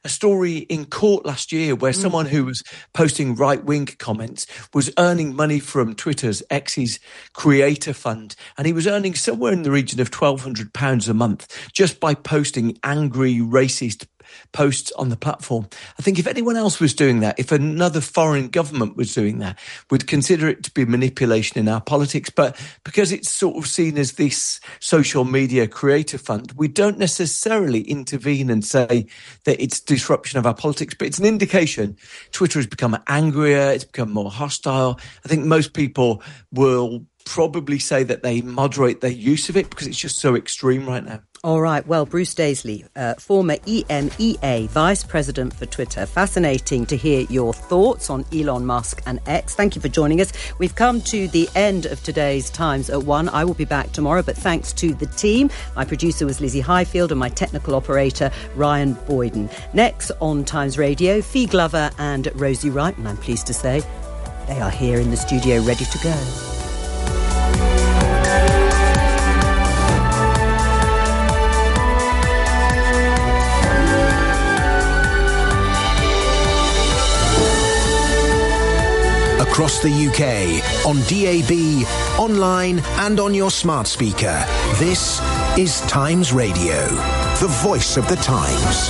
a story in court last year where someone who was posting right-wing comments was earning money from Twitter's X's Creator Fund, and he was earning somewhere in the region of £1,200 a month just by posting angry, racist posts on the platform. I think if anyone else was doing that, if another foreign government was doing that, we'd consider it to be manipulation in our politics. But because it's sort of seen as this social media creator fund, we don't necessarily intervene and say that it's disruption of our politics. But it's an indication Twitter has become angrier, it's become more hostile. I think most people will probably say that they moderate their use of it because it's just so extreme right now. All right. Well, Bruce Daisley, former EMEA Vice President for Twitter. Fascinating to hear your thoughts on Elon Musk and X. Thank you for joining us. We've come to the end of today's Times at 1. I will be back tomorrow, but thanks to the team. My producer was Lizzie Highfield and my technical operator, Ryan Boyden. Next on Times Radio, Fee Glover and Rosie Wright, and I'm pleased to say they are here in the studio ready to go. Across the UK, on DAB, online and on your smart speaker. This is Times Radio, the voice of the Times.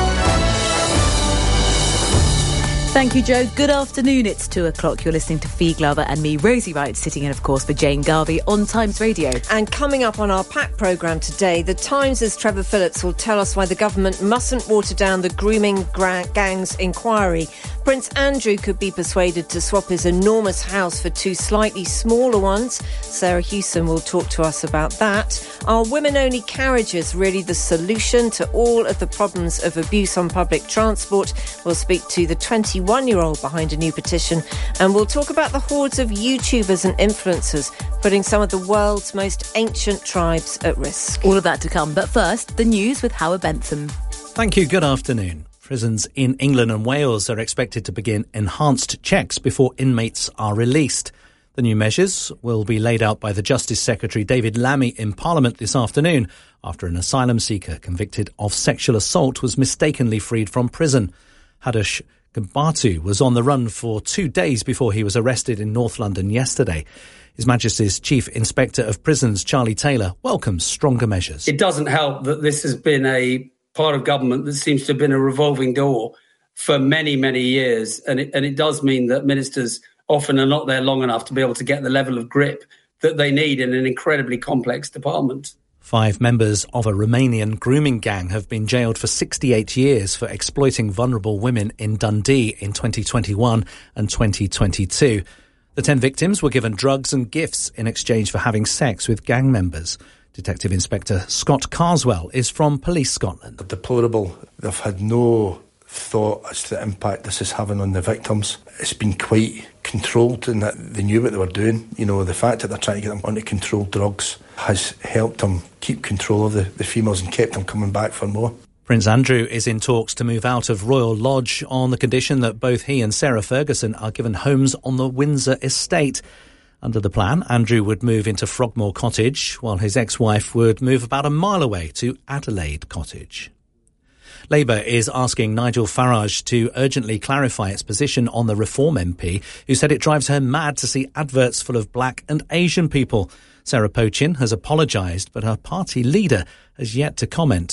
Thank you, Joe. Good afternoon. It's 2 o'clock. You're listening to Fee Glover and me, Rosie Wright, sitting in, of course, for Jane Garvey on Times Radio. And coming up on our packed programme today, the Times' Trevor Phillips will tell us why the government mustn't water down the grooming gangs inquiry. Prince Andrew could be persuaded to swap his enormous house for 2 slightly smaller ones. Sarah Hewson will talk to us about that. Are women-only carriages really the solution to all of the problems of abuse on public transport? We'll speak to the 21-year-old behind a new petition, and we'll talk about the hordes of YouTubers and influencers putting some of the world's most ancient tribes at risk. All of that to come, but first, the news with Howard Bentham. Thank you. Good afternoon. Prisons in England and Wales are expected to begin enhanced checks before inmates are released. The new measures will be laid out by the Justice Secretary David Lammy in Parliament this afternoon after an asylum seeker convicted of sexual assault was mistakenly freed from prison. Hadush Gambatu was on the run for 2 days before he was arrested in North London yesterday. His Majesty's Chief Inspector of Prisons, Charlie Taylor, welcomes stronger measures. It doesn't help that this has been a part of government that seems to have been a revolving door for many, many years. And it does mean that ministers often are not there long enough to be able to get the level of grip that they need in an incredibly complex department. 5 members of a Romanian grooming gang have been jailed for 68 years for exploiting vulnerable women in Dundee in 2021 and 2022. The 10 victims were given drugs and gifts in exchange for having sex with gang members. Detective Inspector Scott Carswell is from Police Scotland. Deplorable. They've had no thought as to the impact this is having on the victims. It's been quite controlled in that they knew what they were doing. You know, the fact that they're trying to get them onto controlled drugs has helped them keep control of the females and kept them coming back for more. Prince Andrew is in talks to move out of Royal Lodge on the condition that both he and Sarah Ferguson are given homes on the Windsor estate. Under the plan, Andrew would move into Frogmore Cottage, while his ex-wife would move about a mile away to Adelaide Cottage. Labour is asking Nigel Farage to urgently clarify its position on the Reform MP, who said it drives her mad to see adverts full of black and Asian people. Sarah Pochin has apologised, but her party leader has yet to comment.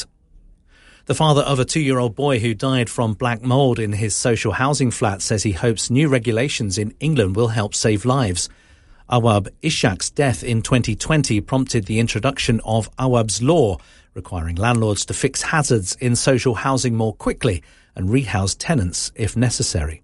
The father of a 2-year-old boy who died from black mould in his social housing flat says he hopes new regulations in England will help save lives. Awab Ishaq's death in 2020 prompted the introduction of Awab's Law, requiring landlords to fix hazards in social housing more quickly and rehouse tenants if necessary.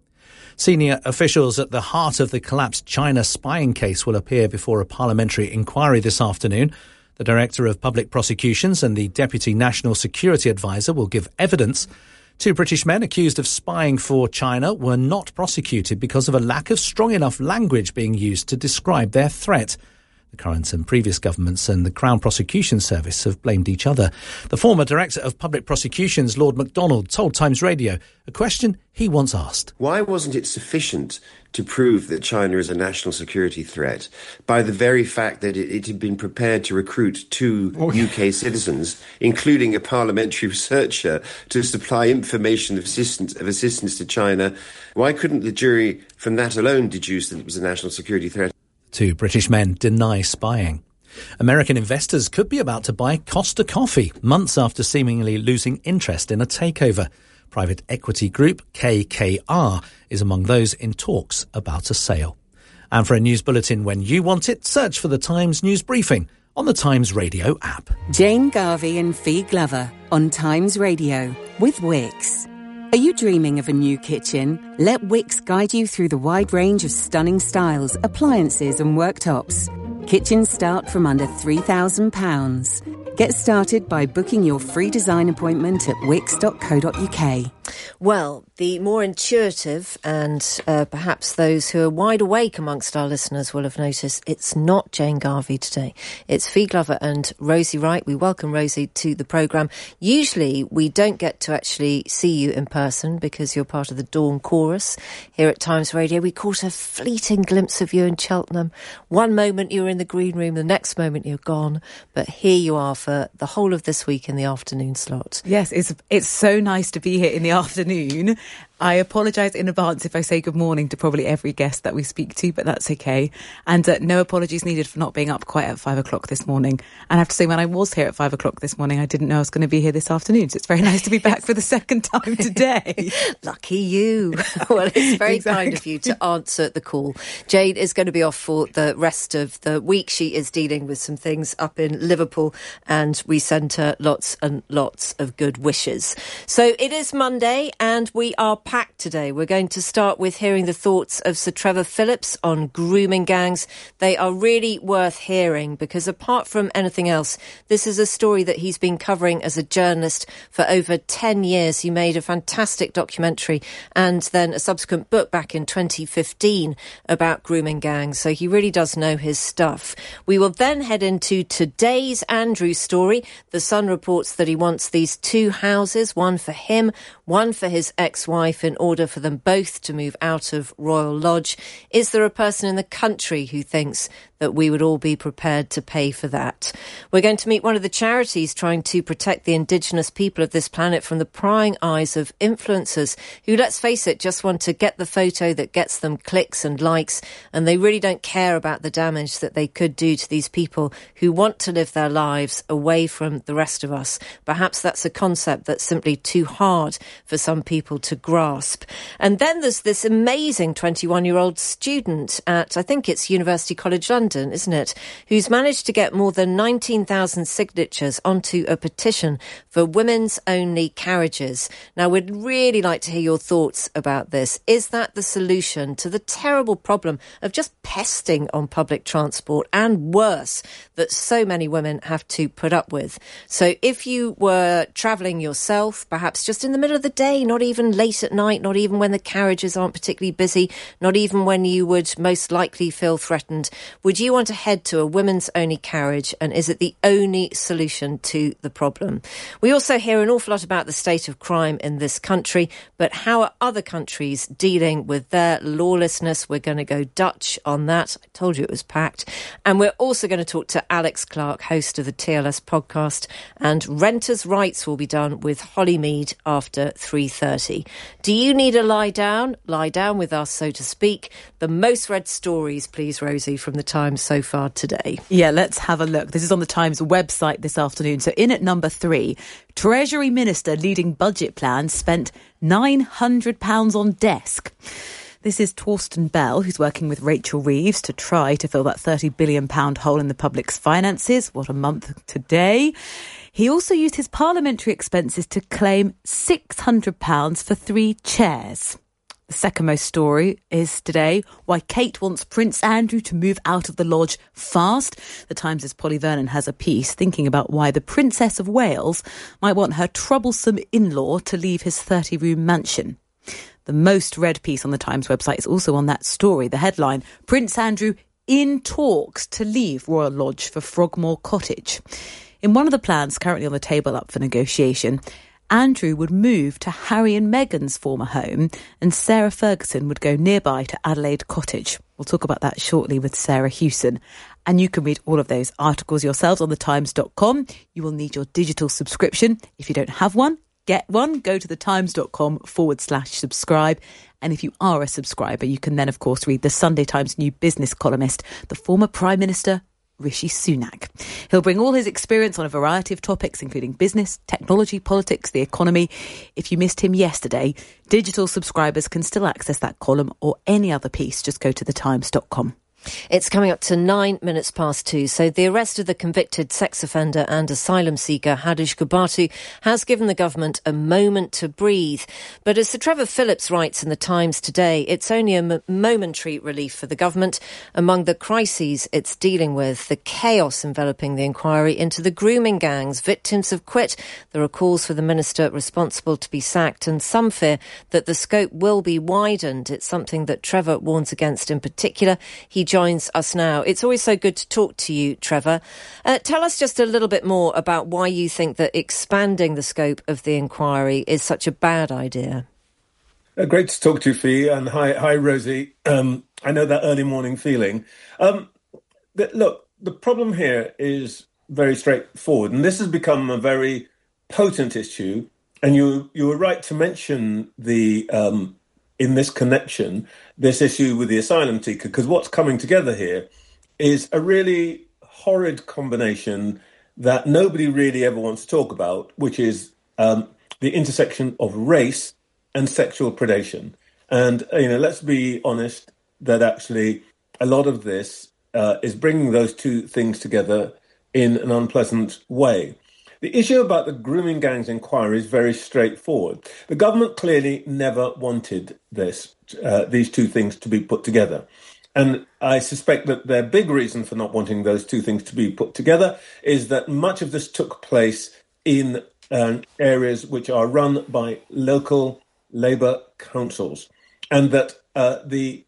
Senior officials at the heart of the collapsed China spying case will appear before a parliamentary inquiry this afternoon. The Director of Public Prosecutions and the Deputy National Security Advisor will give evidence. 2 British men accused of spying for China were not prosecuted because of a lack of strong enough language being used to describe their threat. The current and previous governments and the Crown Prosecution Service have blamed each other. The former Director of Public Prosecutions, Lord MacDonald, told Times Radio a question he once asked. Why wasn't it sufficient to prove that China is a national security threat by the very fact that it had been prepared to recruit 2 UK citizens, including a parliamentary researcher, to supply information of assistance to China? Why couldn't the jury from that alone deduce that it was a national security threat? 2 British men deny spying. American investors could be about to buy Costa Coffee, months after seemingly losing interest in a takeover. Private equity group KKR is among those in talks about a sale. And for a news bulletin when you want it, search for the Times News Briefing on the Times Radio app. Jane Garvey and Fee Glover on Times Radio with Wix. Are you dreaming of a new kitchen? Let Wix guide you through the wide range of stunning styles, appliances and worktops. Kitchens start from under £3,000. Get started by booking your free design appointment at wix.co.uk. Well, the more intuitive and perhaps those who are wide awake amongst our listeners will have noticed it's not Jane Garvey today. It's Fee Glover and Rosie Wright. We welcome Rosie to the programme. Usually we don't get to actually see you in person because you're part of the Dawn Chorus here at Times Radio. We caught a fleeting glimpse of you in Cheltenham. One moment you were in the green room, the next moment you're gone. But here you are for the whole of this week in the afternoon slot. Yes, it's so nice to be here in the afternoon. I apologise in advance if I say good morning to probably every guest that we speak to, but that's okay. And no apologies needed for not being up quite at 5 o'clock this morning. And I have to say, when I was here at 5 o'clock this morning, I didn't know I was going to be here this afternoon. So it's very nice to be back for the second time today. Lucky you. Well, it's very kind of you to answer the call. Jane is going to be off for the rest of the week. She is dealing with some things up in Liverpool, and we send her lots and lots of good wishes. So it is Monday, and we are packed today. We're going to start with hearing the thoughts of Sir Trevor Phillips on grooming gangs. They are really worth hearing because apart from anything else, this is a story that he's been covering as a journalist for over 10 years. He made a fantastic documentary and then a subsequent book back in 2015 about grooming gangs. So he really does know his stuff. We will then head into today's Andrew story. The Sun reports that he wants these 2 houses, one for him, one for his ex-wife, in order for them both to move out of Royal Lodge. Is there a person in the country who thinks that we would all be prepared to pay for that? We're going to meet one of the charities trying to protect the indigenous people of this planet from the prying eyes of influencers who, let's face it, just want to get the photo that gets them clicks and likes, and they really don't care about the damage that they could do to these people who want to live their lives away from the rest of us. Perhaps that's a concept that's simply too hard for some people to grasp. And then there's this amazing 21-year-old student at, I think it's University College London, isn't it, who's managed to get more than 19,000 signatures onto a petition for women's only carriages. Now, we'd really like to hear your thoughts about this. Is that the solution to the terrible problem of just pesting on public transport and worse that so many women have to put up with? So if you were travelling yourself, perhaps just in the middle of the day, not even late at night, not even when the carriages aren't particularly busy, not even when you would most likely feel threatened, would you want to head to a women's only carriage, and is it the only solution to the problem? We also hear an awful lot about the state of crime in this country, but how are other countries dealing with their lawlessness? We're going to go Dutch on that. I told you it was packed. And we're also going to talk to Alex Clark, host of the TLS podcast, and renters' rights will be done with Holly Mead after 3:30. Do you need a lie down? Lie down with us, so to speak. The most read stories, please, Rosie, from the Times so far today. Yeah, let's have a look. This is on the Times website this afternoon. So in at number 3, Treasury Minister leading budget plan spent £900 on desk. This is Torsten Bell, who's working with Rachel Reeves to try to fill that £30 billion hole in the public's finances. What a month today. He also used his parliamentary expenses to claim £600 for 3 chairs. The second most story is today why Kate wants Prince Andrew to move out of the lodge fast. The Times' Polly Vernon has a piece thinking about why the Princess of Wales might want her troublesome in-law to leave his 30-room mansion. The most read piece on the Times website is also on that story. The headline, Prince Andrew in talks to leave Royal Lodge for Frogmore Cottage. In one of the plans currently on the table up for negotiation, Andrew would move to Harry and Meghan's former home and Sarah Ferguson would go nearby to Adelaide Cottage. We'll talk about that shortly with Sarah Hewson. And you can read all of those articles yourselves on thetimes.com. You will need your digital subscription. If you don't have one, get one. Go to thetimes.com/subscribe. And if you are a subscriber, you can then, of course, read the Sunday Times new business columnist, the former Prime Minister, Rishi Sunak. He'll bring all his experience on a variety of topics, including business, technology, politics, the economy. If you missed him yesterday, digital subscribers can still access that column or any other piece. Just go to thetimes.com. It's coming up to 2:09. So the arrest of the convicted sex offender and asylum seeker Hadush Gubatu has given the government a moment to breathe. But as Sir Trevor Phillips writes in The Times today, it's only a momentary relief for the government. Among the crises it's dealing with, the chaos enveloping the inquiry into the grooming gangs. Victims have quit. There are calls for the minister responsible to be sacked, and some fear that the scope will be widened. It's something that Trevor warns against in particular. He joins us now. It's always so good to talk to you, Trevor. Tell us just a little bit more about why you think that expanding the scope of the inquiry is such a bad idea. Great to talk to you, Fee, and hi, Rosie. I know that early morning feeling. Look, the problem here is very straightforward, and this has become a very potent issue. And you were right to mention the in this connection, this issue with the asylum seeker, because what's coming together here is a really horrid combination that nobody really ever wants to talk about, which is the intersection of race and sexual predation. And, let's be honest that actually a lot of this is bringing those two things together in an unpleasant way. The issue about the grooming gangs inquiry is very straightforward. The government clearly never wanted these two things to be put together. And I suspect that their big reason for not wanting those two things to be put together is that much of this took place in areas which are run by local Labour councils, and that the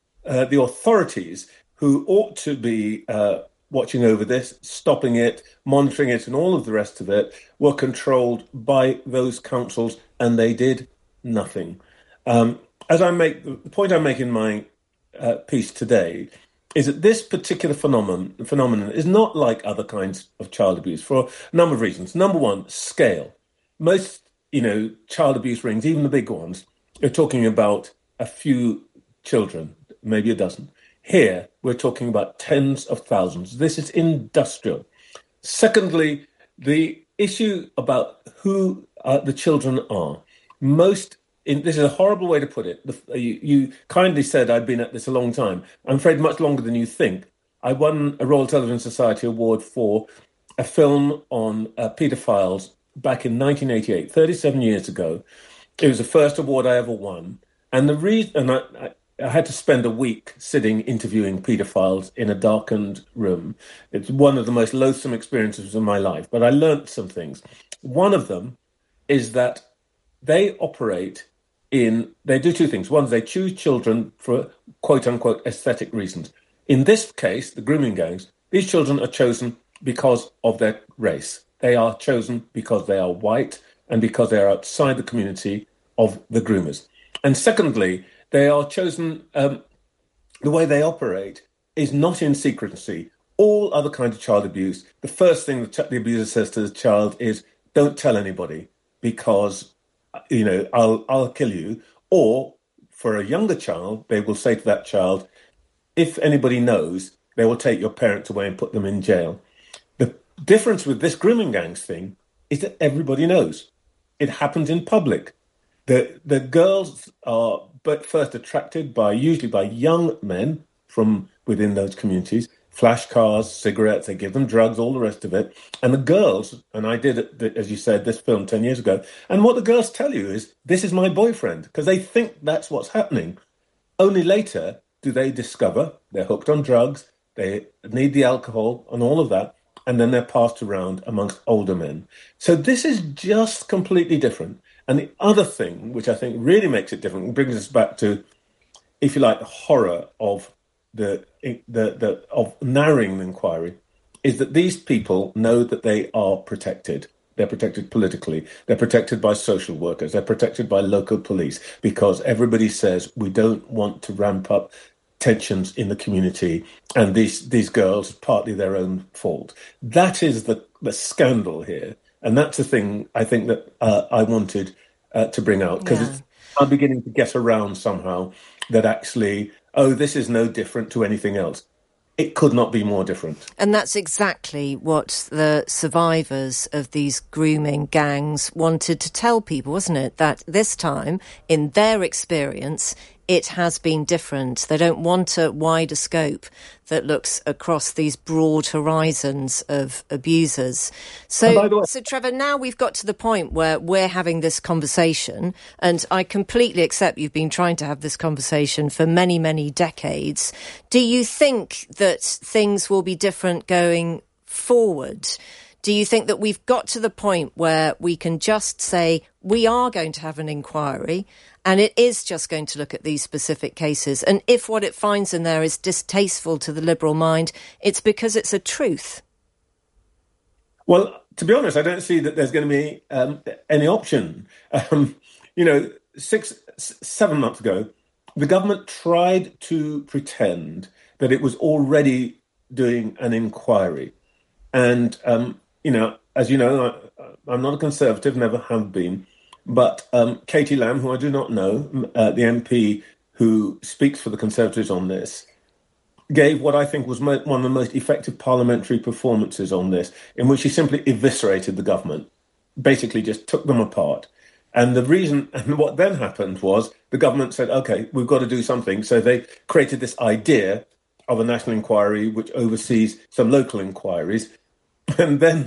authorities who ought to be watching over this, stopping it, monitoring it, and all of the rest of it, were controlled by those councils, and they did nothing. The point I make in my piece today is that this particular phenomenon is not like other kinds of child abuse for a number of reasons. Number one, scale. Most, child abuse rings, even the big ones, are talking about a few children, maybe a dozen. Here, we're talking about tens of thousands. This is industrial. Secondly, the issue about who the children are. This is a horrible way to put it. You kindly said I've been at this a long time. I'm afraid much longer than you think. I won a Royal Television Society award for a film on paedophiles back in 1988, 37 years ago. It was the first award I ever won. And the reason I had to spend a week sitting interviewing paedophiles in a darkened room. It's one of the most loathsome experiences of my life, but I learnt some things. One of them is that they do two things. One, they choose children for quote-unquote aesthetic reasons. In this case, the grooming gangs, these children are chosen because of their race. They are chosen because they are white and because they are outside the community of the groomers. And secondly, they are chosen, the way they operate is not in secrecy. All other kinds of child abuse, the first thing the abuser says to the child is, don't tell anybody because, I'll kill you. Or for a younger child, they will say to that child, if anybody knows, they will take your parents away and put them in jail. The difference with this grooming gangs thing is that everybody knows. It happens in public. The girls are first attracted usually by young men from within those communities, flash cars, cigarettes, they give them drugs, all the rest of it. And the girls, and I did, as you said, this film 10 years ago, and what the girls tell you is, this is my boyfriend, because they think that's what's happening. Only later do they discover they're hooked on drugs, they need the alcohol and all of that, and then they're passed around amongst older men. So this is just completely different. And the other thing, which I think really makes it different, brings us back to, if you like, the horror of of narrowing the inquiry is that these people know that they are protected. They're protected politically. They're protected by social workers. They're protected by local police, because everybody says we don't want to ramp up tensions in the community, and these girls, partly their own fault. That is the scandal here, and that's the thing I think that I wanted to bring out, because I'm beginning to get around somehow that actually, this is no different to anything else. It could not be more different. And that's exactly what the survivors of these grooming gangs wanted to tell people, wasn't it? That this time, in their experience, it has been different. They don't want a wider scope that looks across these broad horizons of abusers. So, Trevor, now we've got to the point where we're having this conversation, and I completely accept you've been trying to have this conversation for many, many decades. Do you think that things will be different going forward? Do you think that we've got to the point where we can just say we are going to have an inquiry and it is just going to look at these specific cases, and if what it finds in there is distasteful to the liberal mind, it's because it's a truth? Well, to be honest, I don't see that there's going to be any option. 7 months ago, the government tried to pretend that it was already doing an inquiry. And, as you know, I'm not a Conservative, never have been. But Katie Lamb, who I do not know, the MP who speaks for the Conservatives on this, gave what I think was one of the most effective parliamentary performances on this, in which she simply eviscerated the government, basically just took them apart. And what then happened was the government said, OK, we've got to do something. So they created this idea of a national inquiry which oversees some local inquiries. And then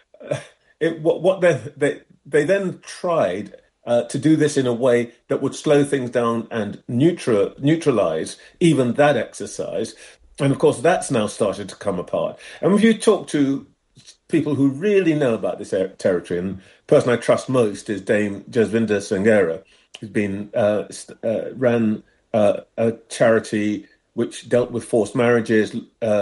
they then tried to do this in a way that would slow things down and neutralise even that exercise. And of course, that's now started to come apart. And if you talk to people who really know about this territory, and the person I trust most is Dame Jasvinder Sanghera, who's ran a charity which dealt with forced marriages,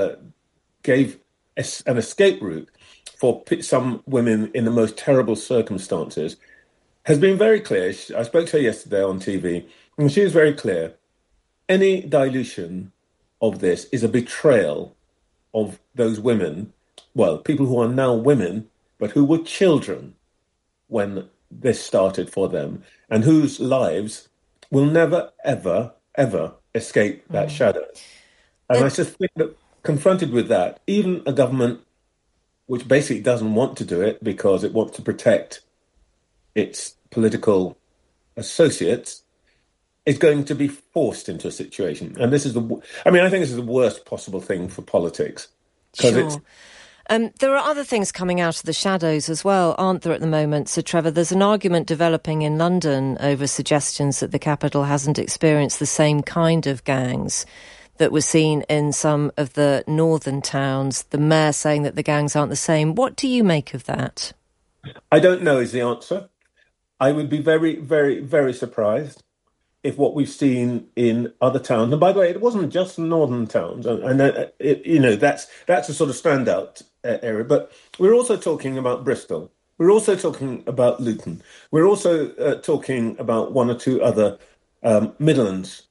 gave an escape route for some women in the most terrible circumstances, has been very clear. I spoke to her yesterday on TV, and she was very clear. Any dilution of this is a betrayal of those women, well, people who are now women, but who were children when this started for them, and whose lives will never, ever, ever escape that shadow. And I just think that confronted with that, even a government which basically doesn't want to do it because it wants to protect its political associates, is going to be forced into a situation. And this is I think this is the worst possible thing for politics. Sure. There are other things coming out of the shadows as well, aren't there, at the moment? So, Trevor, there's an argument developing in London over suggestions that the capital hasn't experienced the same kind of gangs that were seen in some of the northern towns, the mayor saying that the gangs aren't the same. What do you make of that? I don't know is the answer. I would be very, very, very surprised if what we've seen in other towns, and by the way, it wasn't just northern towns, and that's a sort of standout area, but we're also talking about Bristol. We're also talking about Luton. We're also talking about one or two other Midlands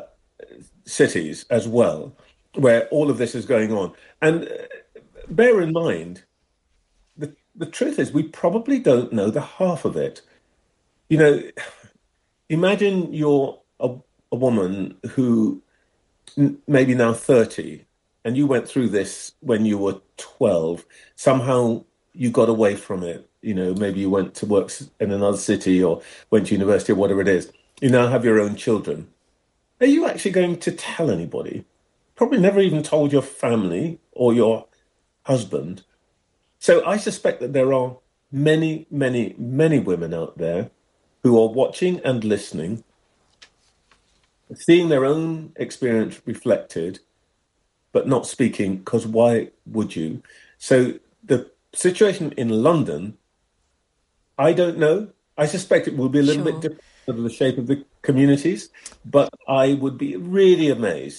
cities as well, where all of this is going on. And bear in mind, the truth is we probably don't know the half of it. Imagine you're a woman who maybe now 30, and you went through this when you were 12. Somehow you got away from it. Maybe you went to work in another city or went to university or whatever it is. You now have your own children. Are you actually going to tell anybody? Probably never even told your family or your husband. So I suspect that there are many, many, many women out there who are watching and listening, seeing their own experience reflected, but not speaking, because why would you? So the situation in London, I don't know. I suspect it will be a little bit different of the shape of the communities, but I would be really amazed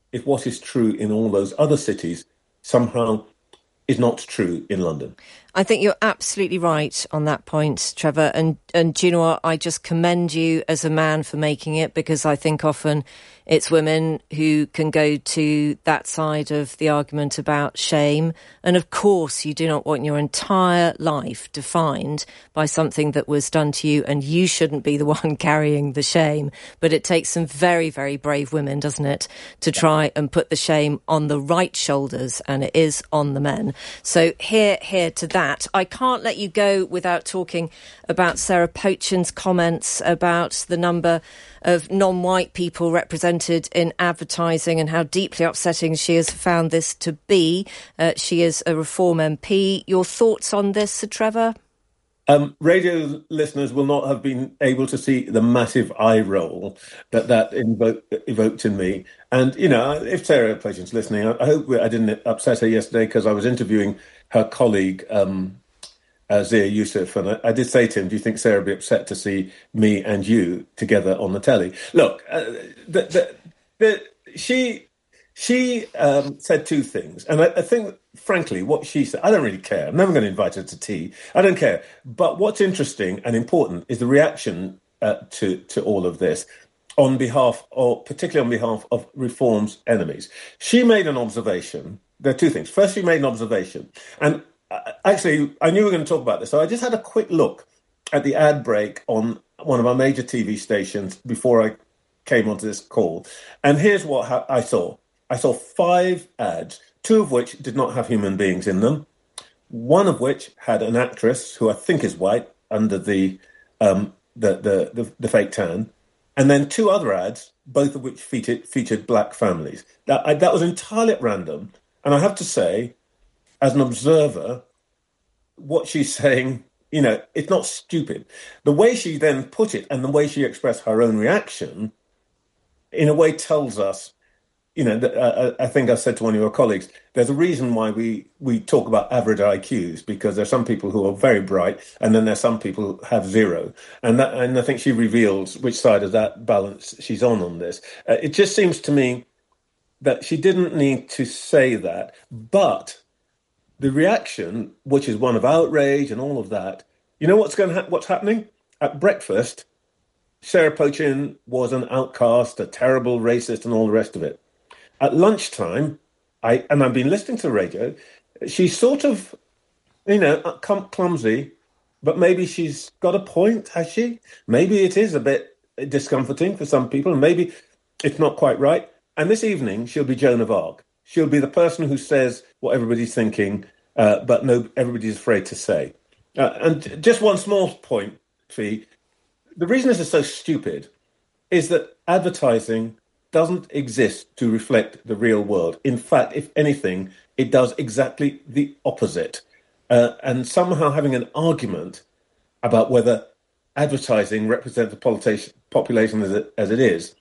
if what is true in all those other cities somehow is not true in London. I think you're absolutely right on that point, Trevor. And do you know what? I just commend you as a man for making it, because I think often it's women who can go to that side of the argument about shame. And of course, you do not want your entire life defined by something that was done to you, and you shouldn't be the one carrying the shame. But it takes some very, very brave women, doesn't it, to try and put the shame on the right shoulders, and it is on the men. So here to that. I can't let you go without talking about Sarah Pochin's comments about the number of non-white people represented in advertising and how deeply upsetting she has found this to be. She is a Reform MP. Your thoughts on this, Sir Trevor? Radio listeners will not have been able to see the massive eye roll that evoked in me. And, you know, if Sarah Pochin's listening, I hope I didn't upset her yesterday, because I was interviewing her colleague, Zia Youssef, and I did say to him, do you think Sarah would be upset to see me and you together on the telly? Look, she said two things, and I think, frankly, what she said, I don't really care. I'm never going to invite her to tea. I don't care. But what's interesting and important is the reaction to all of this on behalf, or particularly on behalf of Reform's enemies. She made an observation. There are two things. First, she made an observation. And actually, I knew we were going to talk about this, so I just had a quick look at the ad break on one of our major TV stations before I came onto this call. And here's what I saw. I saw 5 ads, 2 of which did not have human beings in them, one of which had an actress who I think is white under the fake tan, and then 2 other ads, both of which featured black families. That was entirely at random. And I have to say, as an observer, what she's saying, you know, it's not stupid. The way she then put it and the way she expressed her own reaction, in a way tells us, you know, I think I said to one of your colleagues, there's a reason why we talk about average IQs, because there's some people who are very bright and then there's some people who have 0. And I think she reveals which side of that balance she's on this. It just seems to me that she didn't need to say that, but the reaction, which is one of outrage and all of that, you know what's happening? At breakfast, Sarah Pochin was an outcast, a terrible racist and all the rest of it. At lunchtime, I've been listening to the radio, she's sort of, you know, clumsy, but maybe she's got a point, has she? Maybe it is a bit discomforting for some people, and maybe it's not quite right. And this evening, she'll be Joan of Arc. She'll be the person who says what everybody's thinking, but everybody's afraid to say. And just one small point, Fee. The reason this is so stupid is that advertising doesn't exist to reflect the real world. In fact, if anything, it does exactly the opposite. And somehow having an argument about whether advertising represents the population as it is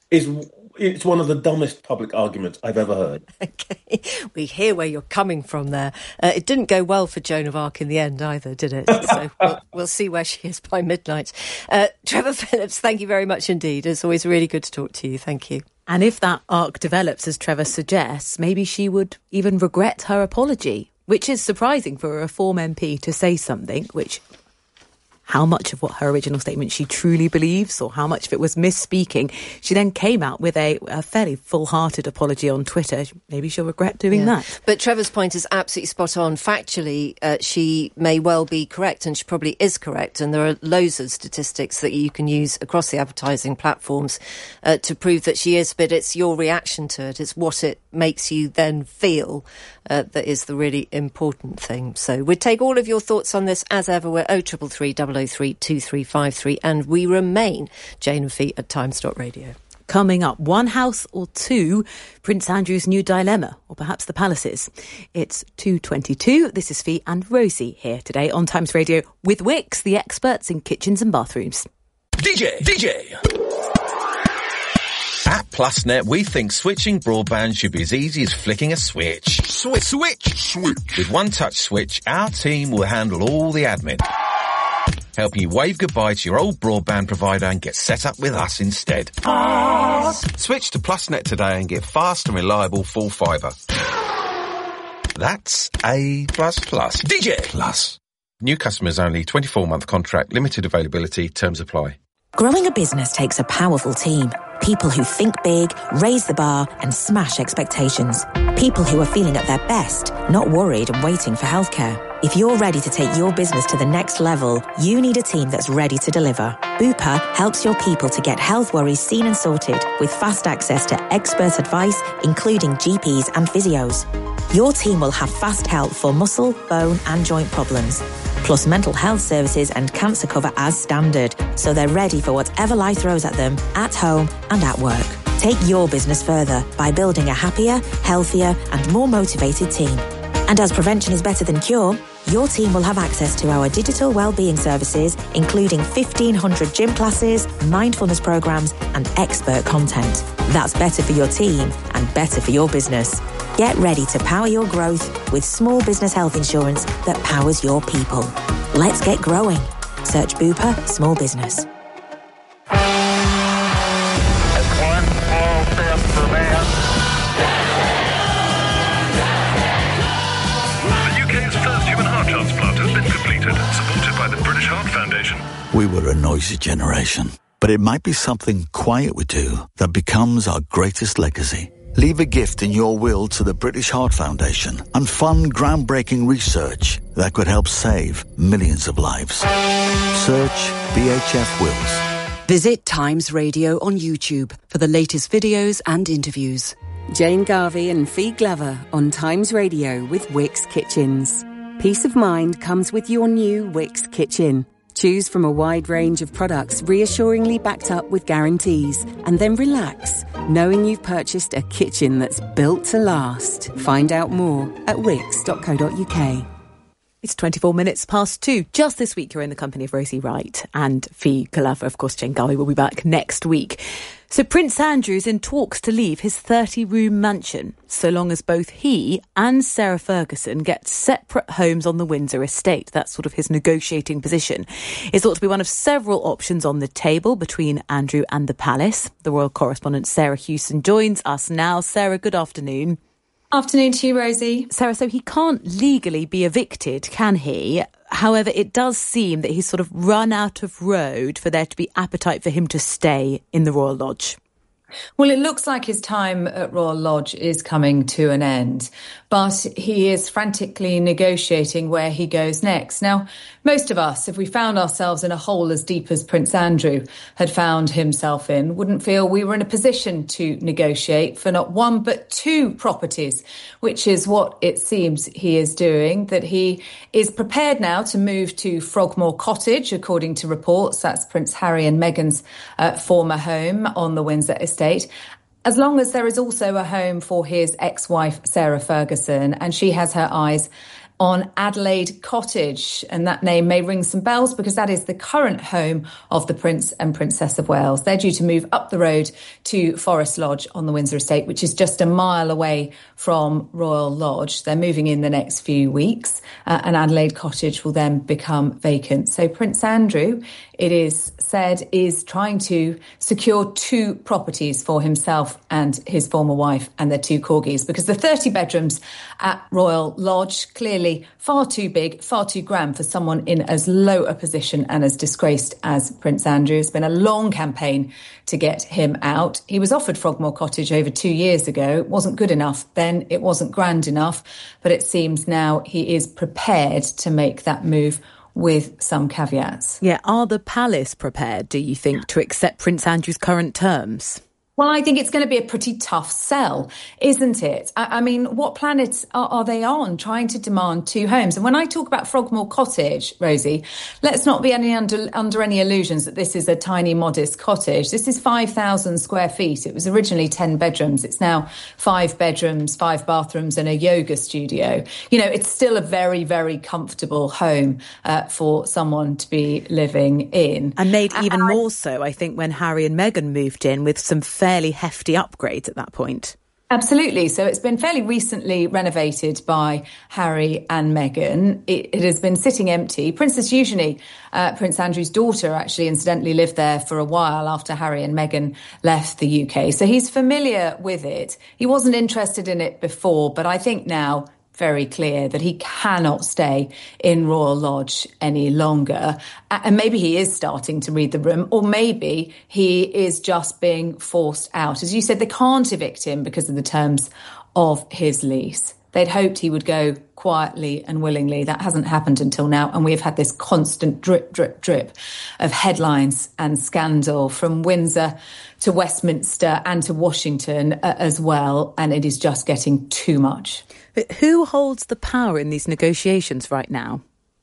it's one of the dumbest public arguments I've ever heard. Okay, we hear where you're coming from there. It didn't go well for Joan of Arc in the end either, did it? So we'll see where she is by midnight. Trevor Phillips, thank you very much indeed. It's always really good to talk to you. Thank you. And if that arc develops, as Trevor suggests, maybe she would even regret her apology, which is surprising for a Reform MP to say something which... how much of what her original statement she truly believes or how much of it was misspeaking. She then came out with a fairly full-hearted apology on Twitter. Maybe she'll regret doing that. But Trevor's point is absolutely spot on. Factually, she may well be correct, and she probably is correct. And there are loads of statistics that you can use across the advertising platforms to prove that she is. But it's your reaction to it. It's what it makes you then feel that is the really important thing. So we'd take all of your thoughts on this as ever. We're 0333 003 2353, and we remain Jane and Fee at times.radio. Coming up, one house or two, Prince Andrew's new dilemma, or perhaps the palaces. It's 2:22. This is Fee and Rosie here today on Times Radio with Wix, the experts in kitchens and bathrooms. DJ. At PlusNet, we think switching broadband should be as easy as flicking a switch. Switch. With one touch switch, our team will handle all the admin. helping you wave goodbye to your old broadband provider and get set up with us instead. Switch to PlusNet today and get fast and reliable full fibre. That's A++. DJ Plus. New customers only, 24-month contract, limited availability, terms apply. Growing a business takes a powerful team. People who think big, raise the bar and smash expectations. People who are feeling at their best, not worried and waiting for healthcare. If you're ready to take your business to the next level, you need a team that's ready to deliver. Bupa helps your people to get health worries seen and sorted with fast access to expert advice, including GPs and physios. Your team will have fast help for muscle, bone and joint problems, plus mental health services and cancer cover as standard, so they're ready for whatever life throws at them, at home and at work. Take your business further by building a happier, healthier and more motivated team. And as prevention is better than cure, your team will have access to our digital wellbeing services, including 1,500 gym classes, mindfulness programs and expert content. That's better for your team and better for your business. Get ready to power your growth with small business health insurance that powers your people. Let's get growing. Search Bupa Small Business. Transplant has been completed, supported by the British Heart Foundation. We were a noisy generation, but it might be something quiet we do that becomes our greatest legacy. Leave a gift in your will to the British Heart Foundation and fund groundbreaking research that could help save millions of lives. Search BHF Wills. Visit Times Radio on YouTube for the latest videos and interviews. Jane Garvey and Fee Glover on Times Radio with Wickes Kitchens. Peace of mind comes with your new Wickes Kitchen. Choose from a wide range of products reassuringly backed up with guarantees, and then relax, knowing you've purchased a kitchen that's built to last. Find out more at wickes.co.uk. It's 24 minutes past 2. Just this week, you're in the company of Rosie Wright and Fee Glover. Of course, Jane Garvey will be back next week. So Prince Andrew's in talks to leave his 30-room mansion, so long as both he and Sarah Ferguson get separate homes on the Windsor estate. That's sort of his negotiating position. It's thought to be one of several options on the table between Andrew and the palace. The royal correspondent Sarah Hewson joins us now. Sarah, good afternoon. Afternoon to you, Rosie. Sarah, so he can't legally be evicted, can he? However, it does seem that he's sort of run out of road for there to be appetite for him to stay in the Royal Lodge. Well, it looks like his time at Royal Lodge is coming to an end, but he is frantically negotiating where he goes next. Now, most of us, if we found ourselves in a hole as deep as Prince Andrew had found himself in, wouldn't feel we were in a position to negotiate for not one but two properties, which is what it seems he is doing, that he is prepared now to move to Frogmore Cottage, according to reports. That's Prince Harry and Meghan's former home on the Windsor estate, as long as there is also a home for his ex-wife, Sarah Ferguson, and she has her eyes on Adelaide Cottage. And that name may ring some bells because that is the current home of the Prince and Princess of Wales. They're due to move up the road to Forest Lodge on the Windsor estate, which is just a mile away from Royal Lodge. They're moving in the next few weeks, and Adelaide Cottage will then become vacant. So Prince Andrew, it is said, is trying to secure two properties for himself and his former wife and their two corgis, because the 30 bedrooms at Royal Lodge, clearly far too big, far too grand for someone in as low a position and as disgraced as Prince Andrew. It's been a long campaign to get him out. He was offered Frogmore Cottage over 2 years ago. It wasn't good enough then, it wasn't grand enough, but it seems now he is prepared to make that move with some caveats. Yeah, are the palace prepared, do you think, to accept Prince Andrew's current terms? Well, I think it's going to be a pretty tough sell, isn't it? I mean, what planet are they on, trying to demand two homes? And when I talk about Frogmore Cottage, Rosie, let's not be under any illusions that this is a tiny, modest cottage. This is 5,000 square feet. It was originally 10 bedrooms. It's now 5 bedrooms, 5 bathrooms and a yoga studio. You know, it's still a very, very comfortable home for someone to be living in. And made even more so, I think, when Harry and Meghan moved in with some fairly hefty upgrades at that point. Absolutely. So it's been fairly recently renovated by Harry and Meghan. It has been sitting empty. Princess Eugenie, Prince Andrew's daughter, actually incidentally lived there for a while after Harry and Meghan left the UK. So he's familiar with it. He wasn't interested in it before, but I think now very clear that he cannot stay in Royal Lodge any longer. And maybe he is starting to read the room, or maybe he is just being forced out. As you said, they can't evict him because of the terms of his lease. They'd hoped he would go quietly and willingly. That hasn't happened until now. And we have had this constant drip, drip, drip of headlines and scandal from Windsor to Westminster and to Washington as well. And it is just getting too much. But who holds the power in these negotiations right now?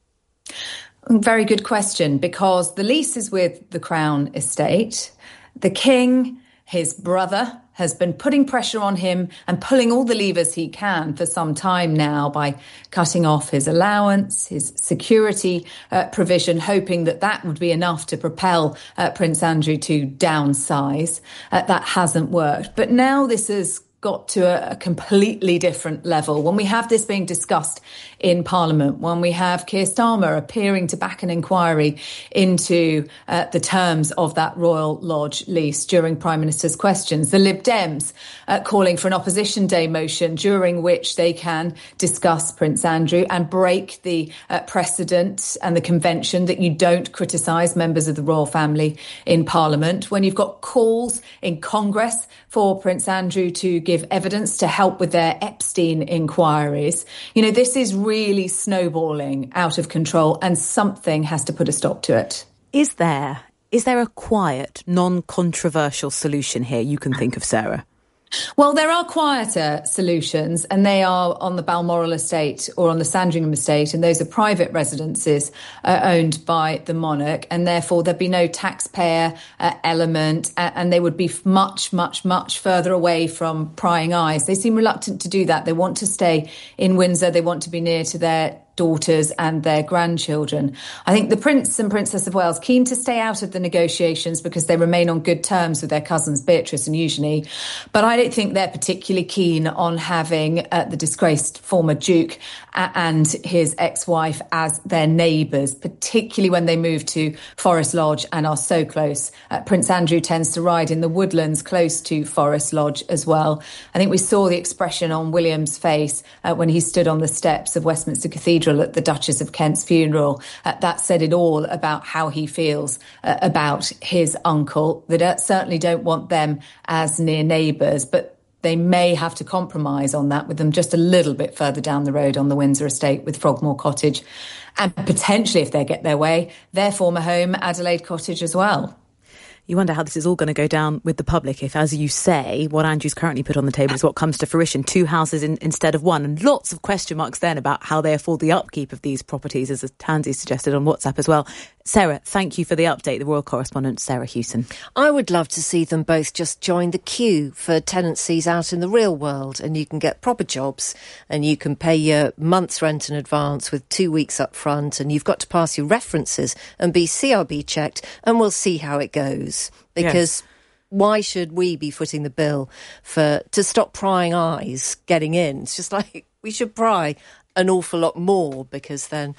Very good question, because the lease is with the Crown Estate. The King, his brother, has been putting pressure on him and pulling all the levers he can for some time now by cutting off his allowance, his security provision, hoping that that would be enough to propel Prince Andrew to downsize. That hasn't worked. But now this has got to a completely different level. When we have this being discussed in Parliament, when we have Keir Starmer appearing to back an inquiry into the terms of that Royal Lodge lease during Prime Minister's questions, the Lib Dems calling for an Opposition Day motion during which they can discuss Prince Andrew and break the precedent and the convention that you don't criticise members of the royal family in Parliament, when you've got calls in Congress for Prince Andrew to give evidence to help with their Epstein inquiries. You know, this is really snowballing out of control, and something has to put a stop to it. Is there a quiet, non-controversial solution here you can think of, Sarah? Well, there are quieter solutions, and they are on the Balmoral estate or on the Sandringham estate, and those are private residences owned by the monarch, and therefore there'd be no taxpayer element, and they would be much, much, much further away from prying eyes. They seem reluctant to do that. They want to stay in Windsor. They want to be near to their daughters and their grandchildren. I think the Prince and Princess of Wales keen to stay out of the negotiations because they remain on good terms with their cousins Beatrice and Eugenie. But I don't think they're particularly keen on having the disgraced former Duke and his ex-wife as their neighbours, particularly when they move to Forest Lodge and are so close. Prince Andrew tends to ride in the woodlands close to Forest Lodge as well. I think we saw the expression on William's face when he stood on the steps of Westminster Cathedral at the Duchess of Kent's funeral. That said it all about how he feels about his uncle. They certainly don't want them as near neighbours, but they may have to compromise on that with them just a little bit further down the road on the Windsor estate with Frogmore Cottage, and potentially, if they get their way, their former home, Adelaide Cottage, as well. You wonder how this is all going to go down with the public if, as you say, what Andrew's currently put on the table is what comes to fruition, 2 houses instead of 1. And lots of question marks then about how they afford the upkeep of these properties, as Tansy suggested on WhatsApp as well. Sarah, thank you for the update. The royal correspondent, Sarah Hewson. I would love to see them both just join the queue for tenancies out in the real world, and you can get proper jobs and you can pay your month's rent in advance with 2 weeks up front, and you've got to pass your references and be CRB checked, and we'll see how it goes. Because why should we be footing the bill to stop prying eyes getting in? It's just like we should pry an awful lot more, because then,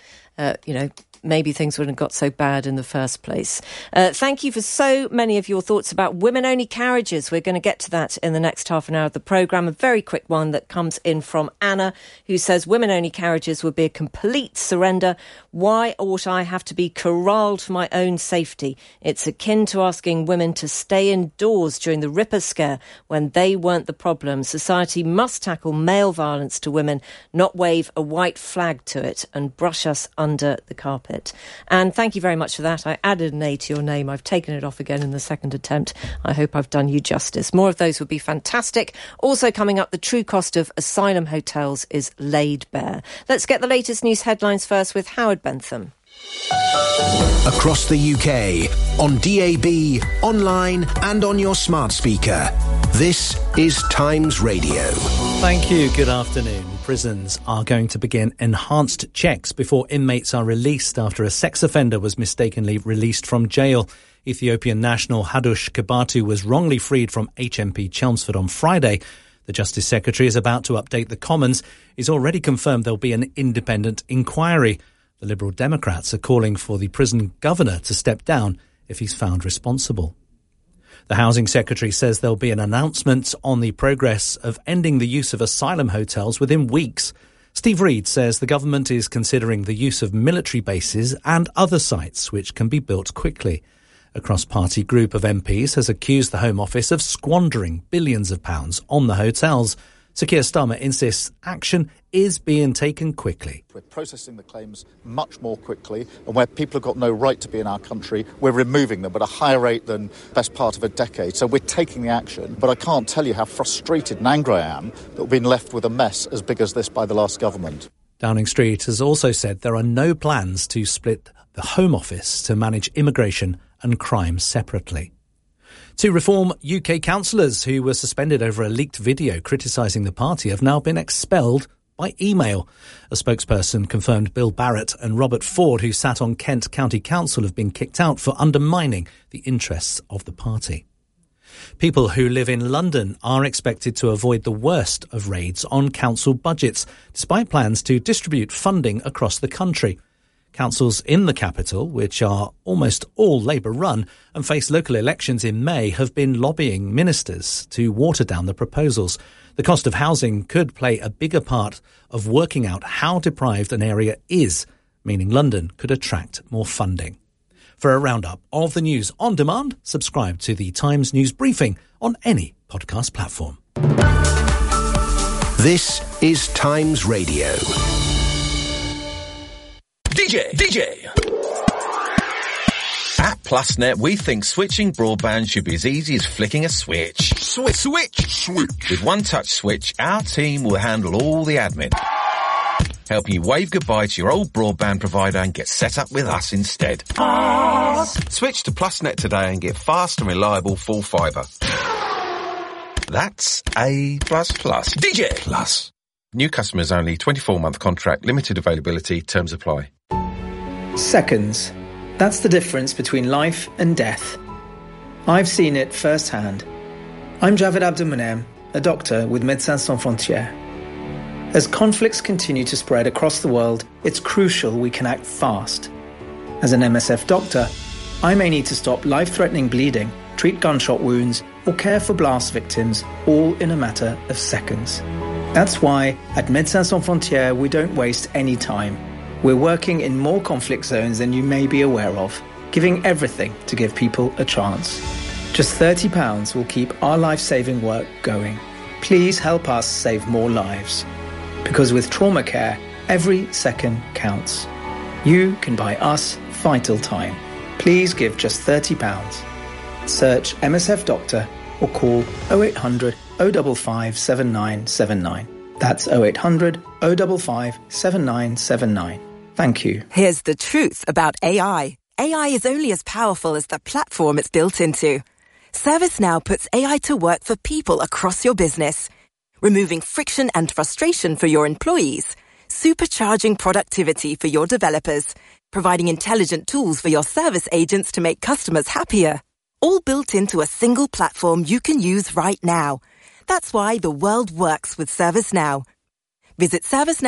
maybe things wouldn't have got so bad in the first place. Thank you for so many of your thoughts about women-only carriages. We're going to get to that in the next half an hour of the programme. A very quick one that comes in from Anna, who says women-only carriages would be a complete surrender. Why ought I have to be corralled for my own safety? It's akin to asking women to stay indoors during the Ripper Scare when they weren't the problem. Society must tackle male violence to women, not wave a white flag to it and brush us under the carpet. And thank you very much for that. I added an A to your name. I've taken it off again in the second attempt. I hope I've done you justice. More of those would be fantastic. Also coming up, the true cost of asylum hotels is laid bare. Let's get the latest news headlines first with Howard Bentham. Across the UK, on DAB, online and on your smart speaker. This is Times Radio. Thank you. Good afternoon. Prisons are going to begin enhanced checks before inmates are released after a sex offender was mistakenly released from jail. Ethiopian national Hadush Kibatu was wrongly freed from HMP Chelmsford on Friday. The Justice Secretary is about to update the Commons. He's already confirmed there'll be an independent inquiry. The Liberal Democrats are calling for the prison governor to step down if he's found responsible. The Housing Secretary says there'll be an announcement on the progress of ending the use of asylum hotels within weeks. Steve Reed says the government is considering the use of military bases and other sites which can be built quickly. A cross-party group of MPs has accused the Home Office of squandering billions of pounds on the hotels. Sir Keir Starmer insists action is being taken quickly. We're processing the claims much more quickly, and where people have got no right to be in our country, we're removing them at a higher rate than best part of a decade. So we're taking the action, but I can't tell you how frustrated and angry I am that we've been left with a mess as big as this by the last government. Downing Street has also said there are no plans to split the Home Office to manage immigration and crime separately. Two Reform UK councillors who were suspended over a leaked video criticising the party have now been expelled by email. A spokesperson confirmed Bill Barrett and Robert Ford, who sat on Kent County Council, have been kicked out for undermining the interests of the party. People who live in London are expected to avoid the worst of raids on council budgets, despite plans to distribute funding across the country. Councils in the capital, which are almost all Labour-run and face local elections in May, have been lobbying ministers to water down the proposals. The cost of housing could play a bigger part of working out how deprived an area is, meaning London could attract more funding. For a roundup of the news on demand, subscribe to the Times News Briefing on any podcast platform. This is Times Radio. DJ. At PlusNet, we think switching broadband should be as easy as flicking a switch. Switch. With One Touch Switch, our team will handle all the admin, helping you wave goodbye to your old broadband provider and get set up with us instead. Switch to PlusNet today and get fast and reliable full fibre. That's A++. DJ Plus. New customers only, 24-month contract, limited availability, terms apply. Seconds. That's the difference between life and death. I've seen it firsthand. I'm Javed Abdelmonem, a doctor with Médecins Sans Frontières. As conflicts continue to spread across the world, it's crucial we can act fast. As an MSF doctor, I may need to stop life-threatening bleeding, treat gunshot wounds, or care for blast victims, all in a matter of seconds. That's why, at Médecins Sans Frontières, we don't waste any time. We're working in more conflict zones than you may be aware of, giving everything to give people a chance. Just £30 will keep our life-saving work going. Please help us save more lives. Because with trauma care, every second counts. You can buy us Vital Time. Please give just £30. Search MSF Doctor or call 0800 055 7979. That's 0800 055 7979. Thank you. Here's the truth about AI. AI is only as powerful as the platform it's built into. ServiceNow puts AI to work for people across your business, removing friction and frustration for your employees, supercharging productivity for your developers, providing intelligent tools for your service agents to make customers happier. All built into a single platform you can use right now. That's why the world works with ServiceNow. Visit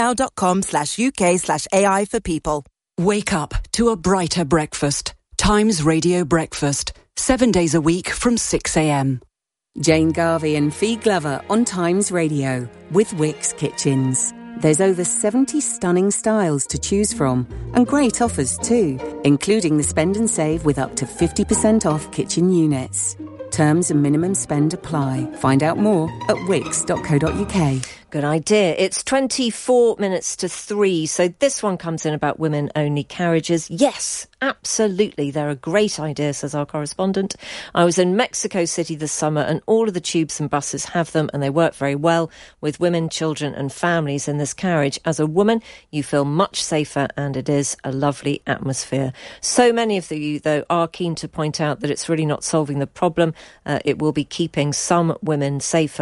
servicenow.com/UK/AI for people. Wake up to a brighter breakfast. Times Radio Breakfast. 7 days a week from 6 a.m. Jane Garvey and Fee Glover on Times Radio with Wickes Kitchens. There's over 70 stunning styles to choose from and great offers too, including the spend and save with up to 50% off kitchen units. Terms and minimum spend apply. Find out more at wickes.co.uk. Good idea. It's 24 minutes to 3. So this one comes in about women-only carriages. Yes, absolutely. They're a great idea, says our correspondent. I was in Mexico City this summer and all of the tubes and buses have them and they work very well with women, children and families in this carriage. As a woman, you feel much safer and it is a lovely atmosphere. So many of you, though, are keen to point out that it's really not solving the problem. It will be keeping some women safer.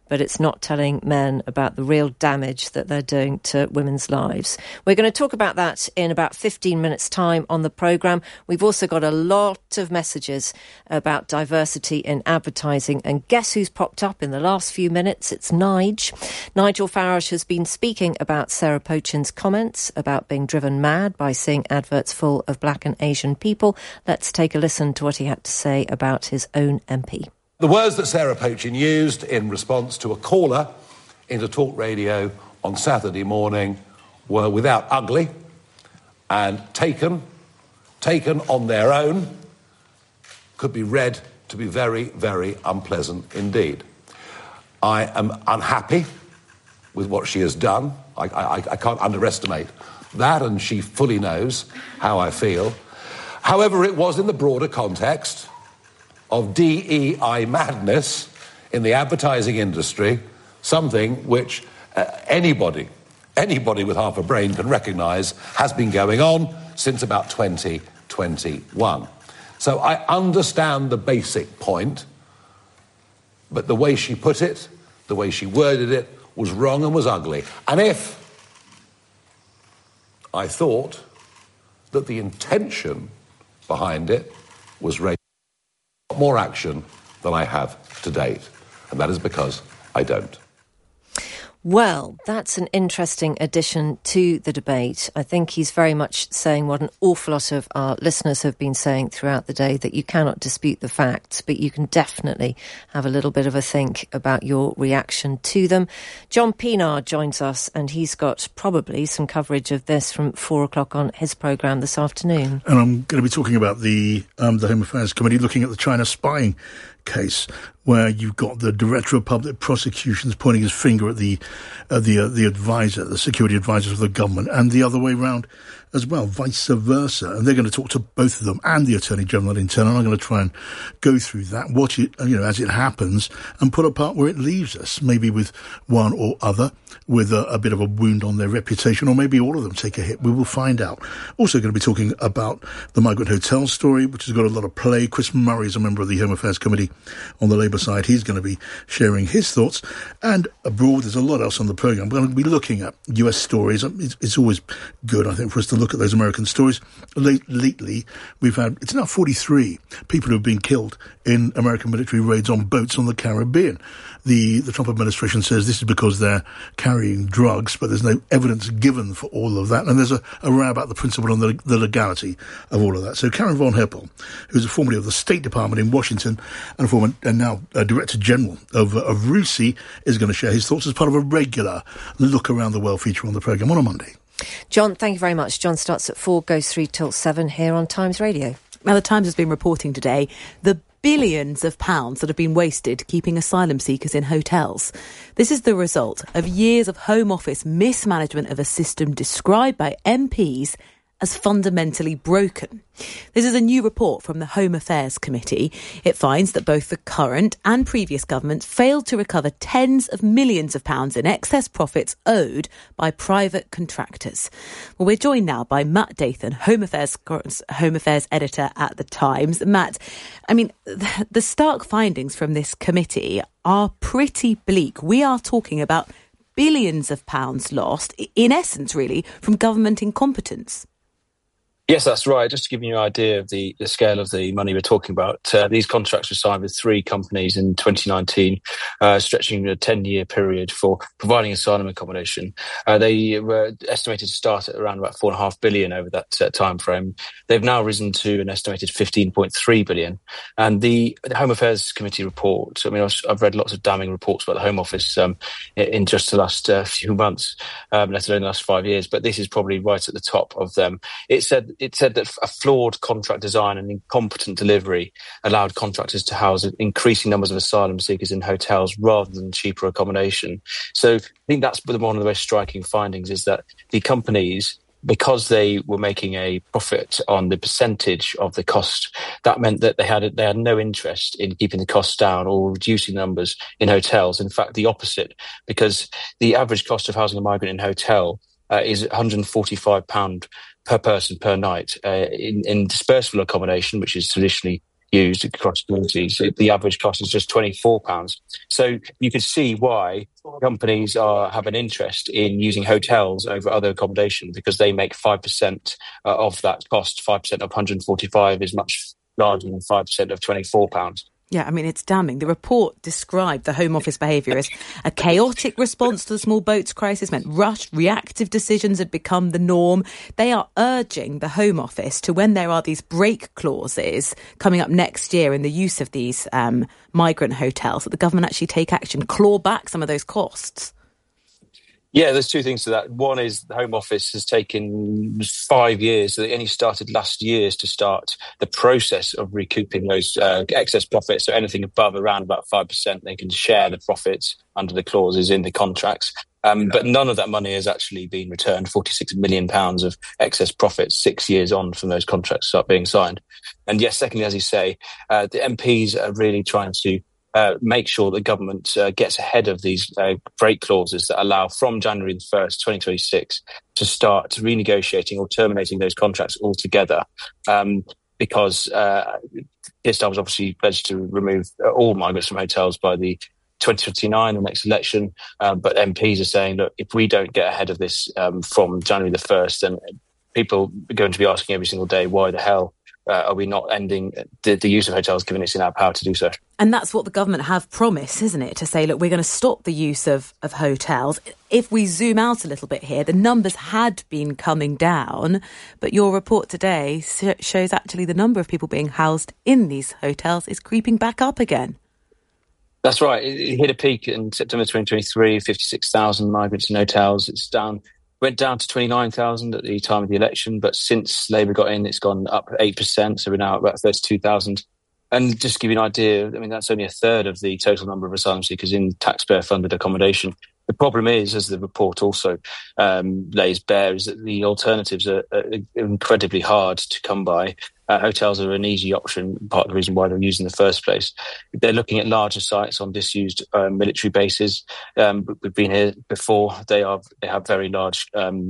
but it's not telling men about the real damage that they're doing to women's lives. We're going to talk about that in about 15 minutes' time on the programme. We've also got a lot of messages about diversity in advertising, and guess who's popped up in the last few minutes? It's Nigel Farage has been speaking about Sarah Pochin's comments about being driven mad by seeing adverts full of black and Asian people. Let's take a listen to what he had to say about his own MP. The words that Sarah Pochin used in response to a caller into Talk Radio on Saturday morning were without ugly, and taken on their own, could be read to be very, very unpleasant indeed. I am unhappy with what she has done. I can't underestimate that, and she fully knows how I feel. However, it was in the broader context of DEI madness in the advertising industry, something which anybody with half a brain can recognise has been going on since about 2021. So I understand the basic point, but the way she put it, the way she worded it, was wrong and was ugly. And if I thought that the intention behind it was raising more action than I have to date, and that is because I don't. Well, that's an interesting addition to the debate. I think he's very much saying what an awful lot of our listeners have been saying throughout the day, that you cannot dispute the facts, but you can definitely have a little bit of a think about your reaction to them. John Pienaar joins us, and he's got probably some coverage of this from 4:00 on his programme this afternoon. And I'm going to be talking about the Home Affairs Committee looking at the China spying case, where you've got the Director of Public Prosecutions pointing his finger at the advisor, the security advisors of the government, and the other way round as well, vice versa. And they're going to talk to both of them and the Attorney General in turn. And I'm going to try and go through that, watch it, as it happens, and pull apart where it leaves us, maybe with one or other with a bit of a wound on their reputation, or maybe all of them take a hit. We will find out. Also going to be talking about the migrant hotel story, which has got a lot of play. Chris Murray is a member of the Home Affairs Committee on the Labour side. He's going to be sharing his thoughts. And abroad, there's a lot else on the programme. We're going to be looking at US stories. It's always good, I think, for us to look at those American stories. Lately, we've had, it's now 43 people who have been killed in American military raids on boats on the Caribbean. The Trump administration says this is because they're carrying drugs, but there's no evidence given for all of that. And there's a row about the principle and the legality of all of that. So Karen Von Hippel, who's formerly of the State Department in Washington and now Director General of RUSI, is going to share his thoughts as part of a regular Look Around the World feature on the programme on a Monday. John, thank you very much. John starts at 4, goes through till 7 here on Times Radio. Now, the Times has been reporting today the billions of pounds that have been wasted keeping asylum seekers in hotels. This is the result of years of Home Office mismanagement of a system described by MPs as fundamentally broken. This is a new report from the Home Affairs Committee. It finds that both the current and previous governments failed to recover tens of millions of pounds in excess profits owed by private contractors. Well, we're joined now by Matt Dathan, Home Affairs editor at The Times. Matt, I mean, the stark findings from this committee are pretty bleak. We are talking about billions of pounds lost, in essence, really, from government incompetence. Yes, that's right. Just to give you an idea of the scale of the money we're talking about, these contracts were signed with 3 companies in 2019, stretching a 10-year period for providing asylum accommodation. They were estimated to start at around about $4.5 billion over that time frame. They've now risen to an estimated $15.3 billion. And the Home Affairs Committee report, I mean, I've read lots of damning reports about the Home Office in just the last few months, let alone the last 5 years, but this is probably right at the top of them. It said that a flawed contract design and incompetent delivery allowed contractors to house increasing numbers of asylum seekers in hotels rather than cheaper accommodation. So I think that's one of the most striking findings, is that the companies, because they were making a profit on the percentage of the cost, that meant that they had no interest in keeping the costs down or reducing numbers in hotels. In fact, the opposite, because the average cost of housing a migrant in a hotel is £145 per person per night. In dispersable accommodation, which is traditionally used across communities. The average cost is just £24. So you can see why companies have an interest in using hotels over other accommodation, because they make 5% of that cost. 5% of 145 is much larger than 5% of £24. Yeah, I mean, it's damning. The report described the Home Office behaviour as a chaotic response to the small boats crisis, meant rushed, reactive decisions had become the norm. They are urging the Home Office to, when there are these break clauses coming up next year in the use of these migrant hotels, that the government actually take action, claw back some of those costs. Yeah, there's two things to that. One is the Home Office has taken 5 years. So they only started last year to start the process of recouping those excess profits. So anything above around about 5%, they can share the profits under the clauses in the contracts. But none of that money has actually been returned. £46 million of excess profits 6 years on from those contracts start being signed. And yes, secondly, as you say, the MPs are really trying to make sure the government gets ahead of these break clauses that allow from January the 1st, 2026, to start renegotiating or terminating those contracts altogether. Because Keir Starmer was obviously pledged to remove all migrants from hotels by the 2029, the next election. But MPs are saying, look, if we don't get ahead of this from January the 1st, then people are going to be asking every single day, why the hell are we not ending the use of hotels, given it's in our power to do so? And that's what the government have promised, isn't it? To say, look, we're going to stop the use of hotels. If we zoom out a little bit here, the numbers had been coming down, but your report today shows actually the number of people being housed in these hotels is creeping back up again. That's right. It hit a peak in September 2023, 56,000 migrants in hotels. Went down to 29,000 at the time of the election, but since Labour got in, it's gone up 8%, so we're now at about 32,000. And just to give you an idea, I mean, that's only a third of the total number of asylum seekers in taxpayer-funded accommodation. The problem is, as the report also lays bare, is that the alternatives are incredibly hard to come by. Hotels are an easy option, part of the reason why they're used in the first place. They're looking at larger sites on disused military bases. We've been here before. They have very large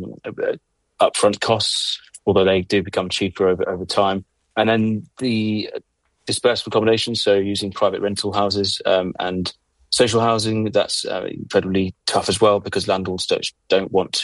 upfront costs, although they do become cheaper over time. And then the dispersed accommodation, so using private rental houses and social housing, that's incredibly tough as well, because landlords don't want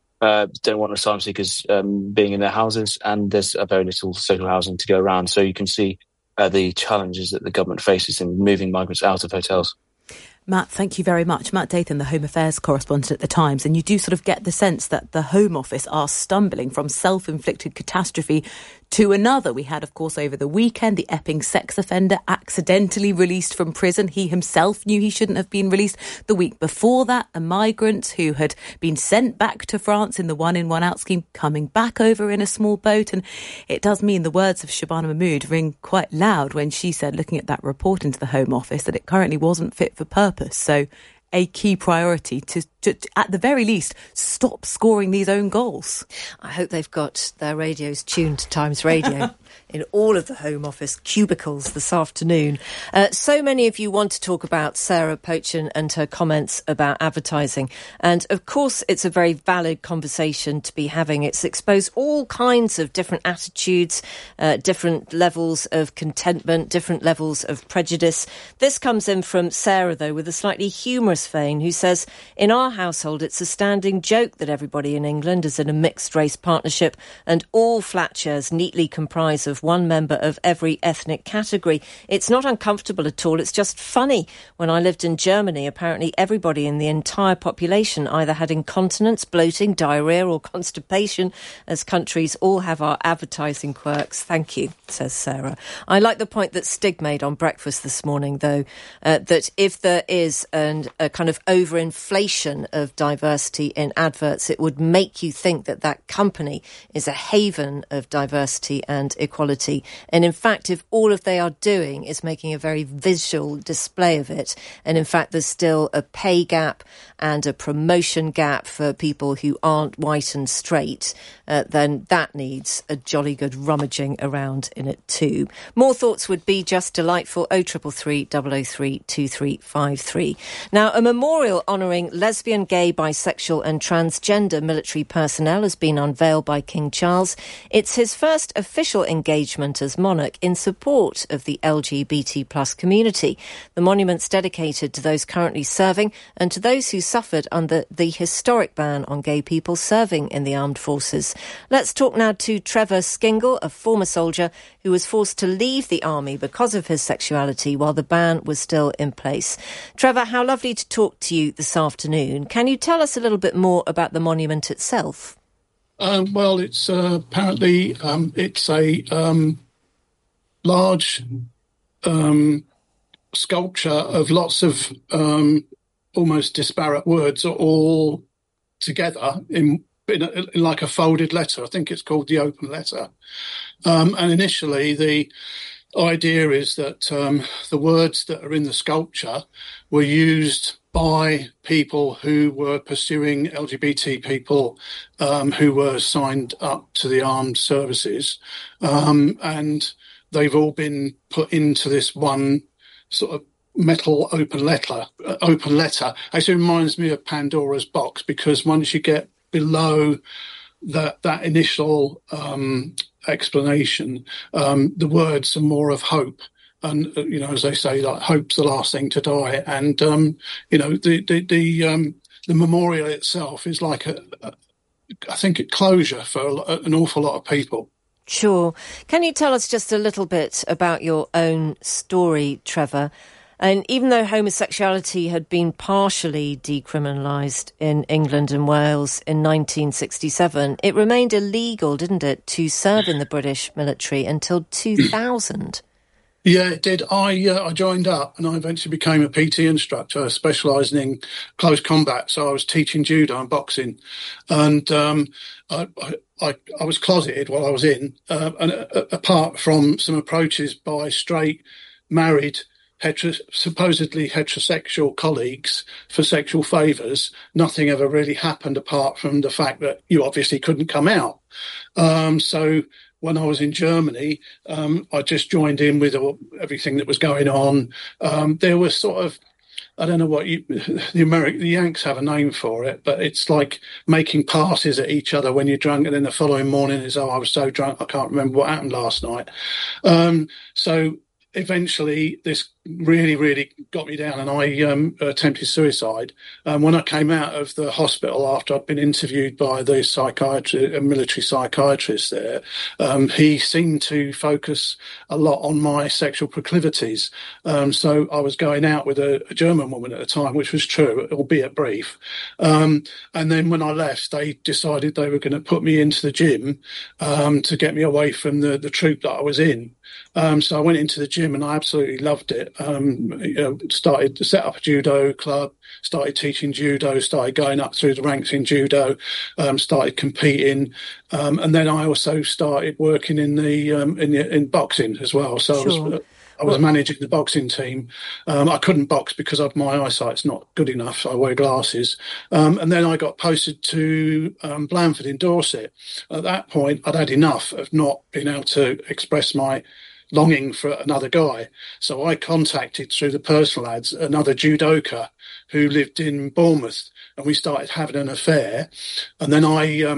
asylum seekers being in their houses, and there's very little social housing to go around. So you can see the challenges that the government faces in moving migrants out of hotels. Matt, thank you very much. Matt Dathan, the Home Affairs correspondent at The Times. And you do sort of get the sense that the Home Office are stumbling from self-inflicted catastrophe to another. We had, of course, over the weekend, the Epping sex offender accidentally released from prison. He himself knew he shouldn't have been released. The week before that, a migrant who had been sent back to France in the one-in, one-out scheme, coming back over in a small boat. And it does mean the words of Shabana Mahmood ring quite loud when she said, looking at that report into the Home Office, that it currently wasn't fit for purpose. So a key priority to, at the very least, stop scoring these own goals. I hope they've got their radios tuned to Times Radio in all of the Home Office cubicles this afternoon. So many of you want to talk about Sarah Pochen and her comments about advertising. And, of course, it's a very valid conversation to be having. It's exposed all kinds of different attitudes, different levels of contentment, different levels of prejudice. This comes in from Sarah, though, with a slightly humorous vein, who says, in our household, it's a standing joke that everybody in England is in a mixed-race partnership and all flat shares neatly comprise of one member of every ethnic category. It's not uncomfortable at all. It's just funny. When I lived in Germany, apparently everybody in the entire population either had incontinence, bloating, diarrhoea or constipation. As countries all have our advertising quirks. Thank you, says Sarah. I like the point that Stig made on breakfast this morning, though, that if there is a kind of overinflation of diversity in adverts, it would make you think that that company is a haven of diversity and equality. And in fact, if all of they are doing is making a very visual display of it, and in fact there's still a pay gap and a promotion gap for people who aren't white and straight, then that needs a jolly good rummaging around in it too. More thoughts would be just delightful. 0333 003 2353. Now, a memorial honouring lesbian, gay, bisexual and transgender military personnel has been unveiled by King Charles. It's his first official engagement engagement as monarch in support of the LGBT plus community. The monument's dedicated to those currently serving and to those who suffered under the historic ban on gay people serving in the armed forces. Let's talk now to Trevor Skingle, a former soldier who was forced to leave the army because of his sexuality while the ban was still in place. Trevor, how lovely to talk to you this afternoon. Can you tell us a little bit more about the monument itself? Well, it's apparently it's a large sculpture of lots of almost disparate words all together in like a folded letter. I think it's called the Open Letter. And initially, the idea is that the words that are in the sculpture were used by people who were pursuing LGBT people who were signed up to the armed services. And they've all been put into this one sort of metal open letter. Actually reminds me of Pandora's box, because once you get below that initial explanation, the words are more of hope. And, as they say, like, hope's the last thing to die. And, the memorial itself is like I think a closure for an awful lot of people. Sure. Can you tell us just a little bit about your own story, Trevor? And even though homosexuality had been partially decriminalised in England and Wales in 1967, it remained illegal, didn't it, to serve in the British military until 2000? Yeah, it did. I joined up and I eventually became a PT instructor specialising in close combat. So I was teaching judo and boxing. And I was closeted while I was in. And apart from some approaches by straight, married, supposedly heterosexual colleagues for sexual favours, nothing ever really happened apart from the fact that you obviously couldn't come out. So when I was in Germany, I just joined in with everything that was going on. There was sort of, I don't know what the Yanks have a name for it, but it's like making passes at each other when you're drunk, and then the following morning is, I was so drunk I can't remember what happened last night. So eventually this really, really got me down, and I attempted suicide. When I came out of the hospital after I'd been interviewed by the military psychiatrist there, he seemed to focus a lot on my sexual proclivities. So I was going out with a German woman at the time, which was true, albeit brief. And then when I left, they decided they were going to put me into the gym to get me away from the troop that I was in. So I went into the gym and I absolutely loved it. Started to set up a judo club, started teaching judo, started going up through the ranks in judo, started competing, and then I also started working in boxing as well. So sure. I was managing the boxing team. I couldn't box because of my eyesight's not good enough. So I wear glasses. And then I got posted to Blandford in Dorset. At that point, I'd had enough of not being able to express my longing for another guy. So I contacted, through the personal ads, another judoka who lived in Bournemouth, and we started having an affair. And then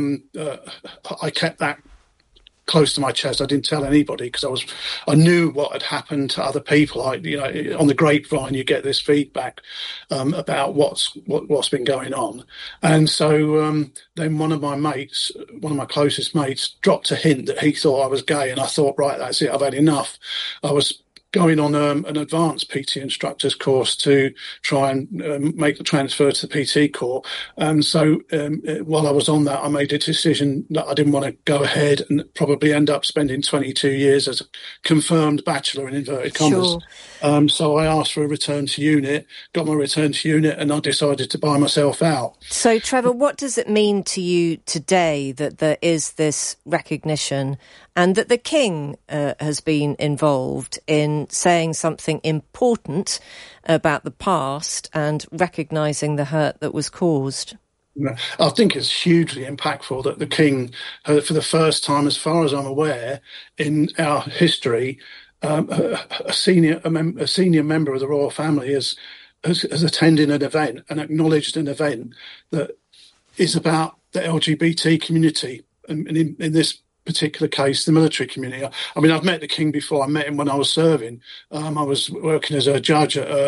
I kept that close to my chest. I didn't tell anybody because I knew what had happened to other people. On the grapevine, you get this feedback about what's been going on. And so then one of my closest mates, dropped a hint that he thought I was gay, and I thought, right, that's it, I've had enough. I was going on an advanced PT instructor's course to try and make the transfer to the PT corps. And so while I was on that, I made a decision that I didn't want to go ahead and probably end up spending 22 years as a confirmed bachelor in inverted commas. Sure. So I asked for a return to unit, got my return to unit, and I decided to buy myself out. So, Trevor, what does it mean to you today that there is this recognition and that the King has been involved in saying something important about the past and recognising the hurt that was caused? I think it's hugely impactful that the King, for the first time, as far as I'm aware, in our history, a senior member of the royal family has attended an event and acknowledged an event that is about the LGBT community, and in this particular case, the military community. I mean, I've met the King before. I met him when I was serving. I was working as a judge at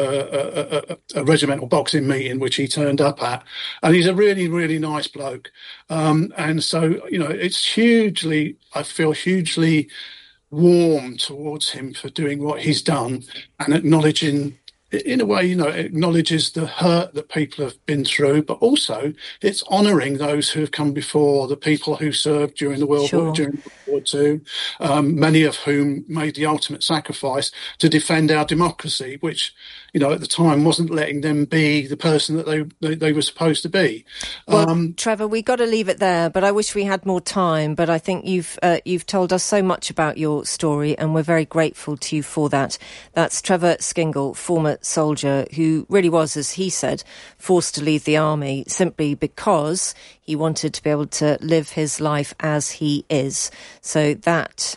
a regimental boxing meeting, which he turned up at. And he's a really, really nice bloke. And so, it's I feel hugely warm towards him for doing what he's done and acknowledging, in a way, acknowledges the hurt that people have been through, but also it's honouring those who have come before, the people who served during the World War II, many of whom made the ultimate sacrifice to defend our democracy, which, at the time wasn't letting them be the person that they were supposed to be. Well, Trevor, we got to leave it there, but I wish we had more time. But I think you've told us so much about your story, and we're very grateful to you for that. That's Trevor Skingle, former soldier, who really was, as he said, forced to leave the army simply because he wanted to be able to live his life as he is. So that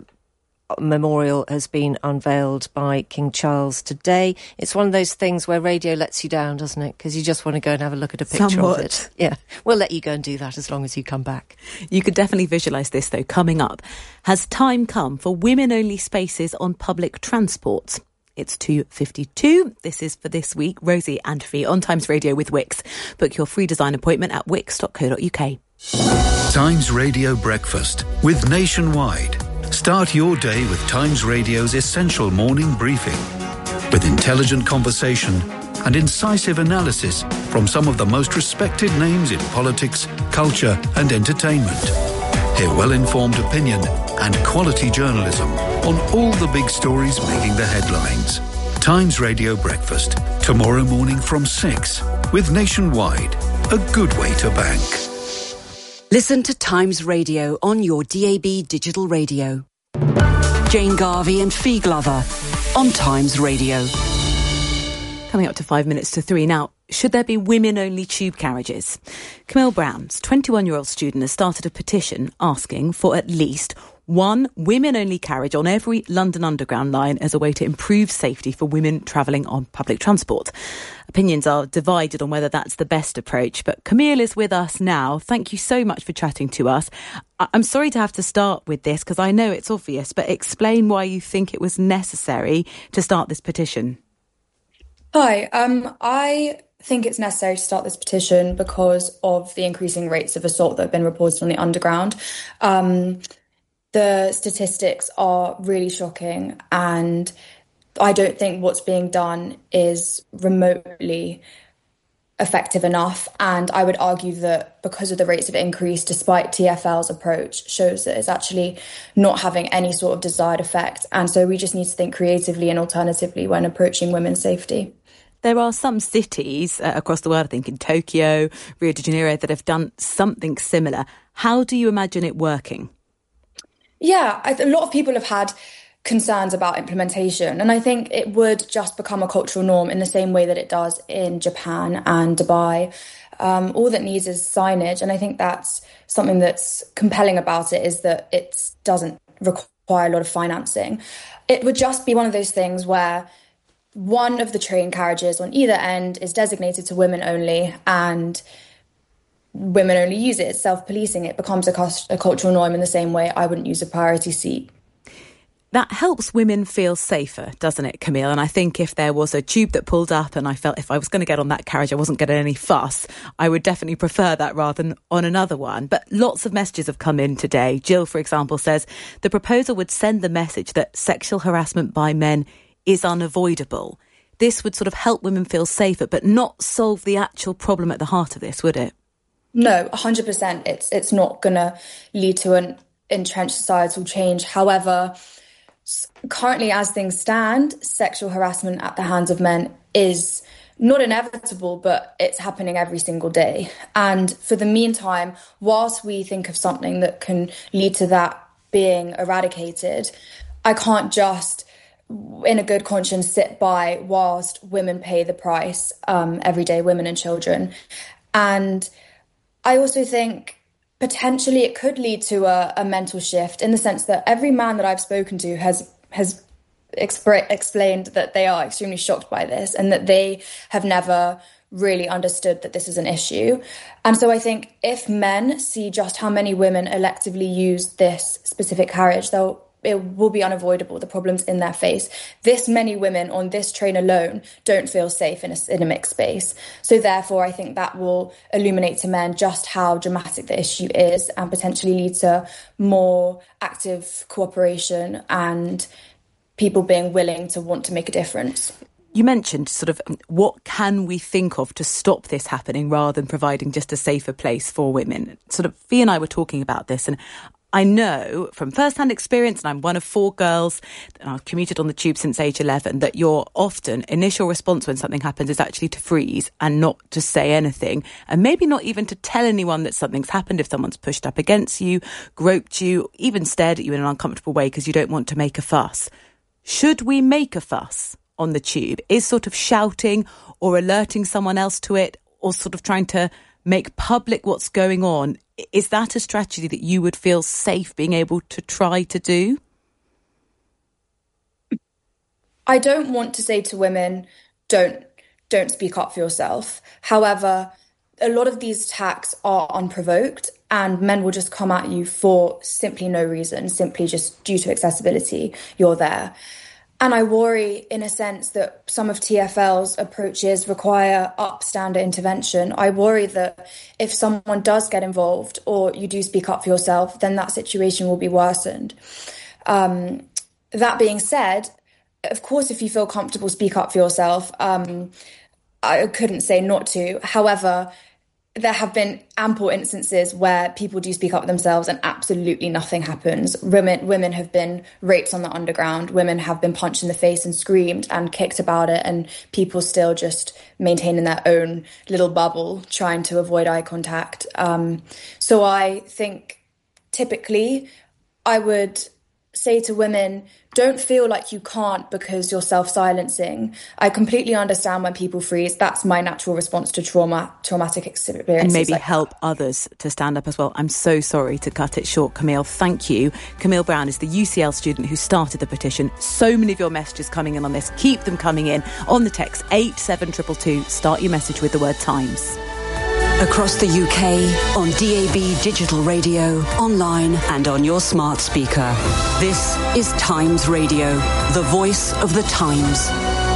memorial has been unveiled by King Charles today. It's one of those things where radio lets you down, doesn't it? Because you just want to go and have a look at a picture of it. Yeah, we'll let you go and do that as long as you come back. You could definitely visualise this, though, coming up. Has time come for women-only spaces on public transport? It's 2:52. This is for this week. Rosie and Fee on Times Radio with Wix. Book your free design appointment at wix.co.uk. Times Radio Breakfast with Nationwide. Start your day with Times Radio's essential morning briefing with intelligent conversation and incisive analysis from some of the most respected names in politics, culture and entertainment. Hear well-informed opinion and quality journalism on all the big stories making the headlines. Times Radio Breakfast, tomorrow morning from 6 with Nationwide, a good way to bank. Listen to Times Radio on your DAB digital radio. Jane Garvey and Fee Glover on Times Radio. Coming up to 5 minutes to 3 now. Should there be women-only tube carriages? Camille Brown's 21-year-old student has started a petition asking for at least one women-only carriage on every London Underground line as a way to improve safety for women travelling on public transport. Opinions are divided on whether that's the best approach, but Camille is with us now. Thank you so much for chatting to us. I'm sorry to have to start with this because I know it's obvious, but explain why you think it was necessary to start this petition. Hi, I think it's necessary to start this petition because of the increasing rates of assault that have been reported on the Underground. The statistics are really shocking, and I don't think what's being done is remotely effective enough. And I would argue that because of the rates of increase, despite TfL's approach, shows that it's actually not having any sort of desired effect. And so we just need to think creatively and alternatively when approaching women's safety. There are some cities across the world, I think in Tokyo, Rio de Janeiro, that have done something similar. How do you imagine it working? Yeah, a lot of people have had concerns about implementation, and I think it would just become a cultural norm in the same way that it does in Japan and Dubai. All that needs is signage, and I think that's something that's compelling about it, is that it doesn't require a lot of financing. It would just be one of those things where one of the train carriages on either end is designated to women only, and women only use it. It's self-policing. It becomes a cultural norm in the same way I wouldn't use a priority seat. That helps women feel safer, doesn't it, Camille? And I think if there was a tube that pulled up and I felt if I was going to get on that carriage, I wasn't getting any fuss, I would definitely prefer that rather than on another one. But lots of messages have come in today. Jill, for example, says the proposal would send the message that sexual harassment by men is unavoidable. This would sort of help women feel safer, but not solve the actual problem at the heart of this, would it? No, 100%. It's not going to lead to an entrenched societal change. However, currently, as things stand, sexual harassment at the hands of men is not inevitable, but it's happening every single day. And for the meantime, whilst we think of something that can lead to that being eradicated, I can't just, in a good conscience, sit by whilst women pay the price every day, women and children. And I also think potentially it could lead to a mental shift, in the sense that every man that I've spoken to has explained that they are extremely shocked by this and that they have never really understood that this is an issue. And so I think if men see just how many women electively use this specific carriage, it will be unavoidable, the problems in their face. This many women on this train alone don't feel safe in a mixed space. So therefore, I think that will illuminate to men just how dramatic the issue is and potentially lead to more active cooperation and people being willing to want to make a difference. You mentioned sort of what can we think of to stop this happening rather than providing just a safer place for women. Sort of Fee and I were talking about this, and I know from first-hand experience, and I'm one of 4 girls, and I've commuted on the tube since age 11, that your often initial response when something happens is actually to freeze and not to say anything, and maybe not even to tell anyone that something's happened if someone's pushed up against you, groped you, even stared at you in an uncomfortable way because you don't want to make a fuss. Should we make a fuss on the tube? Is sort of shouting or alerting someone else to it or sort of trying to make public what's going on, is that a strategy that you would feel safe being able to try to do? I don't want to say to women, don't speak up for yourself. However, a lot of these attacks are unprovoked and men will just come at you for simply no reason, simply just due to accessibility. You're there. And I worry, in a sense, that some of TfL's approaches require upstander intervention. I worry that if someone does get involved or you do speak up for yourself, then that situation will be worsened. That being said, of course, if you feel comfortable, speak up for yourself. I couldn't say not to. However, there have been ample instances where people do speak up for themselves and absolutely nothing happens. Women have been raped on the underground. Women have been punched in the face and screamed and kicked about it, and people still just maintain in their own little bubble, trying to avoid eye contact. So I think typically I would say to women, don't feel like you can't because you're self-silencing. I completely understand when people freeze. That's my natural response to traumatic experiences. And maybe help others to stand up as well. I'm so sorry to cut it short, Camille. Thank you. Camille Brown is the UCL student who started the petition. So many of your messages coming in on this. Keep them coming in on the text 87222. Start your message with the word Times. Across the UK, on DAB Digital Radio, online and on your smart speaker. This is Times Radio, the voice of the Times.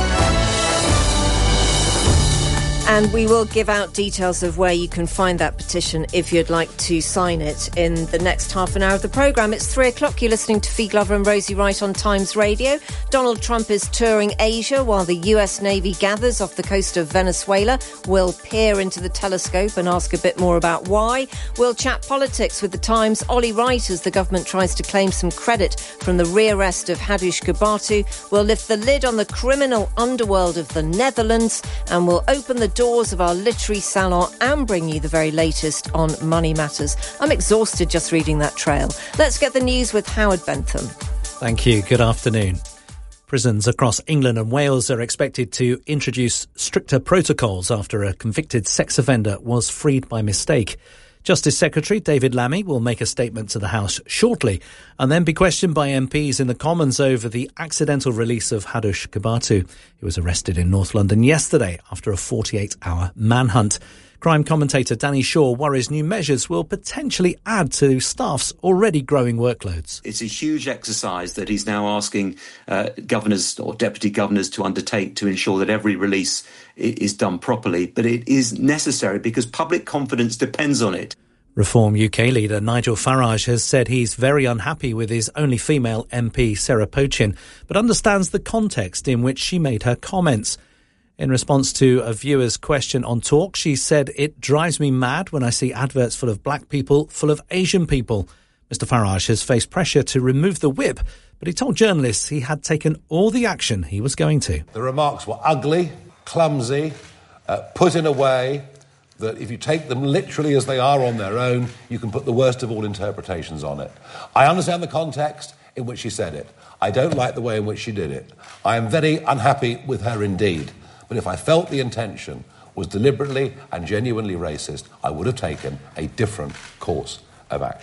And we will give out details of where you can find that petition if you'd like to sign it in the next half an hour of the programme. It's 3 o'clock. You're listening to Fee Glover and Rosie Wright on Times Radio. Donald Trump is touring Asia while the US Navy gathers off the coast of Venezuela. We'll peer into the telescope and ask a bit more about why. We'll chat politics with the Times' Ollie Wright as the government tries to claim some credit from the rearrest of Hadush Gabatu. We'll lift the lid on the criminal underworld of the Netherlands, and we'll open the doors of our literary salon and bring you the very latest on money matters. I'm exhausted just reading that trail. Let's get the news with Howard Bentham. Thank you. Good afternoon. Prisons across England and Wales are expected to introduce stricter protocols after a convicted sex offender was freed by mistake. Justice Secretary David Lammy will make a statement to the House shortly and then be questioned by MPs in the Commons over the accidental release of Hadush Gabatu. He was arrested in North London yesterday after a 48-hour manhunt. Crime commentator Danny Shaw worries new measures will potentially add to staff's already growing workloads. It's a huge exercise that he's now asking governors or deputy governors to undertake to ensure that every release is done properly. But it is necessary because public confidence depends on it. Reform UK leader Nigel Farage has said he's very unhappy with his only female MP, Sarah Pochin, but understands the context in which she made her comments. In response to a viewer's question on Talk, she said, "It drives me mad when I see adverts full of black people, full of Asian people." Mr Farage has faced pressure to remove the whip, but he told journalists he had taken all the action he was going to. The remarks were ugly, clumsy, put in a way that if you take them literally as they are on their own, you can put the worst of all interpretations on it. I understand the context in which she said it. I don't like the way in which she did it. I am very unhappy with her indeed. But if I felt the intention was deliberately and genuinely racist, I would have taken a different course of action.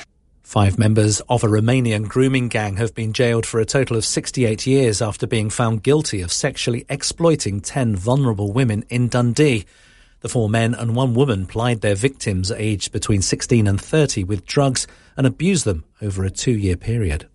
5 members of a Romanian grooming gang have been jailed for a total of 68 years after being found guilty of sexually exploiting 10 vulnerable women in Dundee. The 4 men and 1 woman plied their victims aged between 16 and 30 with drugs and abused them over a 2-year period.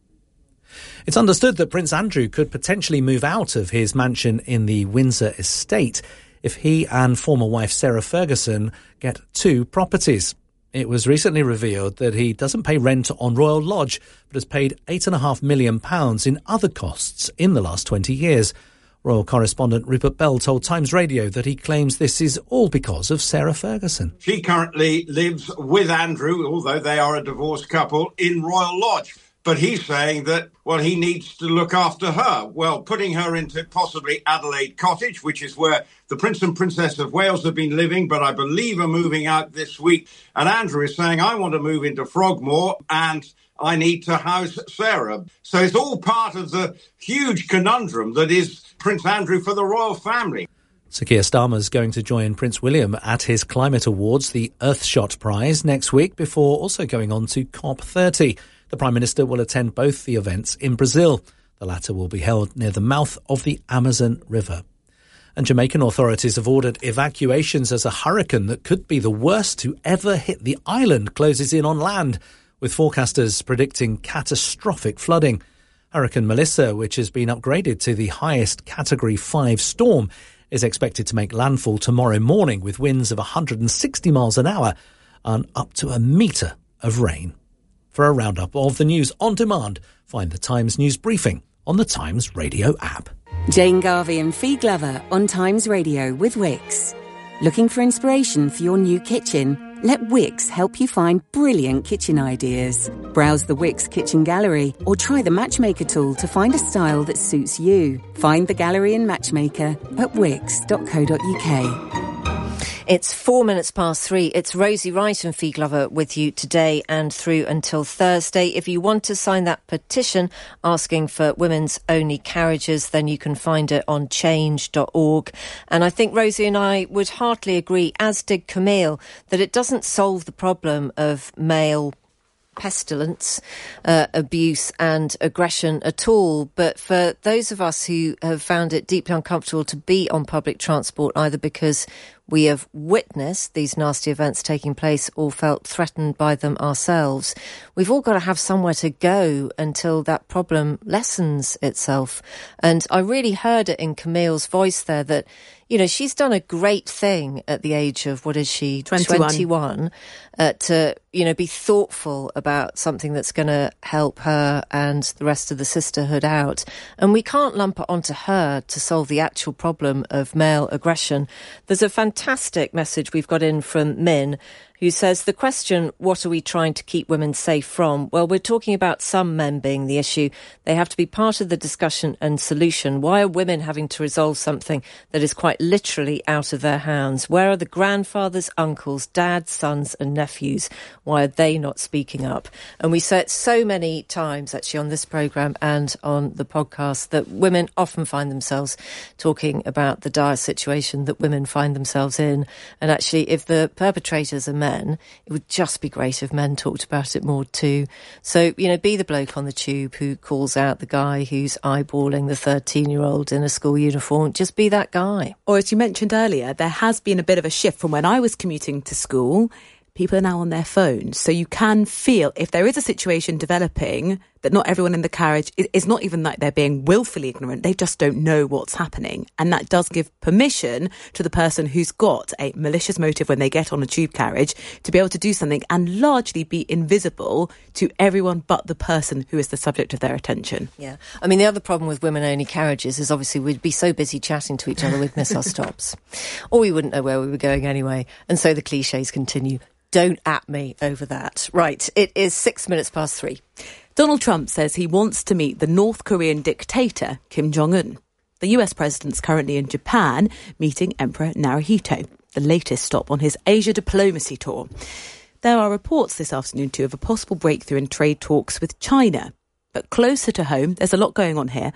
It's understood that Prince Andrew could potentially move out of his mansion in the Windsor estate if he and former wife Sarah Ferguson get 2 properties. It was recently revealed that he doesn't pay rent on Royal Lodge, but has paid £8.5 million in other costs in the last 20 years. Royal correspondent Rupert Bell told Times Radio that he claims this is all because of Sarah Ferguson. She currently lives with Andrew, although they are a divorced couple, in Royal Lodge. But he's saying that, well, he needs to look after her. Well, putting her into possibly Adelaide Cottage, which is where the Prince and Princess of Wales have been living, but I believe are moving out this week. And Andrew is saying, I want to move into Frogmore and I need to house Sarah. So it's all part of the huge conundrum that is Prince Andrew for the royal family. Sir Keir Starmer's going to join Prince William at his Climate Awards, the Earthshot Prize, next week, before also going on to COP30. The Prime Minister will attend both the events in Brazil. The latter will be held near the mouth of the Amazon River. And Jamaican authorities have ordered evacuations as a hurricane that could be the worst to ever hit the island closes in on land, with forecasters predicting catastrophic flooding. Hurricane Melissa, which has been upgraded to the highest Category 5 storm, is expected to make landfall tomorrow morning with winds of 160 miles an hour and up to a metre of rain. For a roundup of the news on demand, find the Times News Briefing on the Times Radio app. Jane Garvey and Fee Glover on Times Radio with Wix. Looking for inspiration for your new kitchen? Let Wix help you find brilliant kitchen ideas. Browse the Wix Kitchen Gallery or try the Matchmaker tool to find a style that suits you. Find the gallery and Matchmaker at wix.co.uk. It's 4 minutes past 3. It's Rosie Wright and Fee Glover with you today and through until Thursday. If you want to sign that petition asking for women's only carriages, then you can find it on change.org. And I think Rosie and I would heartily agree, as did Camille, that it doesn't solve the problem of male pestilence, abuse and aggression at all. But for those of us who have found it deeply uncomfortable to be on public transport, either because we have witnessed these nasty events taking place or felt threatened by them ourselves, we've all got to have somewhere to go until that problem lessens itself. And I really heard it in Camille's voice there that, you know, she's done a great thing at the age of, what is she, 21 to, you know, be thoughtful about something that's going to help her and the rest of the sisterhood out. And we can't lump it onto her to solve the actual problem of male aggression. There's a fantastic message we've got in from Min, who says, the question, what are we trying to keep women safe from? Well, we're talking about some men being the issue. They have to be part of the discussion and solution. Why are women having to resolve something that is quite literally out of their hands? Where are the grandfathers, uncles, dads, sons and nephews? Why are they not speaking up? And we say it so many times, actually, on this programme and on the podcast, that women often find themselves talking about the dire situation that women find themselves in. And actually, if the perpetrators are men, it would just be great if men talked about it more too. So, you know, be the bloke on the tube who calls out the guy who's eyeballing the 13-year-old in a school uniform. Just be that guy. Or, as you mentioned earlier, there has been a bit of a shift from when I was commuting to school. People are now on their phones. So you can feel, if there is a situation developing, that not everyone in the carriage, it's not even like they're being willfully ignorant, they just don't know what's happening. And that does give permission to the person who's got a malicious motive when they get on a tube carriage to be able to do something and largely be invisible to everyone but the person who is the subject of their attention. Yeah. I mean, the other problem with women-only carriages is obviously we'd be so busy chatting to each other we'd miss our stops. Or we wouldn't know where we were going anyway. And so the cliches continue. Don't at me over that. Right, it is 6 minutes past 3. Donald Trump says he wants to meet the North Korean dictator, Kim Jong-un. The US president's currently in Japan meeting Emperor Naruhito, the latest stop on his Asia diplomacy tour. There are reports this afternoon, too, of a possible breakthrough in trade talks with China. But closer to home, there's a lot going on here.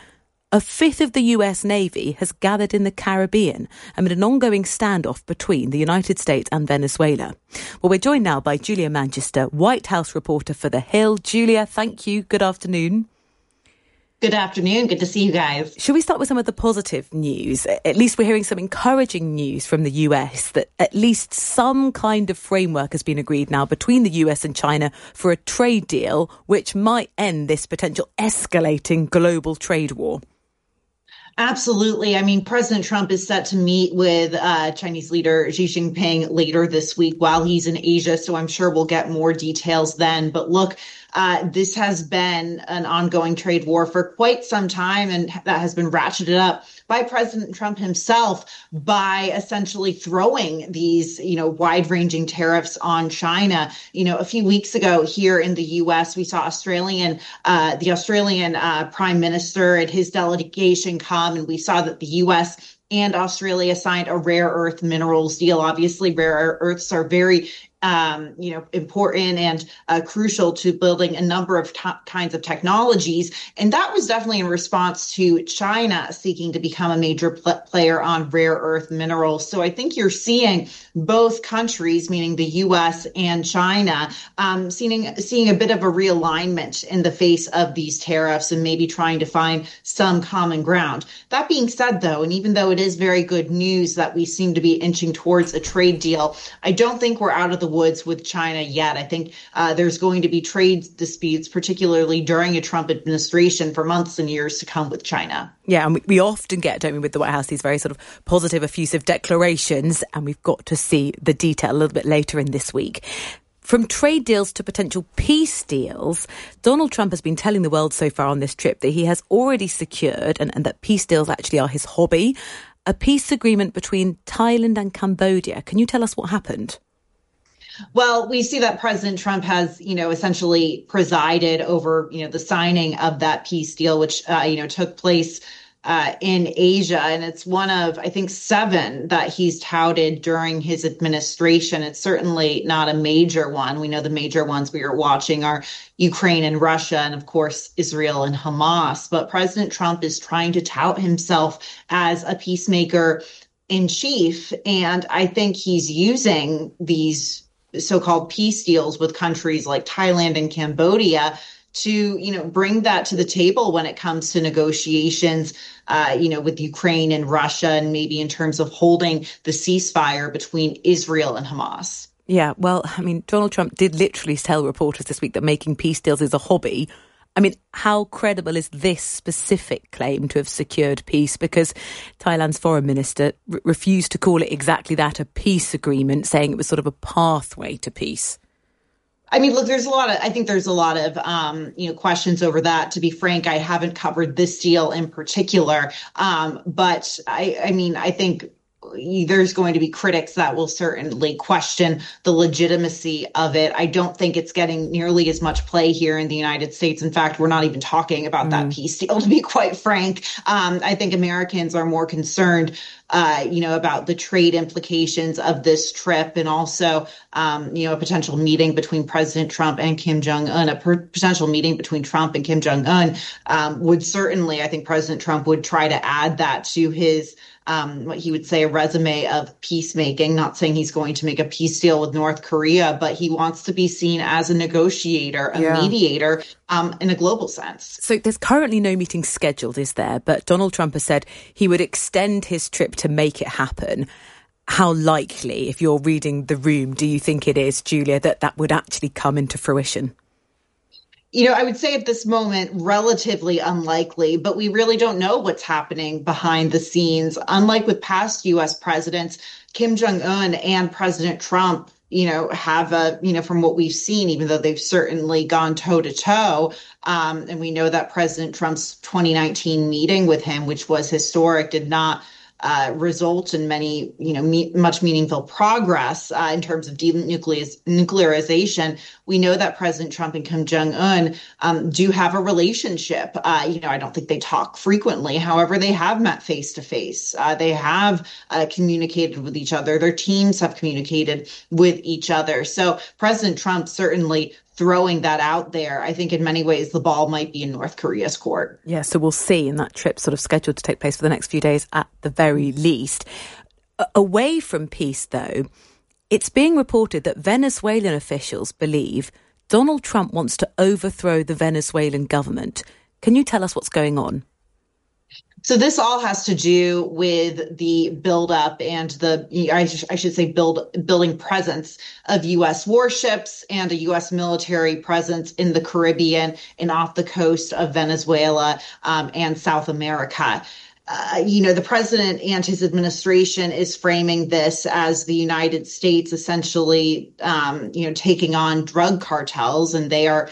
A fifth of the US Navy has gathered in the Caribbean amid an ongoing standoff between the United States and Venezuela. Well, we're joined now by Julia Manchester, White House reporter for The Hill. Julia, thank you. Good afternoon. Good afternoon. Good to see you guys. Shall we start with some of the positive news? At least we're hearing some encouraging news from the US that at least some kind of framework has been agreed now between the US and China for a trade deal which might end this potential escalating global trade war. Absolutely. I mean, President Trump is set to meet with Chinese leader Xi Jinping later this week while he's in Asia. So I'm sure we'll get more details then. But look, this has been an ongoing trade war for quite some time, and that has been ratcheted up by President Trump himself by essentially throwing these, wide-ranging tariffs on China. A few weeks ago here in the U.S., we saw the Australian Prime Minister and his delegation come, and we saw that the U.S. and Australia signed a rare earth minerals deal. Obviously, rare earths are very important and crucial to building a number of kinds of technologies. And that was definitely in response to China seeking to become a major player on rare earth minerals. So I think you're seeing both countries, meaning the U.S. and China, seeing a bit of a realignment in the face of these tariffs and maybe trying to find some common ground. That being said, though, and even though it is very good news that we seem to be inching towards a trade deal, I don't think we're out of the woods with China yet. I think there's going to be trade disputes, particularly during a Trump administration, for months and years to come with China. Yeah, and we often get, don't we, with the White House, these very sort of positive, effusive declarations, and we've got to see the detail a little bit later in this week. From trade deals to potential peace deals, Donald Trump has been telling the world so far on this trip that he has already secured, and that peace deals actually are his hobby, a peace agreement between Thailand and Cambodia. Can you tell us what happened? Well, we see that President Trump has, essentially presided over, the signing of that peace deal, which, took place in Asia. And it's one of, I think, 7 that he's touted during his administration. It's certainly not a major one. We know the major ones we are watching are Ukraine and Russia, and of course, Israel and Hamas. But President Trump is trying to tout himself as a peacemaker in chief. And I think he's using these so-called peace deals with countries like Thailand and Cambodia to, bring that to the table when it comes to negotiations, with Ukraine and Russia, and maybe in terms of holding the ceasefire between Israel and Hamas. Yeah, well, I mean, Donald Trump did literally tell reporters this week that making peace deals is a hobby. I mean, how credible is this specific claim to have secured peace? Because Thailand's foreign minister refused to call it exactly that, a peace agreement, saying it was sort of a pathway to peace. I mean, look, there's a lot of questions over that. To be frank, I haven't covered this deal in particular. But I think there's going to be critics that will certainly question the legitimacy of it. I don't think it's getting nearly as much play here in the United States. In fact, we're not even talking about that peace deal, to be quite frank. I think Americans are more concerned about the trade implications of this trip, and also, a potential meeting between President Trump and Kim Jong-un. Potential meeting between Trump and Kim Jong-un would certainly, I think President Trump would try to add that to his what he would say a resume of peacemaking. Not saying he's going to make a peace deal with North Korea, but he wants to be seen as a negotiator, a mediator in a global sense. So there's currently no meeting scheduled, is there? But Donald Trump has said he would extend his trip to make it happen. How likely, if you're reading the room, do you think it is, Julia, that would actually come into fruition? I would say at this moment, relatively unlikely, but we really don't know what's happening behind the scenes. Unlike with past U.S. presidents, Kim Jong-un and President Trump, have from what we've seen, even though they've certainly gone toe to toe. And we know that President Trump's 2019 meeting with him, which was historic, did not result in much meaningful progress in terms of denuclearization. We know that President Trump and Kim Jong-un do have a relationship. I don't think they talk frequently. However, they have met face to face. They have communicated with each other. Their teams have communicated with each other. So President Trump certainly throwing that out there, I think in many ways the ball might be in North Korea's court. Yeah, so we'll see. And that trip sort of scheduled to take place for the next few days at the very least. Away from peace, though, it's being reported that Venezuelan officials believe Donald Trump wants to overthrow the Venezuelan government. Can you tell us what's going on? So this all has to do with the buildup and I should say building presence of U.S. warships and a U.S. military presence in the Caribbean and off the coast of Venezuela and South America. The president and his administration is framing this as the United States essentially, taking on drug cartels, and they are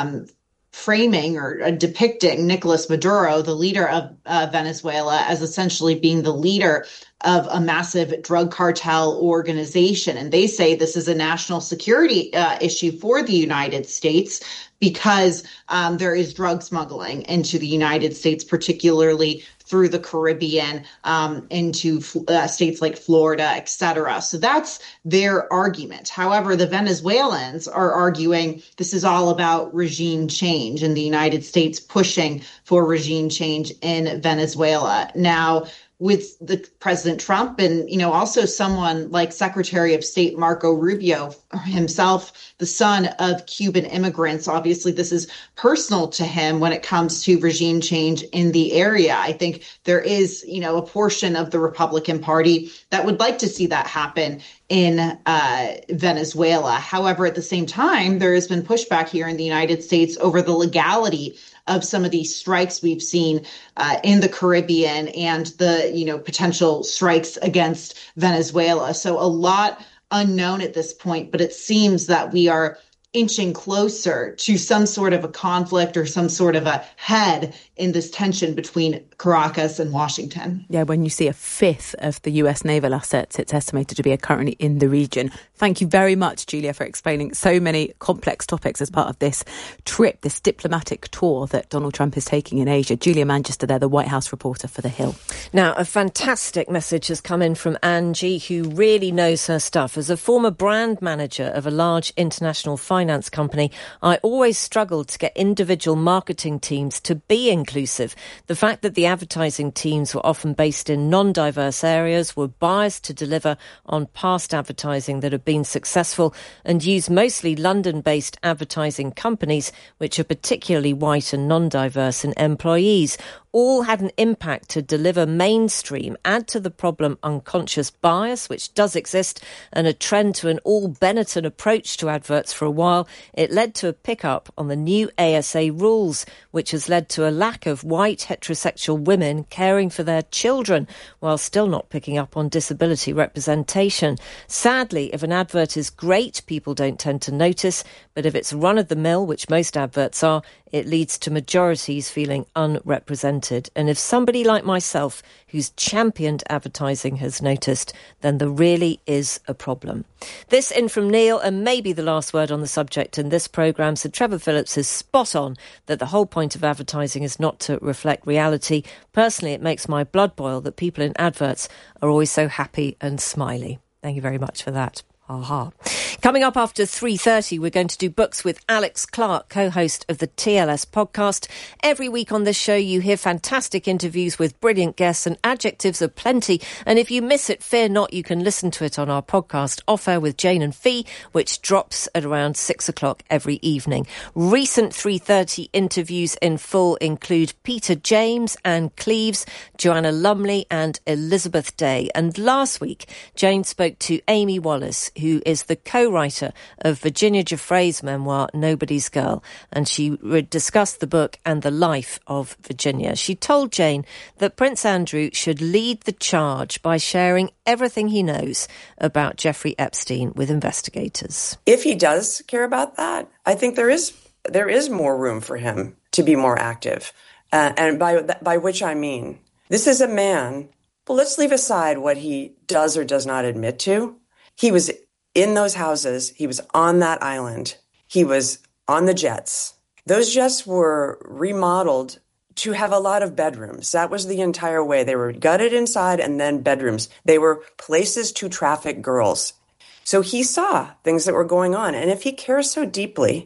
framing or depicting Nicolas Maduro, the leader of Venezuela, as essentially being the leader of a massive drug cartel organization. And they say this is a national security issue for the United States because there is drug smuggling into the United States, particularly through the Caribbean, into states like Florida, et cetera. So that's their argument. However, the Venezuelans are arguing this is all about regime change and the United States pushing for regime change in Venezuela. Now, with the President Trump and, also someone like Secretary of State Marco Rubio himself, the son of Cuban immigrants. Obviously, this is personal to him when it comes to regime change in the area. I think there is, a portion of the Republican Party that would like to see that happen in Venezuela. However, at the same time, there has been pushback here in the United States over the legality of some of these strikes we've seen in the Caribbean and the, potential strikes against Venezuela. So a lot unknown at this point, but it seems that we are inching closer to some sort of a conflict or some sort of a head in this tension between Caracas and Washington. Yeah, when you see a fifth of the US naval assets, it's estimated to be currently in the region. Thank you very much, Julia, for explaining so many complex topics as part of this trip, this diplomatic tour that Donald Trump is taking in Asia. Julia Manchester there, the White House reporter for The Hill. Now, a fantastic message has come in from Angie, who really knows her stuff. As a former brand manager of a large international finance company, I always struggled to get individual marketing teams to be inclusive. The fact that the advertising teams were often based in non-diverse areas, were biased to deliver on past advertising that had been successful, and used mostly London-based advertising companies, which are particularly white and non-diverse in employees, all had an impact to deliver mainstream, add to the problem unconscious bias, which does exist, and a trend to an all-Benetton approach to adverts for a while. It led to a pickup on the new ASA rules, which has led to a lack of white heterosexual women caring for their children, while still not picking up on disability representation. Sadly, if an advert is great, people don't tend to notice, but if it's run-of-the-mill, which most adverts are, it leads to majorities feeling unrepresented. And if somebody like myself, who's championed advertising, has noticed, then there really is a problem. This in from Neil, and maybe the last word on the subject in this programme. So Trevor Phillips is spot on that the whole point of advertising is not to reflect reality. Personally, it makes my blood boil that people in adverts are always so happy and smiley. Thank you very much for that. Aha. Coming up after 3:30, we're going to do Books with Alex Clark, co-host of the TLS podcast. Every week on this show, you hear fantastic interviews with brilliant guests, and adjectives are plenty. And if you miss it, fear not, you can listen to it on our podcast, Off Air with Jane and Fee, which drops at around 6 o'clock every evening. Recent 3:30 interviews in full include Peter James, Anne Cleves, Joanna Lumley and Elizabeth Day. And last week, Jane spoke to Amy Wallace, who is the co-writer of Virginia Giuffre's memoir, Nobody's Girl, and she discussed the book and the life of Virginia. She told Jane that Prince Andrew should lead the charge by sharing everything he knows about Jeffrey Epstein with investigators. If he does care about that, I think there is more room for him to be more active. And by which I mean, this is a man, well, let's leave aside what he does or does not admit to. He was in those houses. He was on that island. He was on the jets. Those jets were remodeled to have a lot of bedrooms. That was the entire way. They were gutted inside and then bedrooms. They were places to traffic girls. So he saw things that were going on. And if he cares so deeply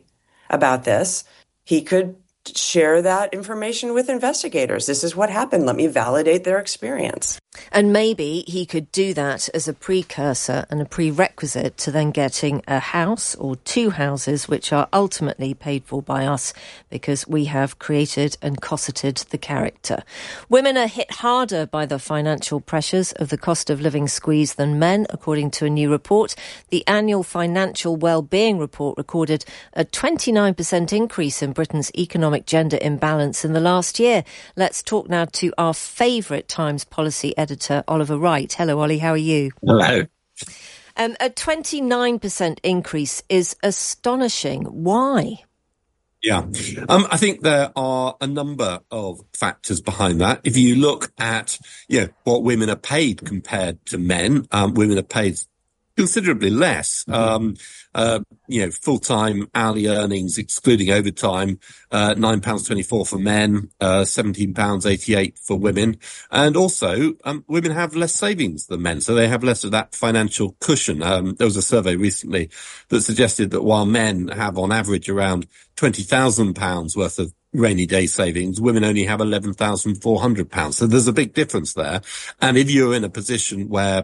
about this, he could share that information with investigators. This is what happened. Let me validate their experience. And maybe he could do that as a precursor and a prerequisite to then getting a house or two houses, which are ultimately paid for by us because we have created and cosseted the character. Women are hit harder by the financial pressures of the cost of living squeeze than men, according to a new report. The annual Financial Wellbeing Report recorded a 29% increase in Britain's economic gender imbalance in the last year. Let's talk now to our favourite Times policy editor, Oliver Wright. Hello, Ollie. How are you? Hello. A 29% increase is astonishing. Why? Yeah, I think there are a number of factors behind that. If you look at, what women are paid compared to men, women are paid considerably less. Full-time hourly earnings, excluding overtime, £9.24 for men, £17.88 for women. And also, women have less savings than men, so they have less of that financial cushion. There was a survey recently that suggested that while men have on average around £20,000 worth of rainy day savings, women only have £11,400. So there's a big difference there. And if you're in a position where,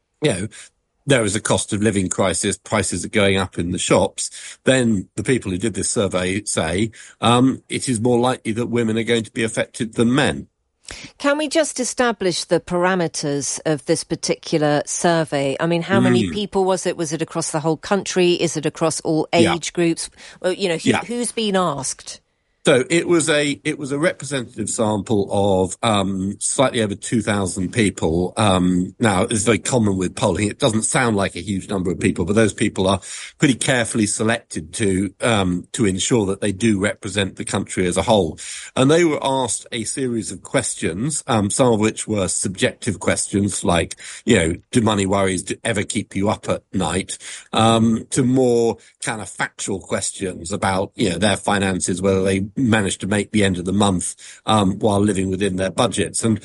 there is a cost of living crisis, prices are going up in the shops, then the people who did this survey say it is more likely that women are going to be affected than men. Can we just establish the parameters of this particular survey? I mean, how many people was it? Was it across the whole country? Is it across all age groups? Well, who's been asked? So it was a representative sample of slightly over 2,000 people. Now, it's very common with polling. It doesn't sound like a huge number of people, but those people are pretty carefully selected to ensure that they do represent the country as a whole. And they were asked a series of questions, some of which were subjective questions like, do money worries ever keep you up at night? To more kind of factual questions about, their finances, whether they managed to make the end of the month while living within their budgets. And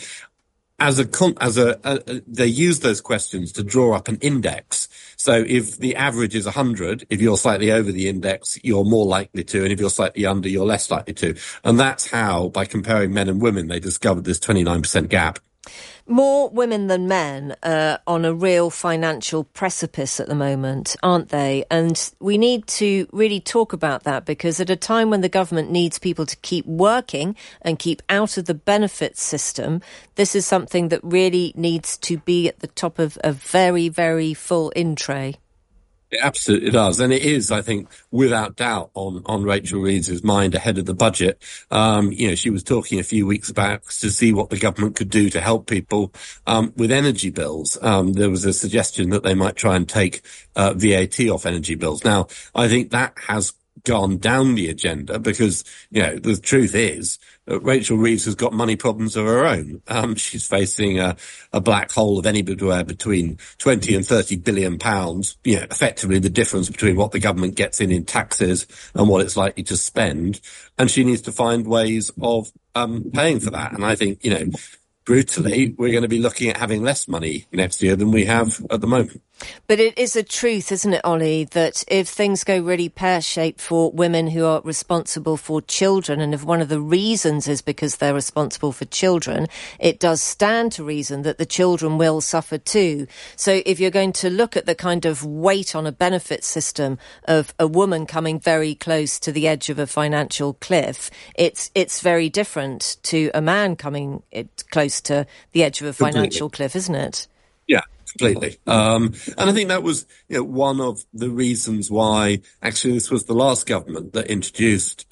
they use those questions to draw up an index. So if the average is 100, if you're slightly over the index, you're more likely to, and if you're slightly under, you're less likely to. And that's how, by comparing men and women, they discovered this 29% gap. More women than men are on a real financial precipice at the moment, aren't they? And we need to really talk about that, because at a time when the government needs people to keep working and keep out of the benefits system, this is something that really needs to be at the top of a very, very full in-tray. It absolutely does. And it is, I think, without doubt on Rachel Reeves' mind ahead of the budget. She was talking a few weeks back to see what the government could do to help people with energy bills. There was a suggestion that they might try and take VAT off energy bills. Now, I think that has gone down the agenda because, the truth is that Rachel Reeves has got money problems of her own. She's facing a black hole of anywhere between 20 and 30 billion pounds, effectively the difference between what the government gets in taxes and what it's likely to spend. And she needs to find ways of paying for that. And I think, brutally, we're going to be looking at having less money next year than we have at the moment. But it is a truth, isn't it, Ollie, that if things go really pear-shaped for women who are responsible for children, and if one of the reasons is because they're responsible for children, it does stand to reason that the children will suffer too. So if you're going to look at the kind of weight on a benefit system of a woman coming very close to the edge of a financial cliff, it's very different to a man coming close to the edge of a financial cliff, isn't it? Yeah, completely. And I think that was one of the reasons why actually this was the last government that introduced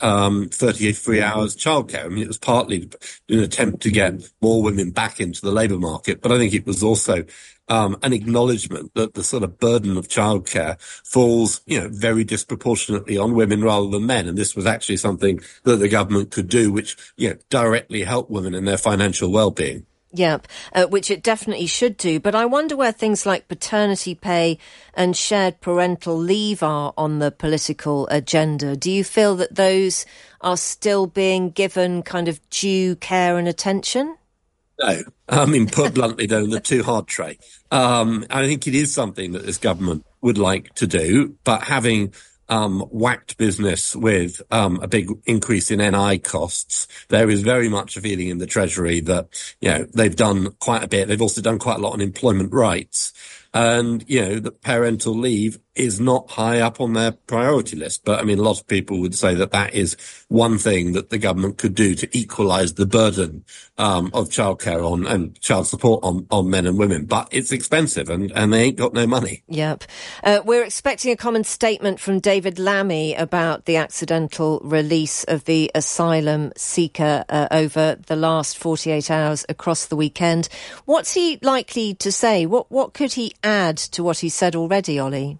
33 hours childcare. I mean, it was partly an attempt to get more women back into the labour market, but I think it was also an acknowledgement that the sort of burden of childcare falls, very disproportionately on women rather than men. And this was actually something that the government could do, which, directly helped women in their financial well-being. Yeah, which it definitely should do. But I wonder where things like paternity pay and shared parental leave are on the political agenda. Do you feel that those are still being given kind of due care and attention? No. I mean, put bluntly, they're in the too hard tray. I think it is something that this government would like to do, but having whacked business with a big increase in NI costs, there is very much a feeling in the Treasury that, they've done quite a bit. They've also done quite a lot on employment rights. And, that parental leave is not high up on their priority list. But, a lot of people would say that is one thing that the government could do to equalise the burden of childcare and child support on men and women. But it's expensive and they ain't got no money. Yep. We're expecting a common statement from David Lammy about the accidental release of the asylum seeker over the last 48 hours across the weekend. What's he likely to say? What could he add to what he said already, Ollie?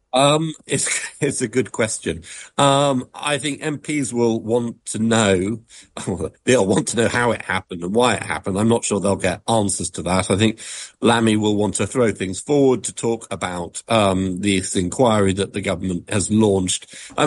It's a good question. I think MPs will want to know, they'll want to know how it happened and why it happened. I'm not sure they'll get answers to that. I think Lammy will want to throw things forward to talk about, this inquiry that the government has launched.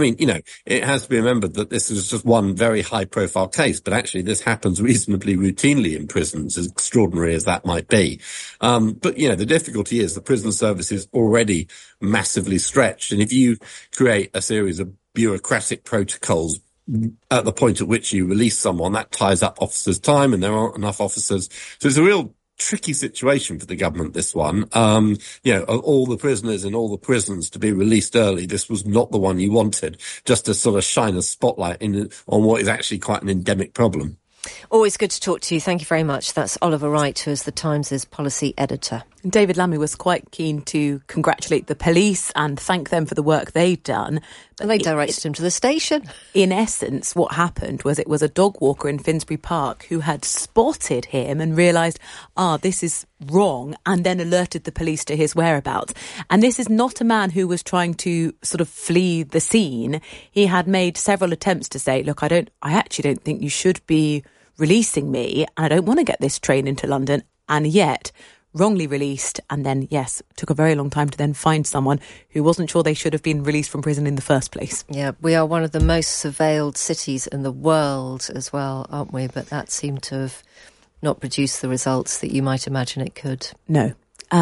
It has to be remembered that this is just one very high profile case, but actually this happens reasonably routinely in prisons, as extraordinary as that might be. But the difficulty is the prison service is already massively stretched. And if you create a series of bureaucratic protocols at the point at which you release someone, that ties up officers' time and there aren't enough officers. So it's a real tricky situation for the government, this one. Of all the prisoners in all the prisons to be released early, this was not the one you wanted, just to sort of shine a spotlight on what is actually quite an endemic problem. Always good to talk to you. Thank you very much. That's Oliver Wright, who is the Times' policy editor. David Lammy was quite keen to congratulate the police and thank them for the work they'd done. And they directed him to the station. In essence, what happened was it was a dog walker in Finsbury Park who had spotted him and realised, this is wrong, and then alerted the police to his whereabouts. And this is not a man who was trying to sort of flee the scene. He had made several attempts to say, look, I actually don't think you should be releasing me, and I don't want to get this train into London, and yet wrongly released, and then, yes, took a very long time to then find someone who wasn't sure they should have been released from prison in the first place. Yeah, we are one of the most surveilled cities in the world as well, aren't we? But that seemed to have not produced the results that you might imagine it could. No.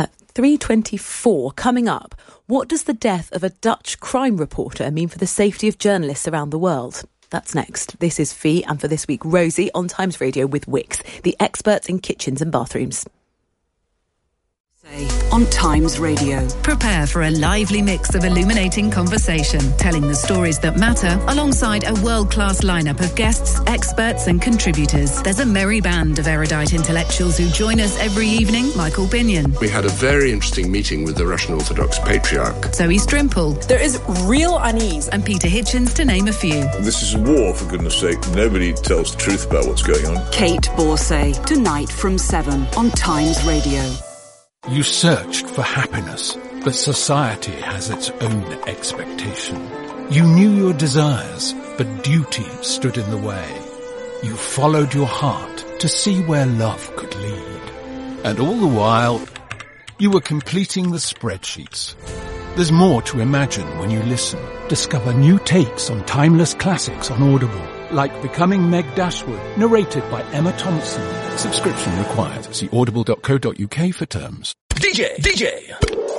3:24 coming up. What does the death of a Dutch crime reporter mean for the safety of journalists around the world? That's next. This is Fee, and for this week, Rosie on Times Radio with Wix, the experts in kitchens and bathrooms. On Times Radio. Prepare for a lively mix of illuminating conversation, telling the stories that matter alongside a world-class lineup of guests, experts and contributors. There's a merry band of erudite intellectuals who join us every evening. Michael Binion. We had a very interesting meeting with the Russian Orthodox Patriarch. Zoe Strimple. There is real unease. And Peter Hitchens, to name a few. This is a war, for goodness sake. Nobody tells the truth about what's going on. Kate Borsay. Tonight from 7 on Times Radio. You searched for happiness, but society has its own expectation. You knew your desires, but duty stood in the way. You followed your heart to see where love could lead. And all the while, you were completing the spreadsheets. There's more to imagine when you listen. Discover new takes on timeless classics on Audible, like Becoming Meg Dashwood, narrated by Emma Thompson. Subscription required. See audible.co.uk for terms. DJ!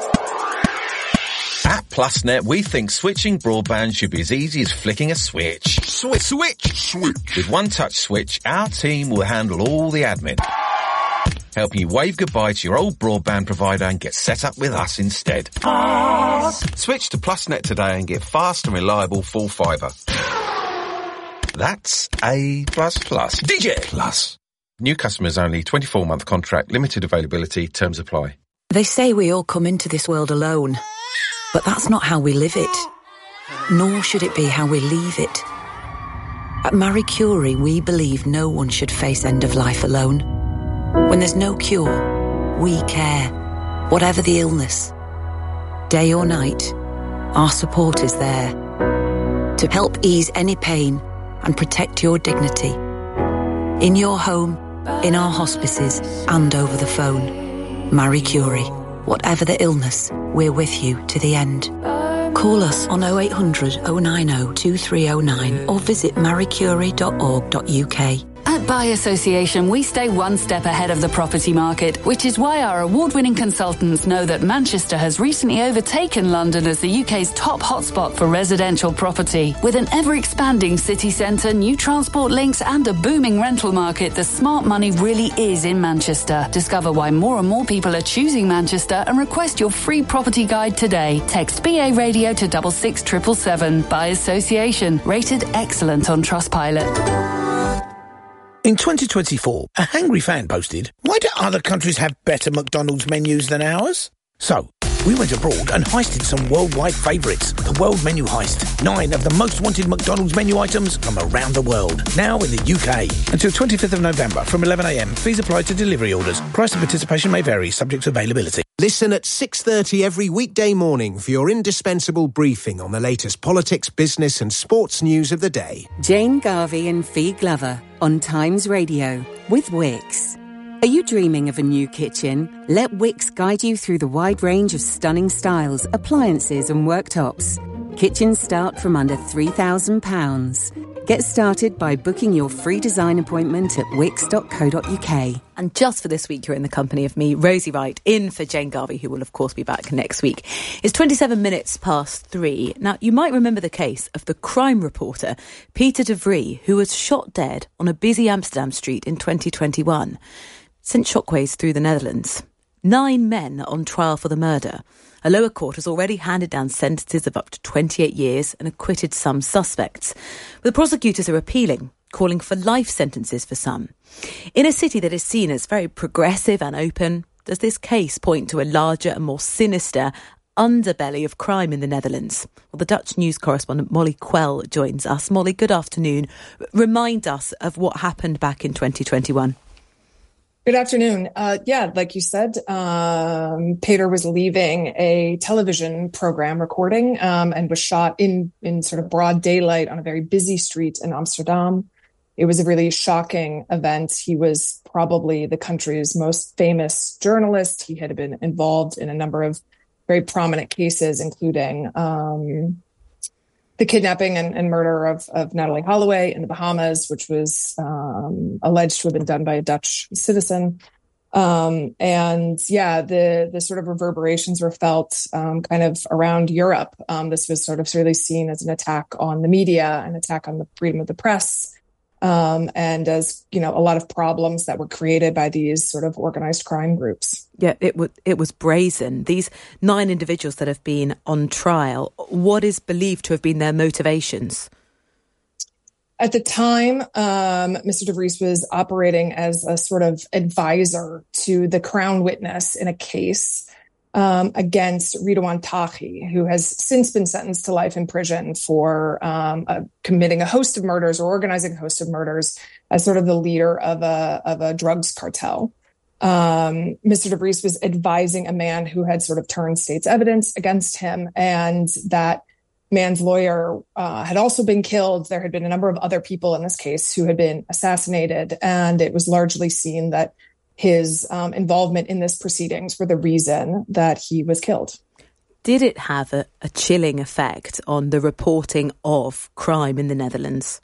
At PlusNet, we think switching broadband should be as easy as flicking a switch. Switch! With One Touch Switch, our team will handle all the admin, helping you wave goodbye to your old broadband provider and get set up with us instead. Switch to PlusNet today and get fast and reliable full fibre. That's A++. DJ Plus. New customers only, 24-month contract, limited availability, terms apply. They say we all come into this world alone, but that's not how we live it. Nor should it be how we leave it. At Marie Curie, we believe no one should face end of life alone. When there's no cure, we care, whatever the illness. Day or night, our support is there to help ease any pain and protect your dignity. In your home, in our hospices, and over the phone. Marie Curie. Whatever the illness, we're with you to the end. Call us on 0800 090 2309 or visit mariecurie.org.uk. At At Buy Association, we stay one step ahead of the property market, which is why our award-winning consultants know that Manchester has recently overtaken London as the UK's top hotspot for residential property. With an ever-expanding city centre, new transport links and a booming rental market, the smart money really is in Manchester. Discover why more and more people are choosing Manchester and request your free property guide today. Text BA Radio to 66777. Buy Association, rated excellent on Trustpilot. In 2024, a hangry fan posted, "Why do other countries have better McDonald's menus than ours?" So, we went abroad and heisted some worldwide favourites. The World Menu Heist. 9 of the most wanted McDonald's menu items from around the world. Now in the UK. Until 25th of November from 11 a.m. Fees apply to delivery orders. Price and participation may vary, subject to availability. Listen at 6:30 every weekday morning for your indispensable briefing on the latest politics, business and sports news of the day. Jane Garvey and Fee Glover on Times Radio with Wix. Are you dreaming of a new kitchen? Let Wix guide you through the wide range of stunning styles, appliances and worktops. Kitchens start from under £3,000. Get started by booking your free design appointment at wix.co.uk. And just for this week, you're in the company of me, Rosie Wright, in for Jane Garvey, who will, of course, be back next week. It's 27 minutes past 3. Now, you might remember the case of the crime reporter, Peter de Vries, who was shot dead on a busy Amsterdam street in 2021. Sent shockwaves through the Netherlands. 9 men are on trial for the murder. A lower court has already handed down sentences of up to 28 years and acquitted some suspects. The prosecutors are appealing, calling for life sentences for some. In a city that is seen as very progressive and open, does this case point to a larger and more sinister underbelly of crime in the Netherlands? Well, the Dutch news correspondent Molly Quell joins us. Molly, good afternoon. Remind us of what happened back in 2021. Good afternoon. Like you said, Peter was leaving a television program recording and was shot in sort of broad daylight on a very busy street in Amsterdam. It was a really shocking event. He was probably the country's most famous journalist. He had been involved in a number of very prominent cases, including the kidnapping and murder of Natalie Holloway in the Bahamas, which was alleged to have been done by a Dutch citizen. The sort of reverberations were felt kind of around Europe. This was sort of really seen as an attack on the media, an attack on the freedom of the press, and as, a lot of problems that were created by these sort of organized crime groups. Yeah, it was brazen. These 9 individuals that have been on trial, what is believed to have been their motivations? At the time, Mr. de Vries was operating as a sort of advisor to the Crown witness in a case against Ridouan Taghi, who has since been sentenced to life in prison for committing a host of murders or organizing a host of murders as sort of the leader of a drugs cartel. Mr. de Vries was advising a man who had sort of turned state's evidence against him, and that man's lawyer had also been killed. There had been a number of other people in this case who had been assassinated, and it was largely seen that his involvement in this proceedings were the reason that he was killed. Did it have a chilling effect on the reporting of crime in the Netherlands?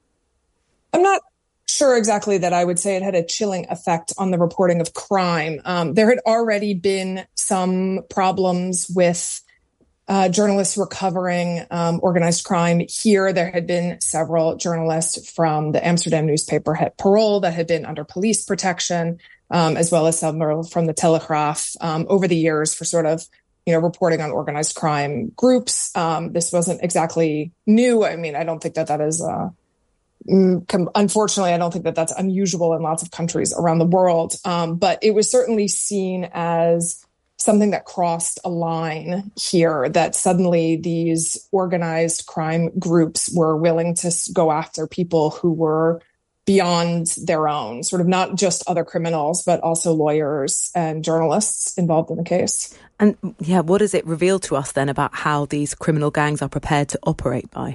I'm not sure exactly that I would say it had a chilling effect on the reporting of crime. There had already been some problems with journalists recovering organized crime. Here, there had been several journalists from the Amsterdam newspaper Het Parool that had been under police protection, as well as several from the Telegraaf over the years for sort of, reporting on organized crime groups. This wasn't exactly new. I mean, I don't think that is, unfortunately, I don't think that that's unusual in lots of countries around the world. But it was certainly seen as something that crossed a line here, that suddenly these organized crime groups were willing to go after people who were beyond their own, sort of not just other criminals, but also lawyers and journalists involved in the case. And what does it reveal to us then about how these criminal gangs are prepared to operate by?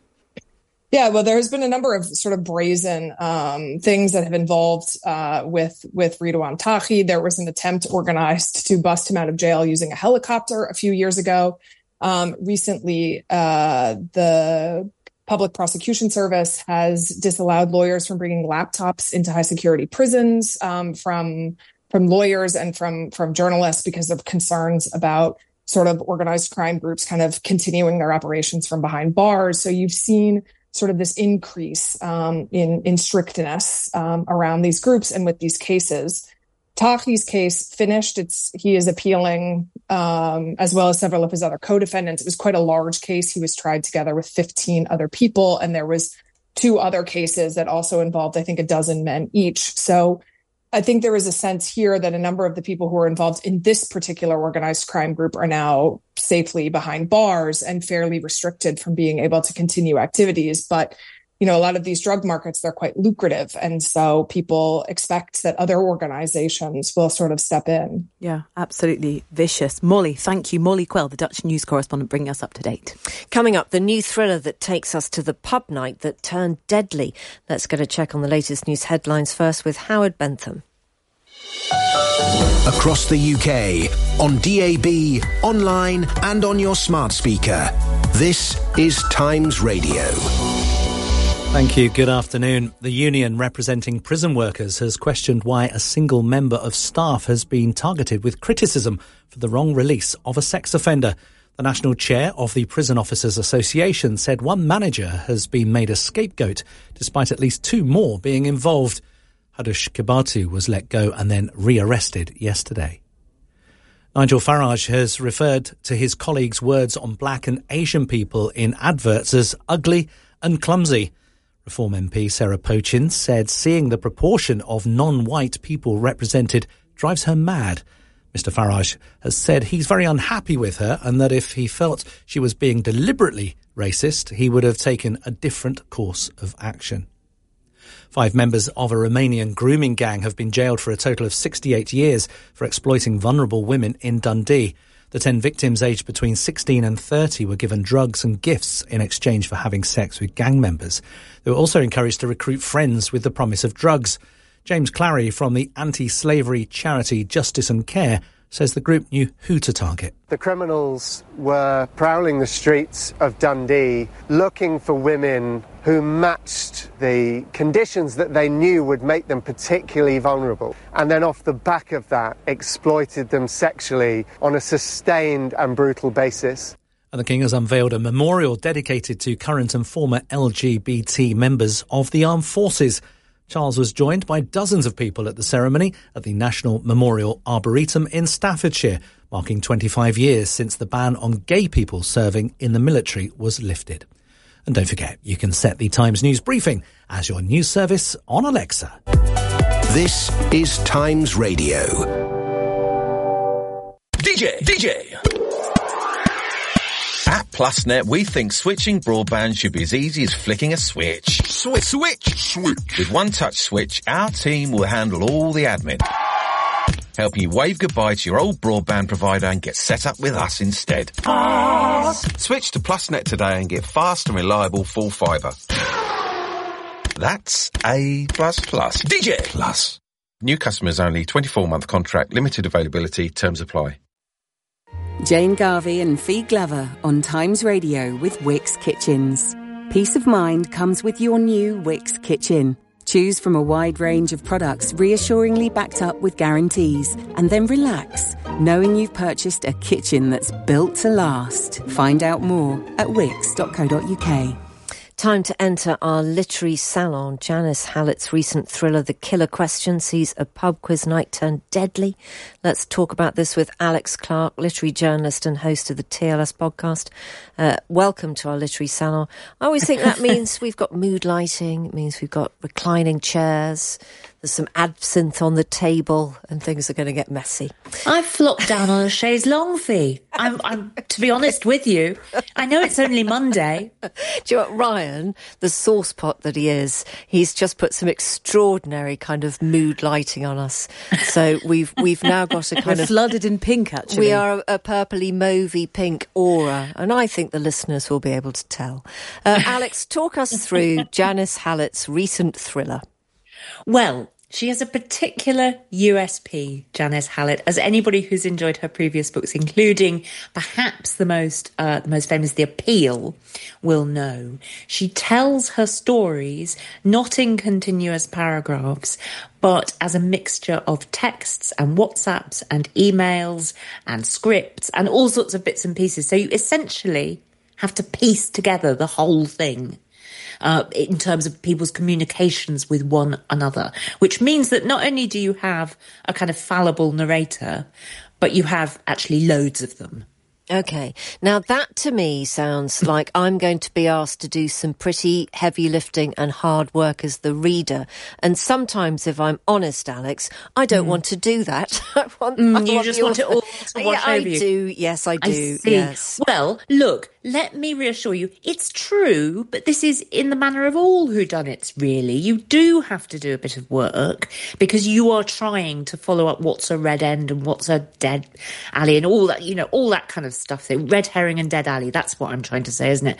Yeah, well, there has been a number of sort of brazen things that have involved with Ridouan Taghi. There was an attempt organized to bust him out of jail using a helicopter a few years ago. Recently, the Public Prosecution Service has disallowed lawyers from bringing laptops into high security prisons from lawyers and from journalists because of concerns about sort of organized crime groups kind of continuing their operations from behind bars. So you've seen sort of this increase in strictness around these groups and with these cases. Taghi's case finished. He is appealing, as well as several of his other co-defendants. It was quite a large case. He was tried together with 15 other people, and there was 2 other cases that also involved, I think, a dozen men each. So I think there is a sense here that a number of the people who are involved in this particular organized crime group are now safely behind bars and fairly restricted from being able to continue activities. But a lot of these drug markets, they're quite lucrative. And so people expect that other organizations will sort of step in. Yeah, absolutely vicious. Molly, thank you. Molly Quell, the Dutch news correspondent, bringing us up to date. Coming up, the new thriller that takes us to the pub night that turned deadly. Let's get a check on the latest news headlines first with Howard Bentham. Across the UK, on DAB, online and on your smart speaker. This is Times Radio. Thank you. Good afternoon. The union representing prison workers has questioned why a single member of staff has been targeted with criticism for the wrong release of a sex offender. The national chair of the Prison Officers Association said one manager has been made a scapegoat, despite at least 2 more being involved. Hadush Kibatu was let go and then rearrested yesterday. Nigel Farage has referred to his colleagues' words on black and Asian people in adverts as ugly and clumsy. Reform MP Sarah Pochin said seeing the proportion of non-white people represented drives her mad. Mr Farage has said he's very unhappy with her and that if he felt she was being deliberately racist, he would have taken a different course of action. 5 members of a Romanian grooming gang have been jailed for a total of 68 years for exploiting vulnerable women in Dundee. The 10 victims aged between 16 and 30 were given drugs and gifts in exchange for having sex with gang members. They were also encouraged to recruit friends with the promise of drugs. James Clary from the anti-slavery charity Justice and Care says the group knew who to target. The criminals were prowling the streets of Dundee looking for women who matched the conditions that they knew would make them particularly vulnerable, and then off the back of that exploited them sexually on a sustained and brutal basis. And the King has unveiled a memorial dedicated to current and former LGBT members of the armed forces. Charles was joined by dozens of people at the ceremony at the National Memorial Arboretum in Staffordshire, marking 25 years since the ban on gay people serving in the military was lifted. And don't forget, you can set the Times News Briefing as your news service on Alexa. This is Times Radio. DJ! At PlusNet, we think switching broadband should be as easy as flicking a switch. Switch! With One Touch Switch, our team will handle all the admin, helping you wave goodbye to your old broadband provider and get set up with us instead. Switch to PlusNet today and get fast and reliable full fibre. That's A++. DJ Plus. New customers only, 24-month contract, limited availability, terms apply. Jane Garvey and Fee Glover on Times Radio with Wickes Kitchens. Peace of mind comes with your new Wickes Kitchen. Choose from a wide range of products reassuringly backed up with guarantees, and then relax, knowing you've purchased a kitchen that's built to last. Find out more at wickes.co.uk. Time to enter our literary salon. Janice Hallett's recent thriller, The Killer Question, sees a pub quiz night turn deadly. Let's talk about this with Alex Clark, literary journalist and host of the TLS podcast. Welcome to our literary salon. I always think that means we've got mood lighting. It means we've got reclining chairs. There's some absinthe on the table and things are going to get messy. I've flopped down on a chaise longue, Fee. I'm to be honest with you, I know it's only Monday. Do you know what, Ryan, the sauce pot that he is, he's just put some extraordinary kind of mood lighting on us. So we've now got a kind We're of... flooded in pink, actually. We are a purpley, mauvey pink aura, and I think the listeners will be able to tell. Alex, talk us through Janice Hallett's recent thriller. Well, She has a particular USP, Janice Hallett, as anybody who's enjoyed her previous books, including perhaps the most famous, The Appeal, will know. She tells her stories not in continuous paragraphs, but as a mixture of texts and WhatsApps and emails and scripts and all sorts of bits and pieces. So you essentially have to piece together the whole thing. In terms of people's communications with one another, which means that not only do you have a kind of fallible narrator, but you have actually loads of them. Okay. Now, that to me sounds like I'm going to be asked to do some pretty heavy lifting and hard work as the reader. And sometimes, if I'm honest, Alex, I don't want to do that. You just want it all to wash over you. I do. Yes, I do. I see. Yes. Well, look, let me reassure you. It's true, but this is in the manner of all whodunits, really. You do have to do a bit of work because you are trying to follow up what's a red end and what's a dead alley and all that, all that kind of stuff. So red herring and dead alley, that's what I'm trying to say, isn't it?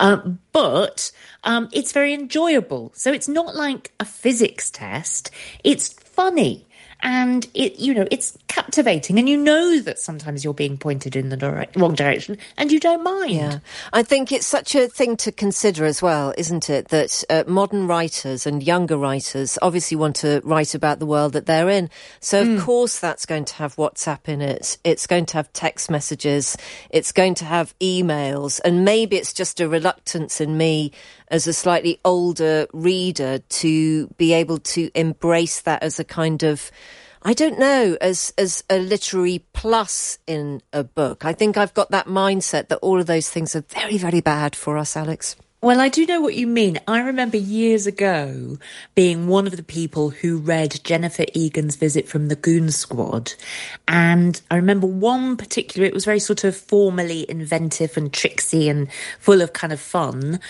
But it's very enjoyable. So it's not like a physics test. It's funny. And it's captivating, and you know that sometimes you're being pointed in the wrong direction, and you don't mind. Yeah, I think it's such a thing to consider as well, isn't it? That modern writers and younger writers obviously want to write about the world that they're in. So of course that's going to have WhatsApp in it. It's going to have text messages. It's going to have emails, and maybe it's just a reluctance in me as a slightly older reader to be able to embrace that as a kind of, I don't know, as a literary plus in a book. I think I've got that mindset that all of those things are very, very bad for us, Alex. Well, I do know what you mean. I remember years ago being one of the people who read Jennifer Egan's Visit from the Goon Squad. And I remember one particular, it was very sort of formally inventive and tricksy and full of kind of fun.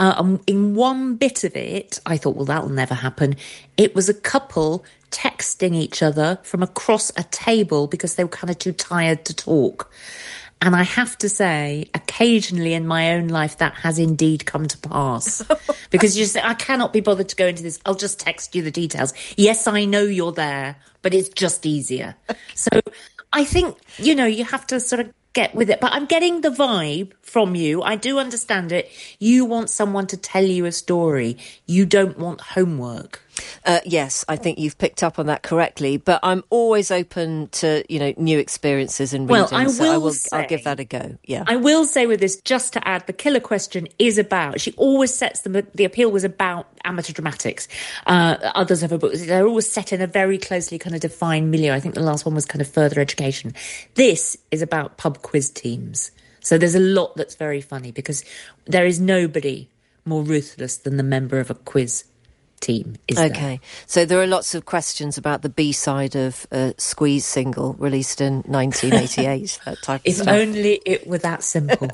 In one bit of it, I thought, well, that'll never happen. It was a couple texting each other from across a table because they were kind of too tired to talk. And I have to say, occasionally in my own life, that has indeed come to pass. Because you say, I cannot be bothered to go into this. I'll just text you the details. Yes, I know you're there, but it's just easier. So I think, you have to sort of get with it. But I'm getting the vibe from you. I do understand it. You want someone to tell you a story. You don't want homework. Yes, I think you've picked up on that correctly. But I'm always open to, new experiences and reading. Well, I'll give that a go. Yeah. I will say with this, just to add, the killer question is about, she always sets the appeal was about amateur dramatics. Others of her books, they're always set in a very closely kind of defined milieu. I think the last one was kind of further education. This is about pub quiz teams. So there's a lot that's very funny because there is nobody more ruthless than the member of a quiz team, is there? Okay, so there are lots of questions about the B-side of a Squeeze single released in 1988, that type of if stuff. only it were that simple.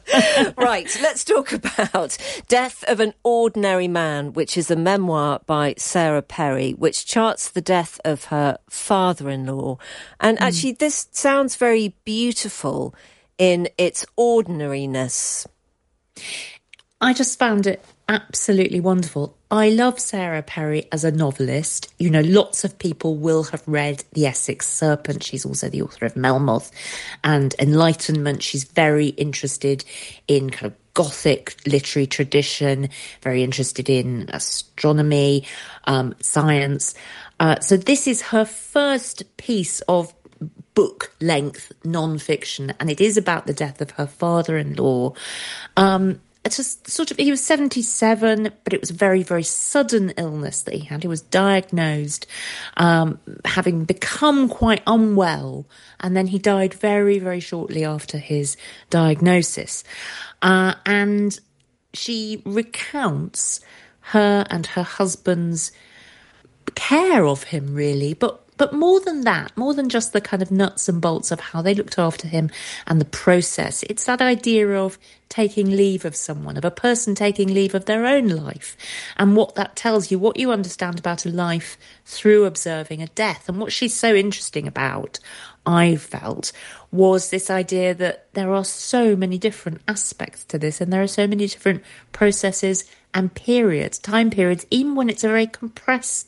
Right, let's talk about Death of an Ordinary Man, which is a memoir by Sarah Perry, which charts the death of her father-in-law. And actually, this sounds very beautiful in its ordinariness. I just found it absolutely wonderful. I love Sarah Perry as a novelist. Lots of people will have read The Essex Serpent. She's also the author of Melmoth and Enlightenment. She's very interested in kind of Gothic literary tradition, very interested in astronomy, science. So this is her first piece of book-length non-fiction, and it is about the death of her father-in-law. It's just sort of, he was 77, but it was a very, very sudden illness that he had. He was diagnosed having become quite unwell, and then he died very, very shortly after his diagnosis. And she recounts her and her husband's care of him, really, but more than that, more than just the kind of nuts and bolts of how they looked after him and the process, it's that idea of taking leave of someone, of a person taking leave of their own life, and what that tells you, what you understand about a life through observing a death. And what she's so interesting about, I felt, was this idea that there are so many different aspects to this, and there are so many different processes and periods, time periods, even when it's a very compressed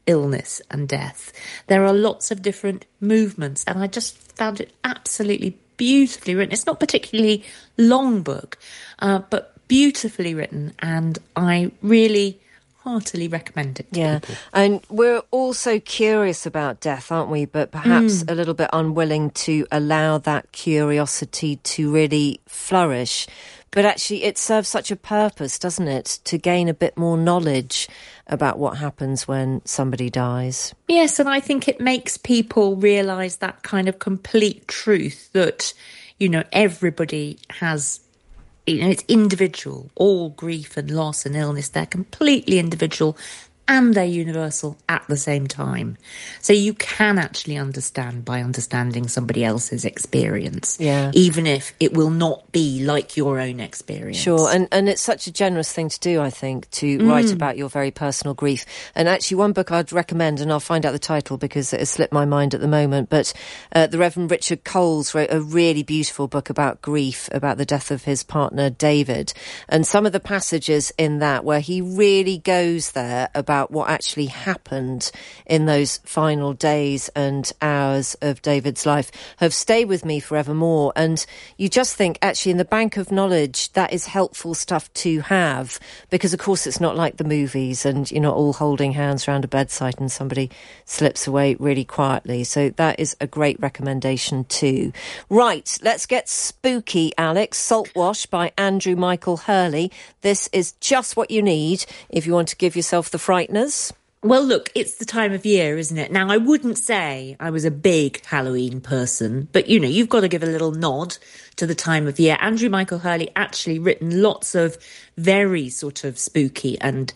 illness and death. There are lots of different movements, and I just found it absolutely beautifully written. It's not a particularly long book, but beautifully written, and I really heartily recommend it to people. And we're also curious about death, aren't we? But perhaps a little bit unwilling to allow that curiosity to really flourish. But actually, it serves such a purpose, doesn't it, to gain a bit more knowledge about what happens when somebody dies. Yes, and I think it makes people realise that kind of complete truth that, you know, everybody has, you know, it's individual. All grief and loss and illness, they're completely individual and they're universal at the same time. So you can actually understand by understanding somebody else's experience, even if it will not be like your own experience. Sure, and it's such a generous thing to do, I think, to write about your very personal grief. And actually, one book I'd recommend, and I'll find out the title because it has slipped my mind at the moment, but the Reverend Richard Coles wrote a really beautiful book about grief, about the death of his partner, David. And some of the passages in that where he really goes there about what actually happened in those final days and hours of David's life have stayed with me forevermore. And you just think, actually, in the bank of knowledge, that is helpful stuff to have, because, of course, it's not like the movies and you're not all holding hands around a bedside and somebody slips away really quietly. So that is a great recommendation too. Right, let's get spooky, Alex. Saltwash by Andrew Michael Hurley. This is just what you need if you want to give yourself the frighteners. Well, look, it's the time of year, isn't it? Now, I wouldn't say I was a big Halloween person, but, you know, you've got to give a little nod to the time of year. Andrew Michael Hurley actually written lots of very sort of spooky and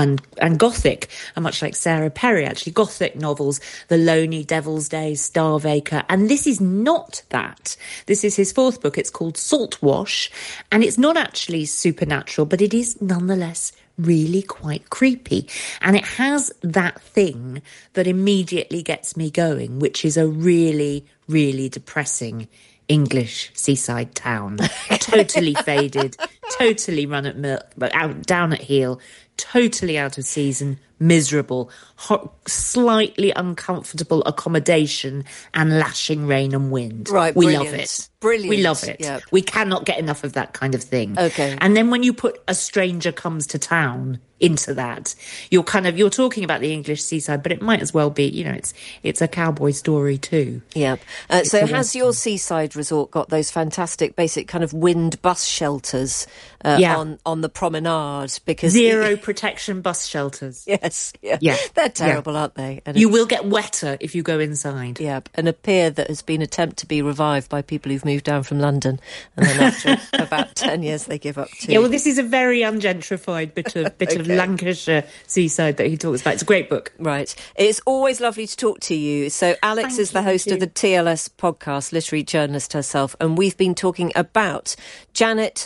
gothic, and much like Sarah Perry, actually, gothic novels, The Lonely Devil's Day, Starvacre, and this is not that. This is his fourth book. It's called Saltwash, and it's not actually supernatural, but it is nonetheless really quite creepy. And it has that thing that immediately gets me going, which is a really, really depressing English seaside town. Totally faded, totally run at milk, down at heel, totally out of season, miserable, slightly uncomfortable accommodation and lashing rain and wind. Right, we brilliant. love it. Brilliant. We love it. Yep. We cannot get enough of that kind of thing. Okay. And then when you put A Stranger Comes to Town into that, you're talking about the English seaside, but it might as well be, you know, it's a cowboy story too. Yep. So has your seaside resort got those fantastic basic kind of wind bus shelters on the promenade? Because zero protection bus shelters. Yes. Yeah. They're terrible, aren't they? And you will get wetter if you go inside. Yep. And a pier that has been attempted to be revived by people who've moved down from London, and then after about 10 years they give up too. Yeah, well, this is a very ungentrified bit of Lancashire seaside that he talks about. It's a great book. Right. It's always lovely to talk to you. So Alex is the host of the TLS podcast, literary journalist herself, and we've been talking about Janice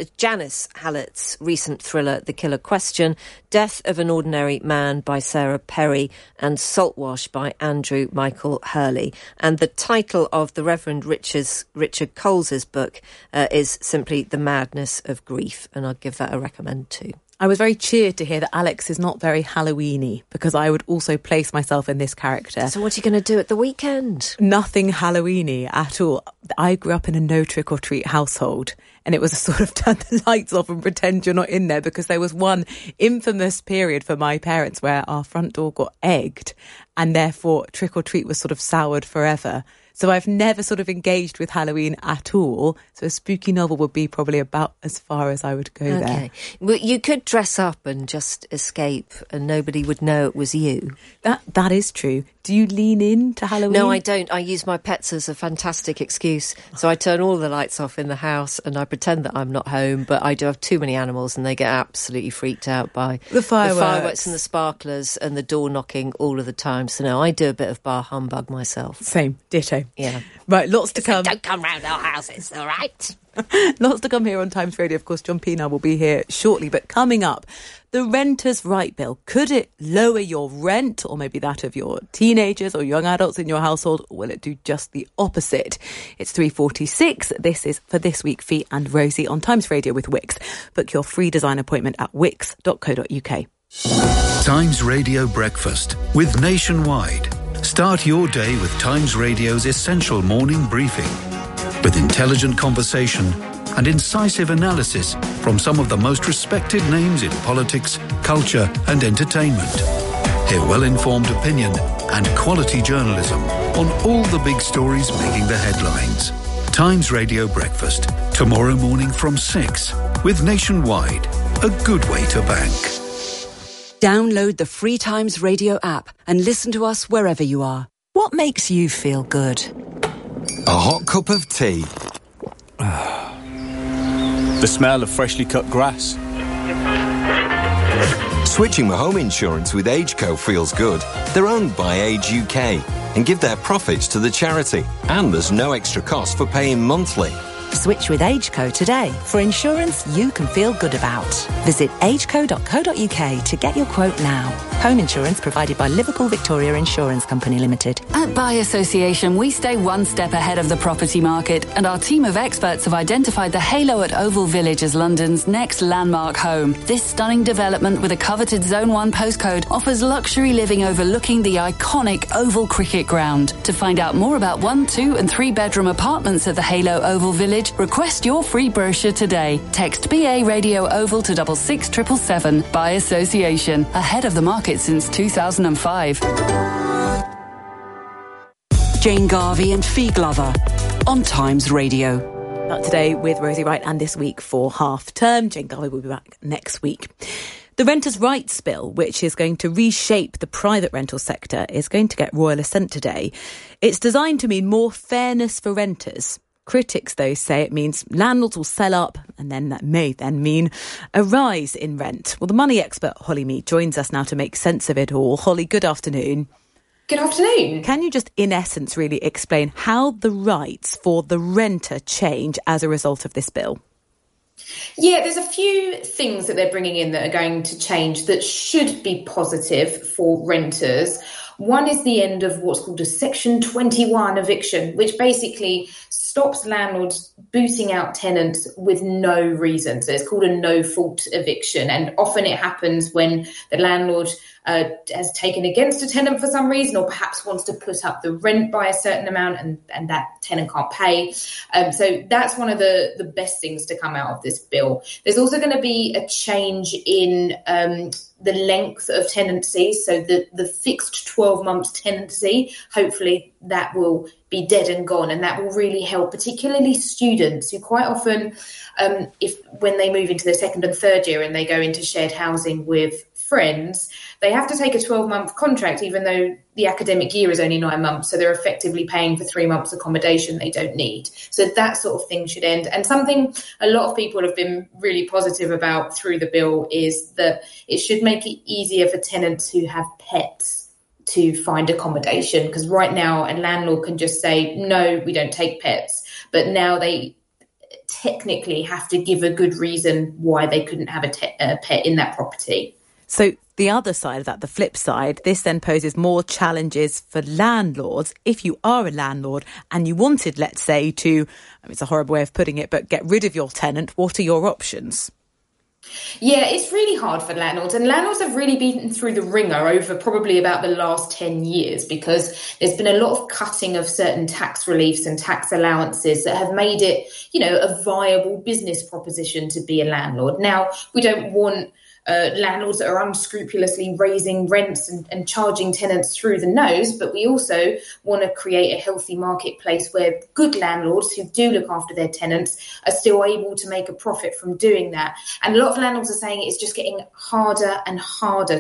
Hallett's recent thriller, The Killer Question, Death of an Ordinary Man by Sarah Perry, and Saltwash by Andrew Michael Hurley. And the title of the Reverend Richard Coles's book is simply The Madness of Grief, and I'll give that a recommend too. I was very cheered to hear that Alex is not very Halloween-y, because I would also place myself in this character. So what are you going to do at the weekend? Nothing Halloween-y at all. I grew up in a no trick-or-treat household, and it was a sort of turn the lights off and pretend you're not in there, because there was one infamous period for my parents where our front door got egged, and therefore trick-or-treat was sort of soured forever. So I've never sort of engaged with Halloween at all. So a spooky novel would be probably about as far as I would go there. Well, you could dress up and just escape and nobody would know it was you. That is true. Do you lean into Halloween? No, I don't. I use my pets as a fantastic excuse. So I turn all the lights off in the house and I pretend that I'm not home, but I do have too many animals and they get absolutely freaked out by the fireworks and the sparklers and the door knocking all of the time. So no, I do a bit of bar humbug myself. Same, ditto. Yeah. Right, lots to come. Don't come round our houses, all right? Lots to come here on Times Radio. Of course, John Pienaar will be here shortly. But coming up, the Renters' Right Bill. Could it lower your rent, or maybe that of your teenagers or young adults in your household, or will it do just the opposite? It's 3:46. This is For This Week, Fee and Rosie on Times Radio with Wix. Book your free design appointment at wix.co.uk. Times Radio Breakfast with Nationwide. Start your day with Times Radio's essential morning briefing. With intelligent conversation and incisive analysis from some of the most respected names in politics, culture and entertainment. Hear well-informed opinion and quality journalism on all the big stories making the headlines. Times Radio Breakfast, tomorrow morning from 6 with Nationwide. A good way to bank. Download the free Times Radio app and listen to us wherever you are. What makes you feel good? A hot cup of tea. The smell of freshly cut grass. Switching my home insurance with AgeCo feels good. They're owned by Age UK and give their profits to the charity. And there's no extra cost for paying monthly. Switch with AgeCo today for insurance you can feel good about. Visit ageco.co.uk to get your quote now. Home insurance provided by Liverpool Victoria Insurance Company Limited. At By Association, we stay one step ahead of the property market, and our team of experts have identified the Halo at Oval Village as London's next landmark home. This stunning development with a coveted Zone 1 postcode offers luxury living overlooking the iconic Oval Cricket Ground. To find out more about 1, 2 and 3 bedroom apartments at the Halo Oval Village, request your free brochure today. Text BA Radio Oval to 66777. By Association, ahead of the market since 2005. Jane Garvey and Fee Glover on Times Radio. Not today with Rosie Wright, and this week for half term. Jane Garvey will be back next week. The Renters' Rights Bill, which is going to reshape the private rental sector, is going to get royal assent today. It's designed to mean more fairness for renters. Critics, though, say it means landlords will sell up, and then that may then mean a rise in rent. Well, the money expert Holly Mead joins us now to make sense of it all. Holly, good afternoon. Good afternoon. Can you just, in essence, really explain how the rights for the renter change as a result of this bill? Yeah, there's a few things that they're bringing in that are going to change that should be positive for renters. One is the end of what's called a Section 21 eviction, which basically stops landlords booting out tenants with no reason. So it's called a no-fault eviction. And often it happens when the landlord has taken against a tenant for some reason, or perhaps wants to put up the rent by a certain amount and that tenant can't pay. So that's one of the best things to come out of this bill. There's also going to be a change in the length of tenancy. So the fixed 12 months tenancy, hopefully that will be dead and gone. And that will really help, particularly students who quite often, when they move into their second and third year and they go into shared housing with friends, they have to take a 12-month contract, even though the academic year is only 9 months. So they're effectively paying for 3 months accommodation they don't need. So that sort of thing should end. And something a lot of people have been really positive about through the bill is that it should make it easier for tenants who have pets to find accommodation. Because right now, a landlord can just say, no, we don't take pets. But now they technically have to give a good reason why they couldn't have a pet in that property. So the other side of that, the flip side, this then poses more challenges for landlords. If you are a landlord and you wanted, let's say, to, it's a horrible way of putting it, but get rid of your tenant, what are your options? Yeah, it's really hard for landlords, and landlords have really been through the ringer over probably about the last 10 years because there's been a lot of cutting of certain tax reliefs and tax allowances that have made it, a viable business proposition to be a landlord. Now, we don't want landlords that are unscrupulously raising rents and charging tenants through the nose, but we also want to create a healthy marketplace where good landlords who do look after their tenants are still able to make a profit from doing that. And a lot of landlords are saying it's just getting harder and harder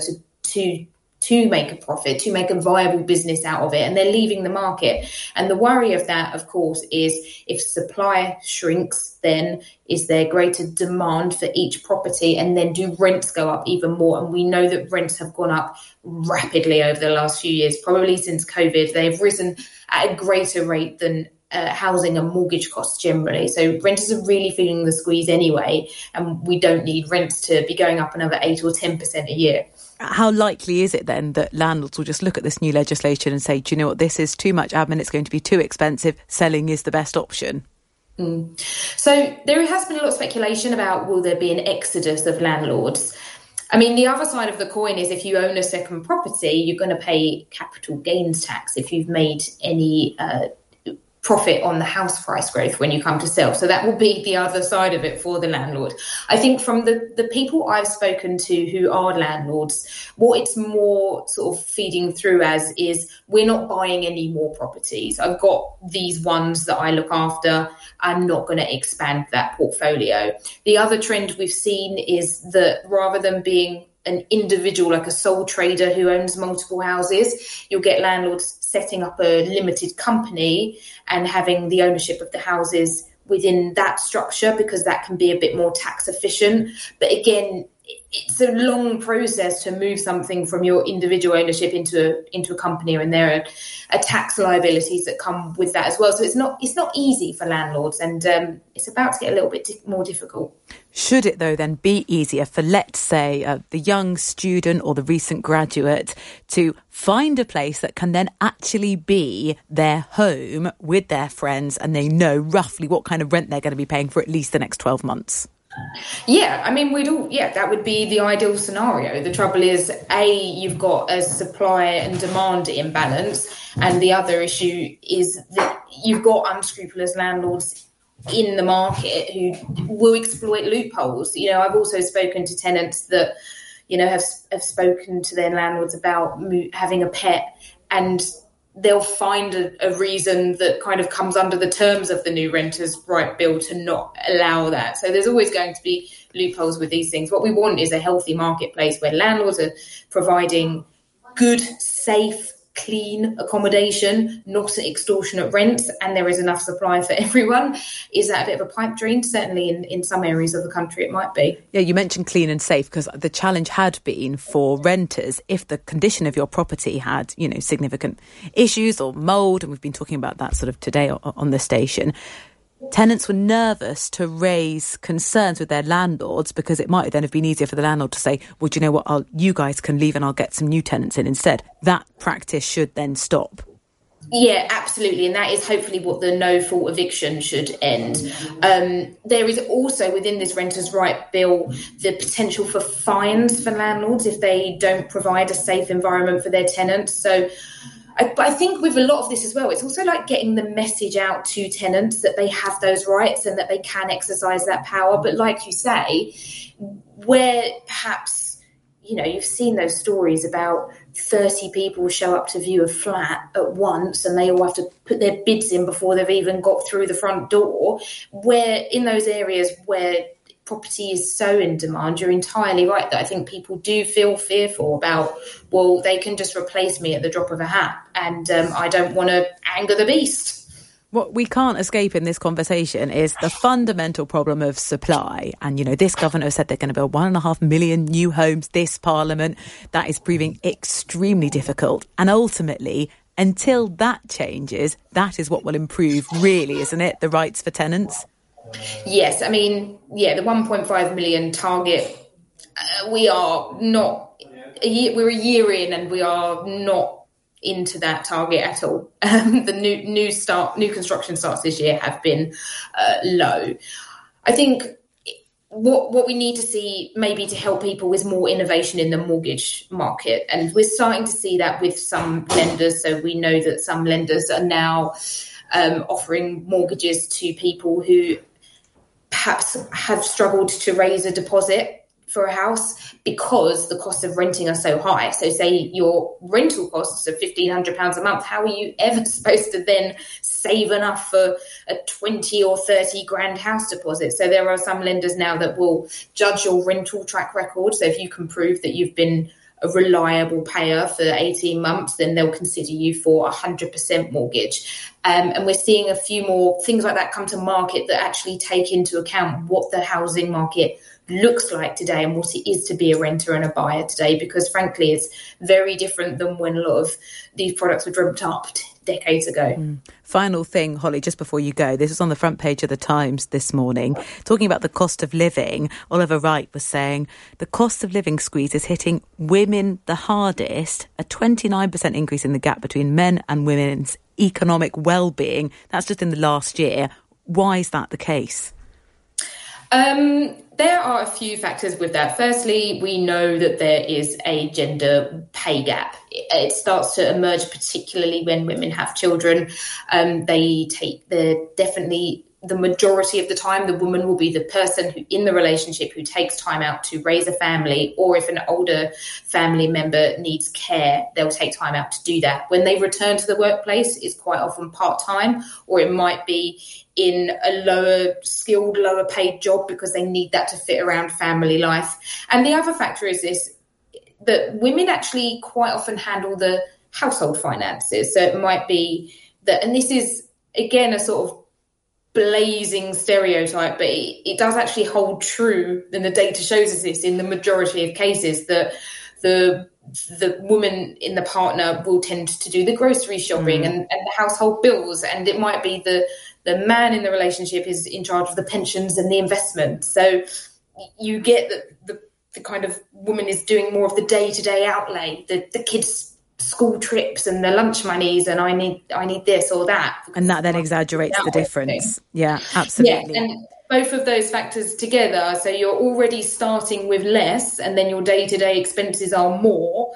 to make a profit, to make a viable business out of it, and they're leaving the market. And the worry of that, of course, is if supply shrinks, then is there greater demand for each property, and then do rents go up even more? And we know that rents have gone up rapidly over the last few years, probably since COVID. They've risen at a greater rate than housing and mortgage costs generally. So renters are really feeling the squeeze anyway, and we don't need rents to be going up another 8 or 10% a year. How likely is it then that landlords will just look at this new legislation and say, do you know what, this is too much admin, it's going to be too expensive, selling is the best option? So there has been a lot of speculation about will there be an exodus of landlords. I mean, the other side of the coin is if you own a second property, you're going to pay capital gains tax if you've made any profit on the house price growth when you come to sell. So that will be the other side of it for the landlord. I think from the people I've spoken to who are landlords, what it's more sort of feeding through as is we're not buying any more properties. I've got these ones that I look after. I'm not going to expand that portfolio. The other trend we've seen is that rather than being an individual, like a sole trader who owns multiple houses, you'll get landlords setting up a limited company and having the ownership of the houses within that structure, because that can be a bit more tax efficient. But again, it's a long process to move something from your individual ownership into a company, and there are tax liabilities that come with that as well. So it's not easy for landlords, and it's about to get a little bit more difficult. Should it, though, then be easier for, let's say, the young student or the recent graduate to find a place that can then actually be their home with their friends, and they know roughly what kind of rent they're going to be paying for at least the next 12 months? Yeah, I mean, that would be the ideal scenario. The trouble is, you've got a supply and demand imbalance, and the other issue is that you've got unscrupulous landlords in the market who will exploit loopholes. You know, I've also spoken to tenants that, you know, have spoken to their landlords about having a pet, and they'll find a reason that kind of comes under the terms of the new Renters' Right Bill to not allow that. So there's always going to be loopholes with these things. What we want is a healthy marketplace where landlords are providing good, safe, clean accommodation, not at extortionate rents, and there is enough supply for everyone. Is that a bit of a pipe dream? Certainly in some areas of the country it might be. Yeah, you mentioned clean and safe, because the challenge had been for renters, if the condition of your property had, you know, significant issues or mould, and we've been talking about that sort of today on the station, tenants were nervous to raise concerns with their landlords, because it might then have been easier for the landlord to say, well, do you know what, you guys can leave and I'll get some new tenants in instead. That practice should then stop. Yeah, absolutely. And that is hopefully what the no-fault eviction should end. There is also within this Renters' Right Bill the potential for fines for landlords if they don't provide a safe environment for their tenants. So but I think with a lot of this as well, it's also like getting the message out to tenants that they have those rights and that they can exercise that power. But like you say, where perhaps, you know, you've seen those stories about 30 people show up to view a flat at once and they all have to put their bids in before they've even got through the front door, where in those areas where property is so in demand, you're entirely right that I think people do feel fearful about, well, they can just replace me at the drop of a hat, and I don't want to anger the beast. What we can't escape in this conversation is the fundamental problem of supply. And, you know, this governor said they're going to build 1.5 million new homes this Parliament. That is proving extremely difficult. And ultimately, until that changes, that is what will improve, really, isn't it? The rights for tenants. Yes, I mean, yeah, the 1.5 million target, we are not, we're a year in and we are not into that target at all. The new construction starts this year have been low. I think what we need to see maybe to help people is more innovation in the mortgage market. And we're starting to see that with some lenders. So we know that some lenders are now offering mortgages to people who perhaps have struggled to raise a deposit for a house because the cost of renting are so high. So say your rental costs are £1,500 a month. How are you ever supposed to then save enough for a 20 or 30 grand house deposit? So there are some lenders now that will judge your rental track record. So if you can prove that you've been a reliable payer for 18 months, then they'll consider you for 100% mortgage. And we're seeing a few more things like that come to market that actually take into account what the housing market looks like today and what it is to be a renter and a buyer today, because frankly, it's very different than when a lot of these products were dreamt up decades ago. Final thing, Holly, just before you go, this is on the front page of the Times this morning, talking about the cost of living. Oliver Wright was saying the cost of living squeeze is hitting women the hardest, a 29% increase in the gap between men and women's economic well-being. That's just in the last year. Why is that the case? There are a few factors with that. Firstly, we know that there is a gender pay gap. It starts to emerge particularly when women have children. The majority of the time, the woman will be the person who, in the relationship, who takes time out to raise a family, or if an older family member needs care, they'll take time out to do that. When they return to the workplace, it's quite often part-time, or it might be in a lower skilled, lower paid job because they need that to fit around family life. And the other factor is this, that women actually quite often handle the household finances. So it might be that, and this is, again, a sort of blazing stereotype, but it does actually hold true, and the data shows us this in the majority of cases, that the woman in the partner will tend to do the grocery shopping and the household bills, and it might be the man in the relationship is in charge of the pensions and the investment. So you get that the kind of woman is doing more of the day-to-day outlay, the kids' school trips and the lunch monies, and I need this or that, and that then exaggerates the difference. Yeah, absolutely. Yeah, and both of those factors together, so you're already starting with less, and then your day-to-day expenses are more.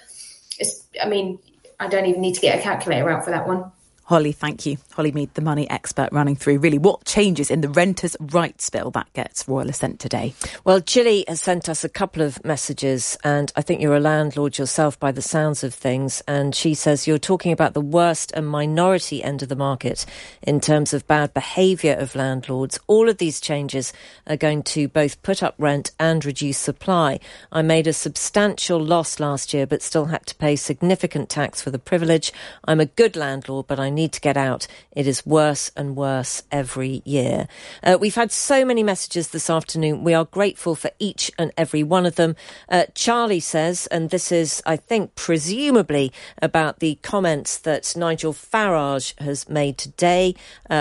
I don't even need to get a calculator out for that one. Holly, thank you. Holly Mead, the money expert, running through really what changes in the Renters' Rights Bill that gets royal assent today. Well, Gilly has sent us a couple of messages, and I think you're a landlord yourself by the sounds of things. And she says you're talking about the worst and minority end of the market in terms of bad behaviour of landlords. All of these changes are going to both put up rent and reduce supply. I made a substantial loss last year, but still had to pay significant tax for the privilege. I'm a good landlord, but I need to get out. It is worse and worse every year. We've had so many messages this afternoon. We are grateful for each and every one of them. Charlie says, and this is, I think, presumably about the comments that Nigel Farage has made today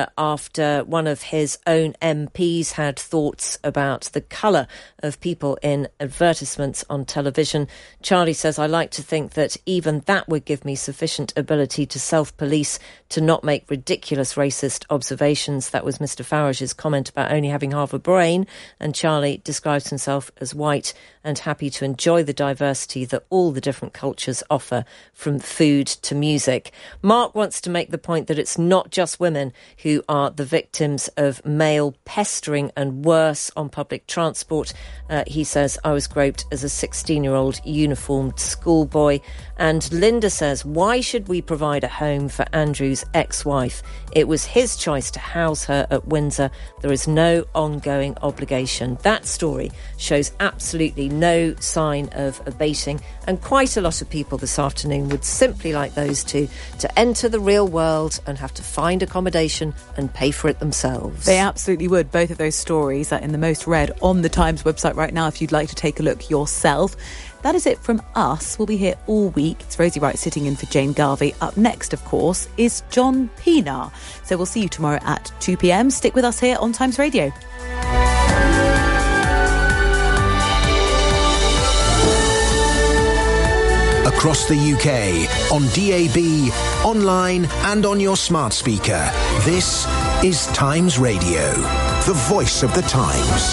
after one of his own MPs had thoughts about the colour of people in advertisements on television. Charlie says, I like to think that even that would give me sufficient ability to self-police to not make ridiculous racist observations. That was Mr. Farage's comment about only having half a brain. And Charlie describes himself as white and happy to enjoy the diversity that all the different cultures offer, from food to music. Mark wants to make the point that it's not just women who are the victims of male pestering and worse on public transport. He says, I was groped as a 16-year-old uniformed schoolboy. And Linda says, why should we provide a home for Andrew's ex-wife? It was his choice to house her at Windsor. There is no ongoing obligation. That story shows absolutely no sign of abating, and quite a lot of people this afternoon would simply like those two to enter the real world and have to find accommodation and pay for it themselves. They absolutely would. Both of those stories are in the most read on the Times website right now if you'd like to take a look yourself. That is it from us. We'll be here all week. It's Rosie Wright sitting in for Jane Garvey. Up next, of course, is John Pienaar. So we'll see you tomorrow at 2 p.m. Stick with us here on Times Radio. Across the UK, on DAB, online and on your smart speaker. This is Times Radio, the voice of the Times.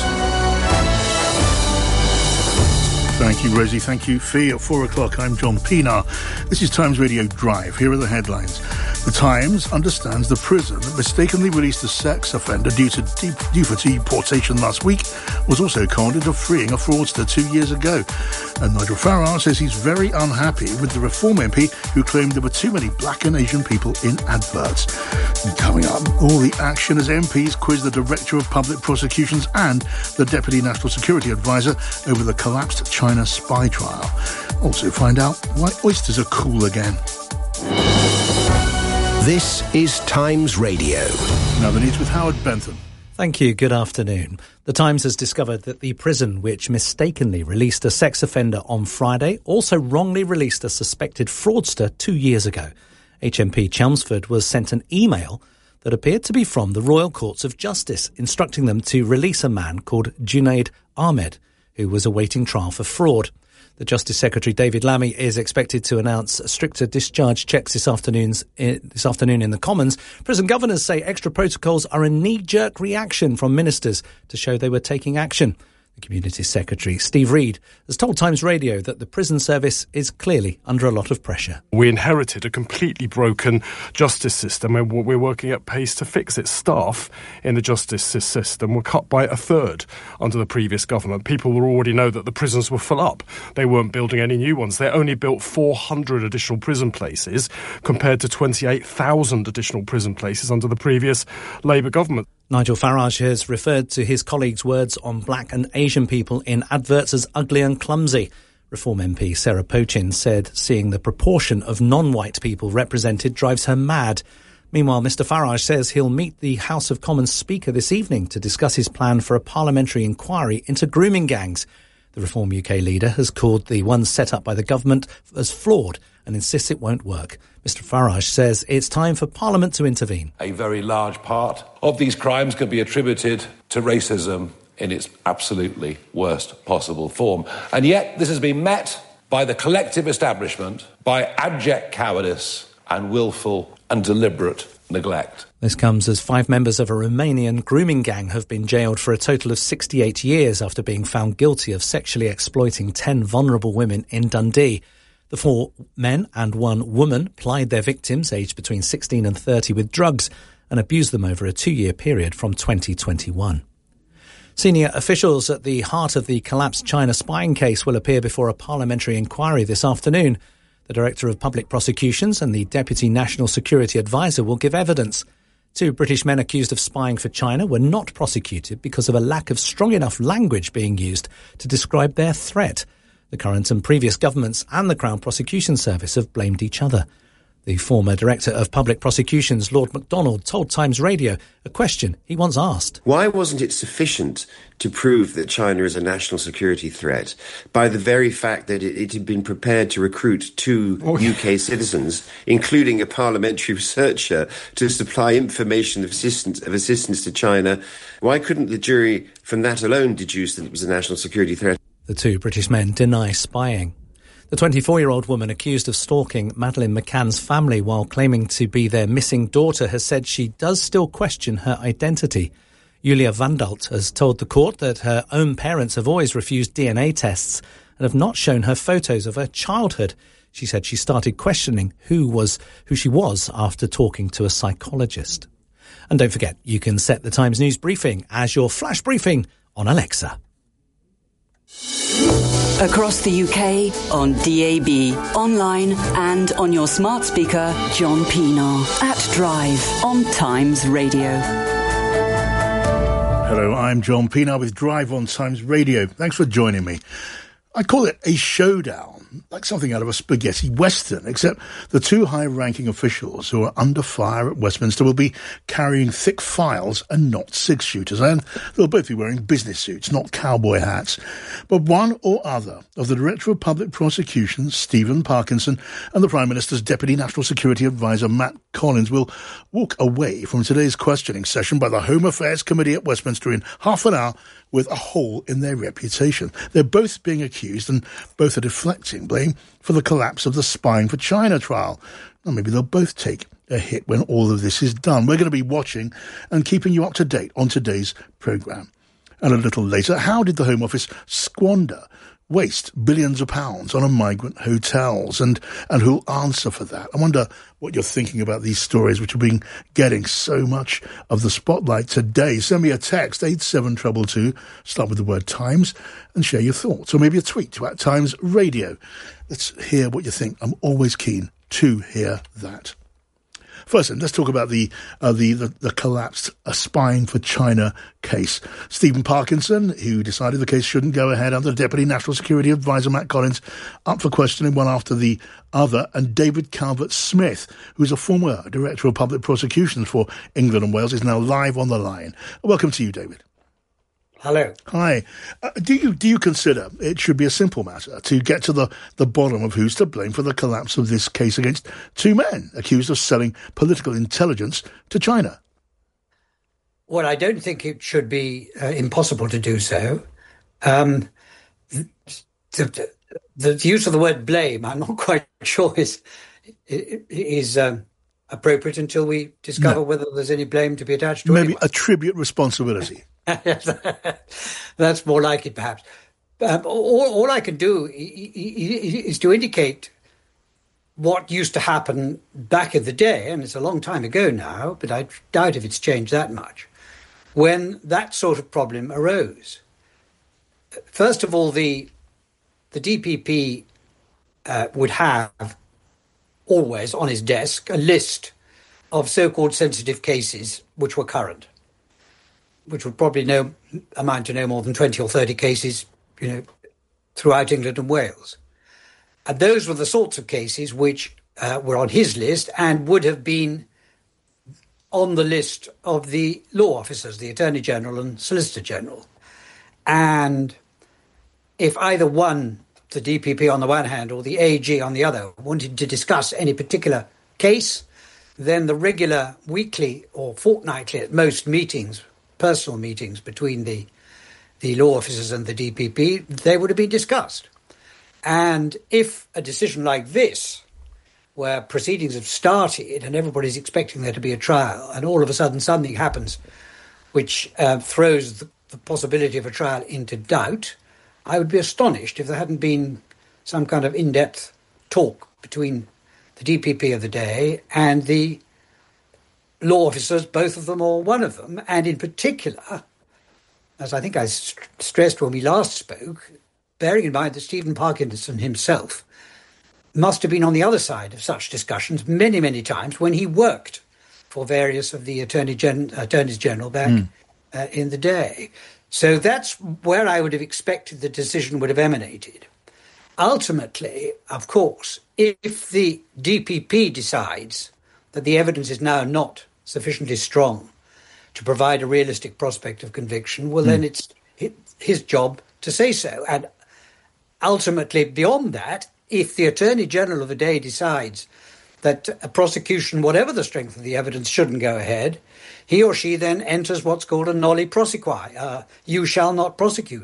Thank you, Rosie. Thank you, Fee. At 4 o'clock, I'm John Pienaar. This is Times Radio Drive. Here are the headlines. The Times understands the prison that mistakenly released a sex offender due for deportation last week was also conned into freeing a fraudster 2 years ago. And Nigel Farage says he's very unhappy with the Reform MP who claimed there were too many black and Asian people in adverts. And coming up, all the action as MPs quiz the Director of Public Prosecutions and the Deputy National Security Advisor over the collapsed China spy trial. Also find out why oysters are cool again. This is Times Radio. Now the news with Howard Bentham. Thank you. Good afternoon. The Times has discovered that the prison which mistakenly released a sex offender on Friday also wrongly released a suspected fraudster 2 years ago. HMP Chelmsford was sent an email that appeared to be from the Royal Courts of Justice, instructing them to release a man called Junaid Ahmed, who was awaiting trial for fraud. The Justice Secretary, David Lammy, is expected to announce stricter discharge checks this afternoon in the Commons. Prison governors say extra protocols are a knee-jerk reaction from ministers to show they were taking action. The Community Secretary, Steve Reed, has told Times Radio that the prison service is clearly under a lot of pressure. We inherited a completely broken justice system and we're working at pace to fix it. Staff in the justice system were cut by a third under the previous government. People already know that the prisons were full up. They weren't building any new ones. They only built 400 additional prison places compared to 28,000 additional prison places under the previous Labour government. Nigel Farage has referred to his colleagues' words on black and Asian people in adverts as ugly and clumsy. Reform MP Sarah Pochin said seeing the proportion of non-white people represented drives her mad. Meanwhile, Mr Farage says he'll meet the House of Commons Speaker this evening to discuss his plan for a parliamentary inquiry into grooming gangs. The Reform UK leader has called the one set up by the government as flawed and insists it won't work. Mr Farage says it's time for Parliament to intervene. A very large part of these crimes can be attributed to racism in its absolutely worst possible form. And yet this has been met by the collective establishment by abject cowardice and willful and deliberate neglect. This comes as 5 members of a Romanian grooming gang have been jailed for a total of 68 years after being found guilty of sexually exploiting 10 vulnerable women in Dundee. The 4 men and 1 woman plied their victims, aged between 16 and 30, with drugs and abused them over a 2-year period from 2021. Senior officials at the heart of the collapsed China spying case will appear before a parliamentary inquiry this afternoon. The Director of Public Prosecutions and the Deputy National Security Advisor will give evidence. 2 British men accused of spying for China were not prosecuted because of a lack of strong enough language being used to describe their threat. The current and previous governments and the Crown Prosecution Service have blamed each other. The former Director of Public Prosecutions, Lord MacDonald, told Times Radio a question he once asked. Why wasn't it sufficient to prove that China is a national security threat by the very fact that it had been prepared to recruit 2 UK citizens, including a parliamentary researcher, to supply information of assistance to China? Why couldn't the jury from that alone deduce that it was a national security threat? The 2 British men deny spying. The 24-year-old woman accused of stalking Madeleine McCann's family while claiming to be their missing daughter has said she does still question her identity. Julia Vandalt has told the court that her own parents have always refused DNA tests and have not shown her photos of her childhood. She said she started questioning who she was after talking to a psychologist. And don't forget, you can set the Times News briefing as your flash briefing on Alexa. Across the UK, on DAB, online and on your smart speaker, John Pienaar at Drive on Times Radio. Hello, I'm John Pienaar with Drive on Times Radio. Thanks for joining me. I call it a showdown, like something out of a spaghetti western, except the 2 high-ranking officials who are under fire at Westminster will be carrying thick files and not 6-shooters, and they'll both be wearing business suits, not cowboy hats. But one or other of the Director of Public Prosecutions, Stephen Parkinson, and the Prime Minister's Deputy National Security Advisor, Matt Collins, will walk away from today's questioning session by the Home Affairs Committee at Westminster in half an hour with a hole in their reputation. They're both being accused and both are deflecting blame for the collapse of the Spying for China trial. Or maybe they'll both take a hit when all of this is done. We're going to be watching and keeping you up to date on today's programme. And a little later, how did the Home Office waste billions of pounds on migrant hotels, and who'll answer for that? I wonder what you're thinking about these stories, which have been getting so much of the spotlight today. Send me a text, 87222, start with the word Times, and share your thoughts. Or maybe a tweet to @Times Radio. Let's hear what you think. I'm always keen to hear that. First, let's talk about the collapsed Spying for China case. Stephen Parkinson, who decided the case shouldn't go ahead, under Deputy National Security Advisor Matt Collins, up for questioning one after the other, and David Calvert-Smith, who's a former Director of Public Prosecutions for England and Wales, is now live on the line. Welcome to you, David. Hello. Hi. Do you consider it should be a simple matter to get to the bottom of who's to blame for the collapse of this case against 2 men accused of selling political intelligence to China? Well, I don't think it should be impossible to do so. the use of the word blame, I'm not quite sure is appropriate until we discover whether there's any blame to be attached to it. Maybe attribute responsibility. That's more like it, perhaps. All I can do is to indicate what used to happen back in the day, and it's a long time ago now, but I doubt if it's changed that much, when that sort of problem arose. First of all, the DPP would have always on his desk a list of so-called sensitive cases which were current, which would probably amount to no more than 20 or 30 cases, throughout England and Wales. And those were the sorts of cases which were on his list and would have been on the list of the law officers, the Attorney General and Solicitor General. And if either one, the DPP on the one hand or the AG on the other, wanted to discuss any particular case, then the regular weekly or fortnightly at most meetings, personal meetings between the law officers and the DPP, they would have been discussed. And if a decision like this, where proceedings have started and everybody's expecting there to be a trial, and all of a sudden something happens which throws the possibility of a trial into doubt, I would be astonished if there hadn't been some kind of in-depth talk between the DPP of the day and the law officers, both of them or one of them, and in particular, as I think I stressed when we last spoke, bearing in mind that Stephen Parkinson himself must have been on the other side of such discussions many, many times when he worked for various of the attorneys general back in the day. So that's where I would have expected the decision would have emanated. Ultimately, of course, if the DPP decides that the evidence is now not sufficiently strong to provide a realistic prospect of conviction, well, then it's his job to say so. And ultimately, beyond that, if the Attorney General of the day decides that a prosecution, whatever the strength of the evidence, shouldn't go ahead, he or she then enters what's called a nolli prosequi. You shall not prosecute.